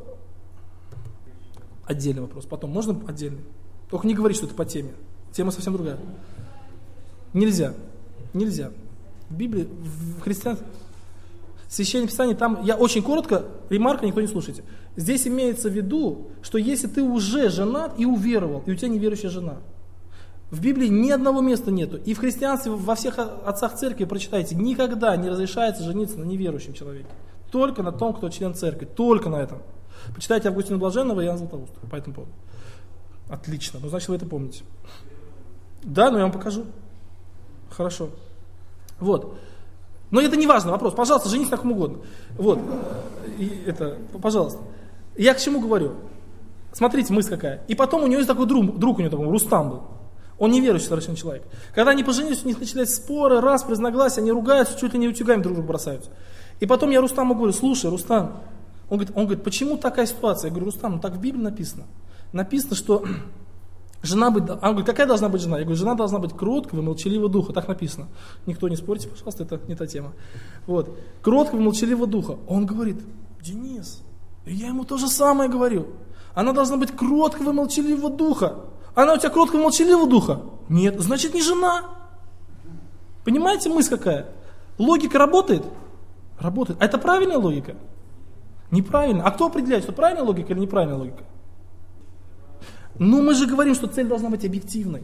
Отдельный вопрос, потом, можно отдельный? Только не говори, что это по теме, тема совсем другая. Нельзя, нельзя. В Библии, в христианстве, в Священном Писании, там, я очень коротко, ремарка, никто не слушайте. Здесь имеется в виду, что если ты уже женат и уверовал, и у тебя неверующая жена, в Библии ни одного места нету. И в христианстве, во всех отцах церкви, прочитайте, никогда не разрешается жениться на неверующем человеке. Только на том, кто член церкви. Только на этом. Почитайте Августина Блаженного и Иоанна Златоуста по этому поводу. Отлично. Ну, значит, вы это помните. Да, но я вам покажу. Хорошо. Вот. Но это не важно вопрос. Пожалуйста, женитесь на ком угодно. Вот. И это, пожалуйста. Я к чему говорю? Смотрите, мысль какая. И потом у него есть такой друг, друг у него такой, Рустам был. Он неверующий совершенно человек. Когда они поженились, у них начались споры, распри, разногласия, они ругаются, чуть ли не утюгами друг друга бросаются. И потом я Рустаму говорю, слушай, Рустам, он говорит, он говорит, почему такая ситуация? Я говорю, Рустам, ну так в Библии написано. Написано, что Жена быть, она говорит, какая должна быть жена? Я говорю, жена должна быть кроткого и молчаливого духа, так написано. Никто не спорьте, пожалуйста, это не та тема. Вот. Кроткого и молчаливого духа. Он говорит, Денис, я ему то же самое говорю. Она должна быть кроткого и молчаливого духа. Она у тебя кроткого и молчаливого духа? Нет, значит не жена. Понимаете мысль какая? Логика работает? Работает. А это правильная логика? Неправильно. А кто определяет, что правильная логика или неправильная логика? Ну, мы же говорим, что цель должна быть объективной.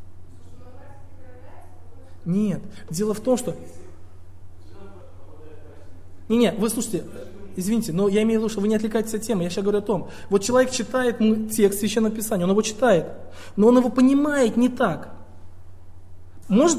Нет. Дело в том, что... Не-не, вы слушайте, извините, но я имею в виду, что вы не отвлекаетесь от темы. Я сейчас говорю о том, вот человек читает текст Священного Писания, он его читает, но он его понимает не так. Может...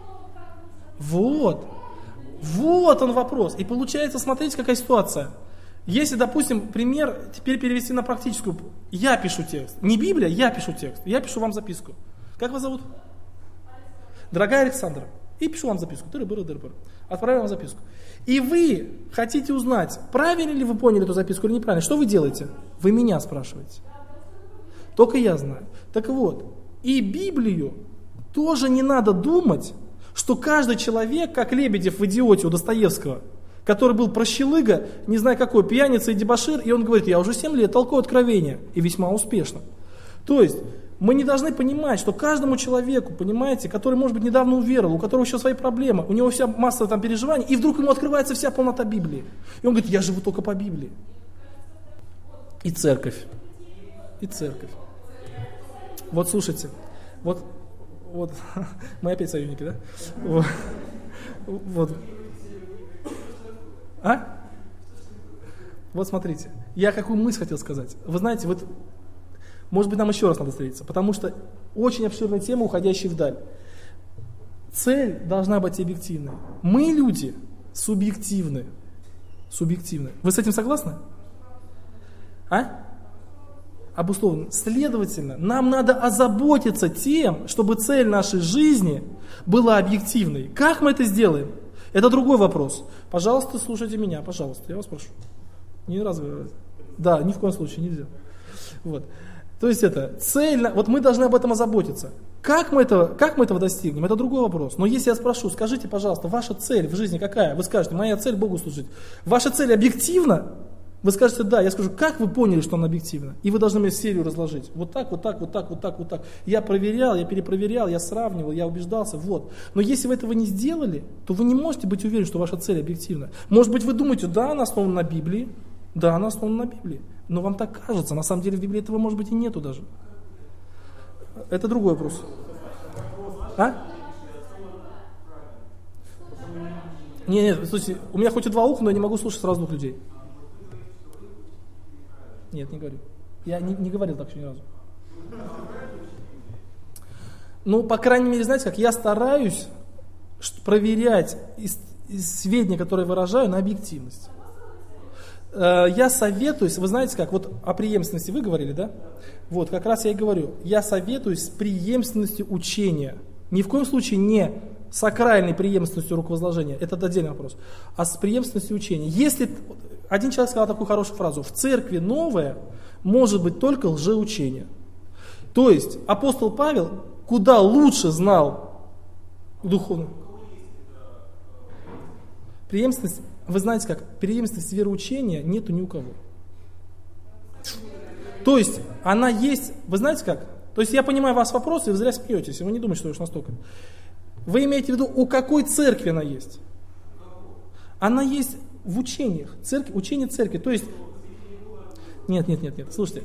Вот. Вот он вопрос. И получается, смотрите, какая ситуация. Если, допустим, пример теперь перевести на практическую. Я пишу текст. Не Библия, я пишу текст. Я пишу вам записку. Как вас зовут? Дорогая Александра. И пишу вам записку. Тыры-быры-дыры-быры. Отправляю вам записку. И вы хотите узнать, правильно ли вы поняли эту записку или неправильно. Что вы делаете? Вы меня спрашиваете. Только я знаю. Так вот, и Библию тоже не надо думать, что каждый человек, как Лебедев в «Идиоте» у Достоевского, который был прощелыга, не знаю какой, пьяница и дебошир, и он говорит, я уже семь лет толкую откровения, и весьма успешно. То есть, мы не должны понимать, что каждому человеку, понимаете, который, может быть, недавно уверовал, у которого еще свои проблемы, у него вся масса там переживаний, и вдруг ему открывается вся полнота Библии. И он говорит, я живу только по Библии. И церковь. И церковь. Вот слушайте, вот, вот, мы опять союзники, да? Вот. вот. А? Вот смотрите, я какую мысль хотел сказать. Вы знаете, вот, может быть, нам еще раз надо встретиться, потому что очень обширная тема, уходящая вдаль. Цель должна быть объективной. Мы, люди, субъективны. Субъективны. Вы с этим согласны? А? Обусловлено. Следовательно, нам надо озаботиться тем, чтобы цель нашей жизни была объективной. Как мы это сделаем? Это другой вопрос. Пожалуйста, слушайте меня, пожалуйста, я вас прошу. Не развивайте. Да, ни в коем случае нельзя. Вот. То есть это цель, вот мы должны об этом озаботиться. Как мы, это, как мы этого достигнем, это другой вопрос. Но если я спрошу, скажите, пожалуйста, ваша цель в жизни какая? Вы скажете, моя цель Богу служить. Ваша цель объективна? Вы скажете, да. Я скажу, как вы поняли, что она объективна? И вы должны мне серию разложить. Вот так, вот так, вот так, вот так, вот так. Я проверял, я перепроверял, я сравнивал, я убеждался, вот. Но если вы этого не сделали, то вы не можете быть уверены, что ваша цель объективна. Может быть, вы думаете, да, она основана на Библии. Да, она основана на Библии. Но вам так кажется, на самом деле в Библии этого, может быть, и нету даже. Это другой вопрос. А? Нет, нет, слушайте, у меня хоть и два уха, но я не могу слушать сразу двух людей. Нет, не говорю. Я не, не говорил так еще ни разу. Ну, по крайней мере, знаете как, я стараюсь проверять из, из сведения, которые выражаю, на объективность. Я советуюсь, вы знаете как, вот о преемственности вы говорили, да? Вот, как раз я и говорю, я советуюсь с преемственностью учения. Ни в коем случае не сакральной преемственностью руковозложения, это отдельный вопрос, а с преемственностью учения. Если, один человек сказал такую хорошую фразу, в церкви новое может быть только лжеучение. То есть апостол Павел куда лучше знал духовно. Преемственность, вы знаете как, преемственность вероучения нету ни у кого. То есть она есть, вы знаете как, то есть я понимаю ваш вопрос, и вы зря смеетесь, и вы не думаете, что уж настолько. Вы имеете в виду, у какой церкви она есть? Она есть в учениях, церкви, учение церкви, то есть... Нет, нет, нет, нет, слушайте.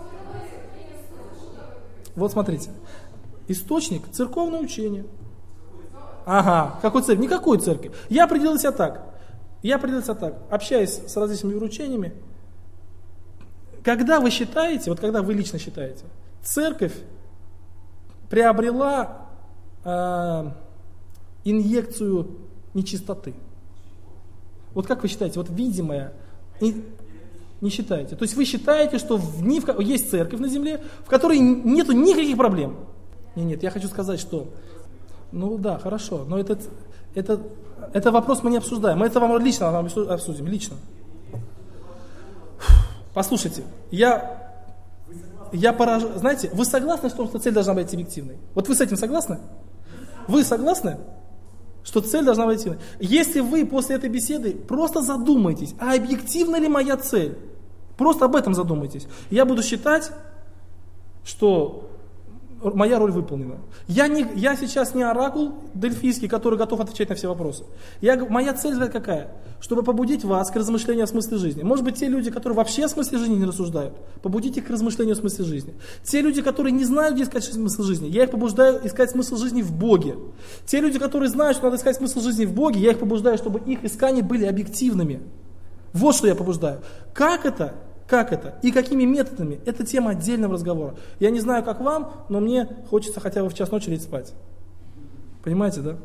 Вот смотрите, источник – церковное учение. Ага, какой церкви? Никакой церкви. Я определил себя так, я определил себя так, общаясь с различными вероучениями, когда вы считаете, вот когда вы лично считаете, церковь приобрела э, инъекцию нечистоты. Вот как вы считаете, вот видимое, не, не считаете. То есть вы считаете, что в, ни в, есть церковь на земле, в которой нету никаких проблем. Нет, нет, я хочу сказать, что, ну да, хорошо, но это, это, это вопрос мы не обсуждаем. Мы это вам лично обсудим, лично. Послушайте, я... я поражен. Знаете, вы согласны, что цель должна быть объективной? Вот вы с этим согласны? Вы согласны, что цель должна быть объективной? Если вы после этой беседы просто задумаетесь, а объективна ли моя цель? Просто об этом задумайтесь. Я буду считать, что моя роль выполнена. Я, не, я сейчас не оракул дельфийский, который готов отвечать на все вопросы. Я, моя цель какая? Чтобы побудить вас к размышлению о смысле жизни. Может быть, те люди, которые вообще о смысле жизни не рассуждают, побудить их к размышлению о смысле жизни. Те люди, которые не знают, где искать смысл жизни, я их побуждаю искать смысл жизни в Боге. Те люди, которые знают, что надо искать смысл жизни в Боге, я их побуждаю, чтобы их искания были объективными. Вот что я побуждаю. Как это? Как это? И какими методами? Это тема отдельного разговора. Я не знаю, как вам, но мне хочется хотя бы в час ночи лечь спать. Понимаете, да?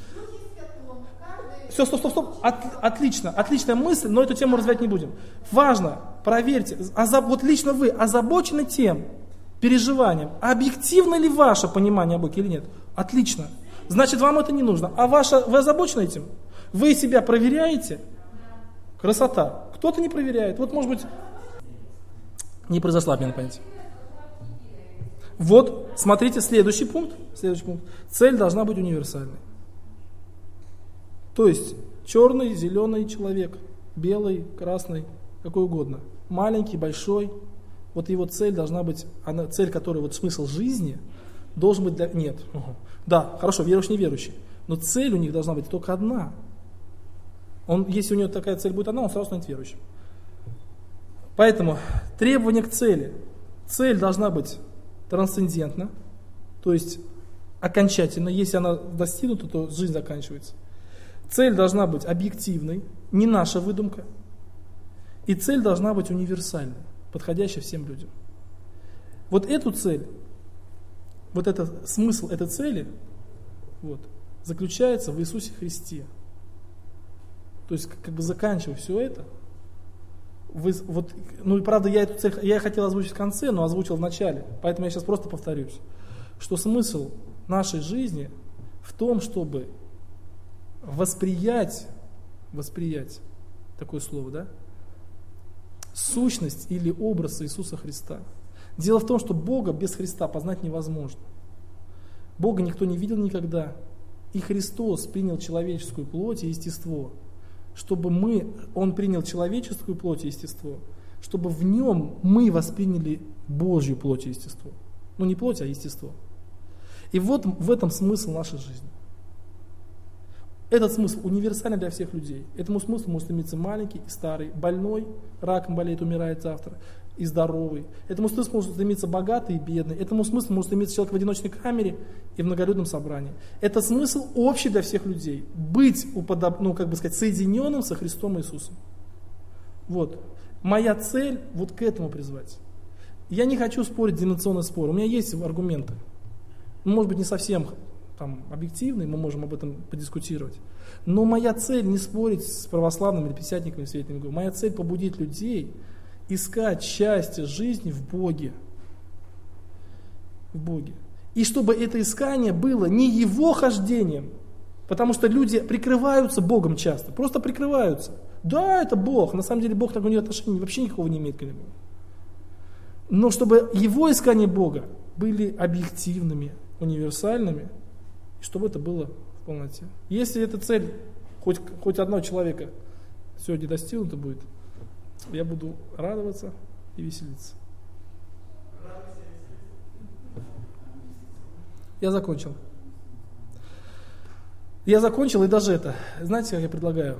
Все, стоп, стоп, стоп. От, отлично, отличная мысль, но эту тему развивать не будем. Важно, проверьте, озаб, вот лично вы озабочены тем переживанием, объективно ли ваше понимание о Боге или нет? Отлично. Значит, вам это не нужно. А ваше, вы озабочены этим? Вы себя проверяете? Красота. Кто-то не проверяет. Вот, может быть, не произошла обмена понятий. Вот, смотрите, следующий пункт. Следующий пункт. Цель должна быть универсальной. То есть, черный, зеленый человек, белый, красный, какой угодно. Маленький, большой. Вот его цель должна быть, она, цель, которая, вот смысл жизни, должен быть для... Нет. Угу. Да, хорошо, верующий, неверующий. Но цель у них должна быть только одна. Он, если у него такая цель будет одна, он сразу станет верующим. Поэтому требование к цели. Цель должна быть трансцендентна, то есть окончательно. Если она достигнута, то жизнь заканчивается. Цель должна быть объективной, не наша выдумка. И цель должна быть универсальной, подходящей всем людям. Вот эту цель, вот этот смысл этой цели вот, заключается в Иисусе Христе. То есть, как бы заканчивая все это, вы, вот, ну и правда, я эту цель, я хотел озвучить в конце, но озвучил в начале, поэтому я сейчас просто повторюсь, что смысл нашей жизни в том, чтобы восприять, восприять, такое слово, да, сущность или образ Иисуса Христа. Дело в том, что Бога без Христа познать невозможно. Бога никто не видел никогда, и Христос принял человеческую плоть и естество, чтобы мы, Он принял человеческую плоть и естество, чтобы в Нем мы восприняли Божью плоть и естество. Ну не плоть, а естество. И вот в этом смысл нашей жизни. Этот смысл универсален для всех людей. Этому смыслу может стремиться маленький и старый, больной, раком болеет, умирает завтра, и здоровый. Этому смыслу может стремиться богатый и бедный. Этому смыслу может стремиться человек в одиночной камере и в многолюдном собрании. Это смысл общий для всех людей. Быть, уподоб... ну, как бы сказать, соединенным со Христом Иисусом. Вот. Моя цель вот к этому призвать. Я не хочу спорить деноминационный спор. У меня есть аргументы. Может быть, не совсем там, объективные, мы можем об этом подискутировать. Но моя цель не спорить с православными или пятидесятниками, светлыми. Моя цель побудить людей искать счастье жизни в Боге. В Боге. И чтобы это искание было не его хождением, потому что люди прикрываются Богом часто, просто прикрываются. Да, это Бог, на самом деле Бог такого отношения вообще никакого не имеет к нему. Но чтобы его искания Бога были объективными, универсальными, и чтобы это было в полноте. Если эта цель хоть, хоть одного человека сегодня достигнута будет, я буду радоваться и веселиться. Я закончил. Я закончил, и даже это, знаете, как я предлагаю?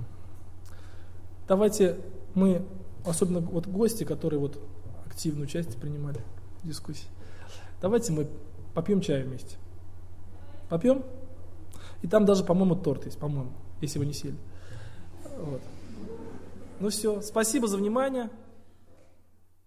Давайте мы, особенно вот гости, которые вот активное участие принимали в дискуссии, давайте мы попьем чаю вместе. Попьем? И там даже, по-моему, торт есть, по-моему, если вы не сели. Вот. Ну все, спасибо за внимание.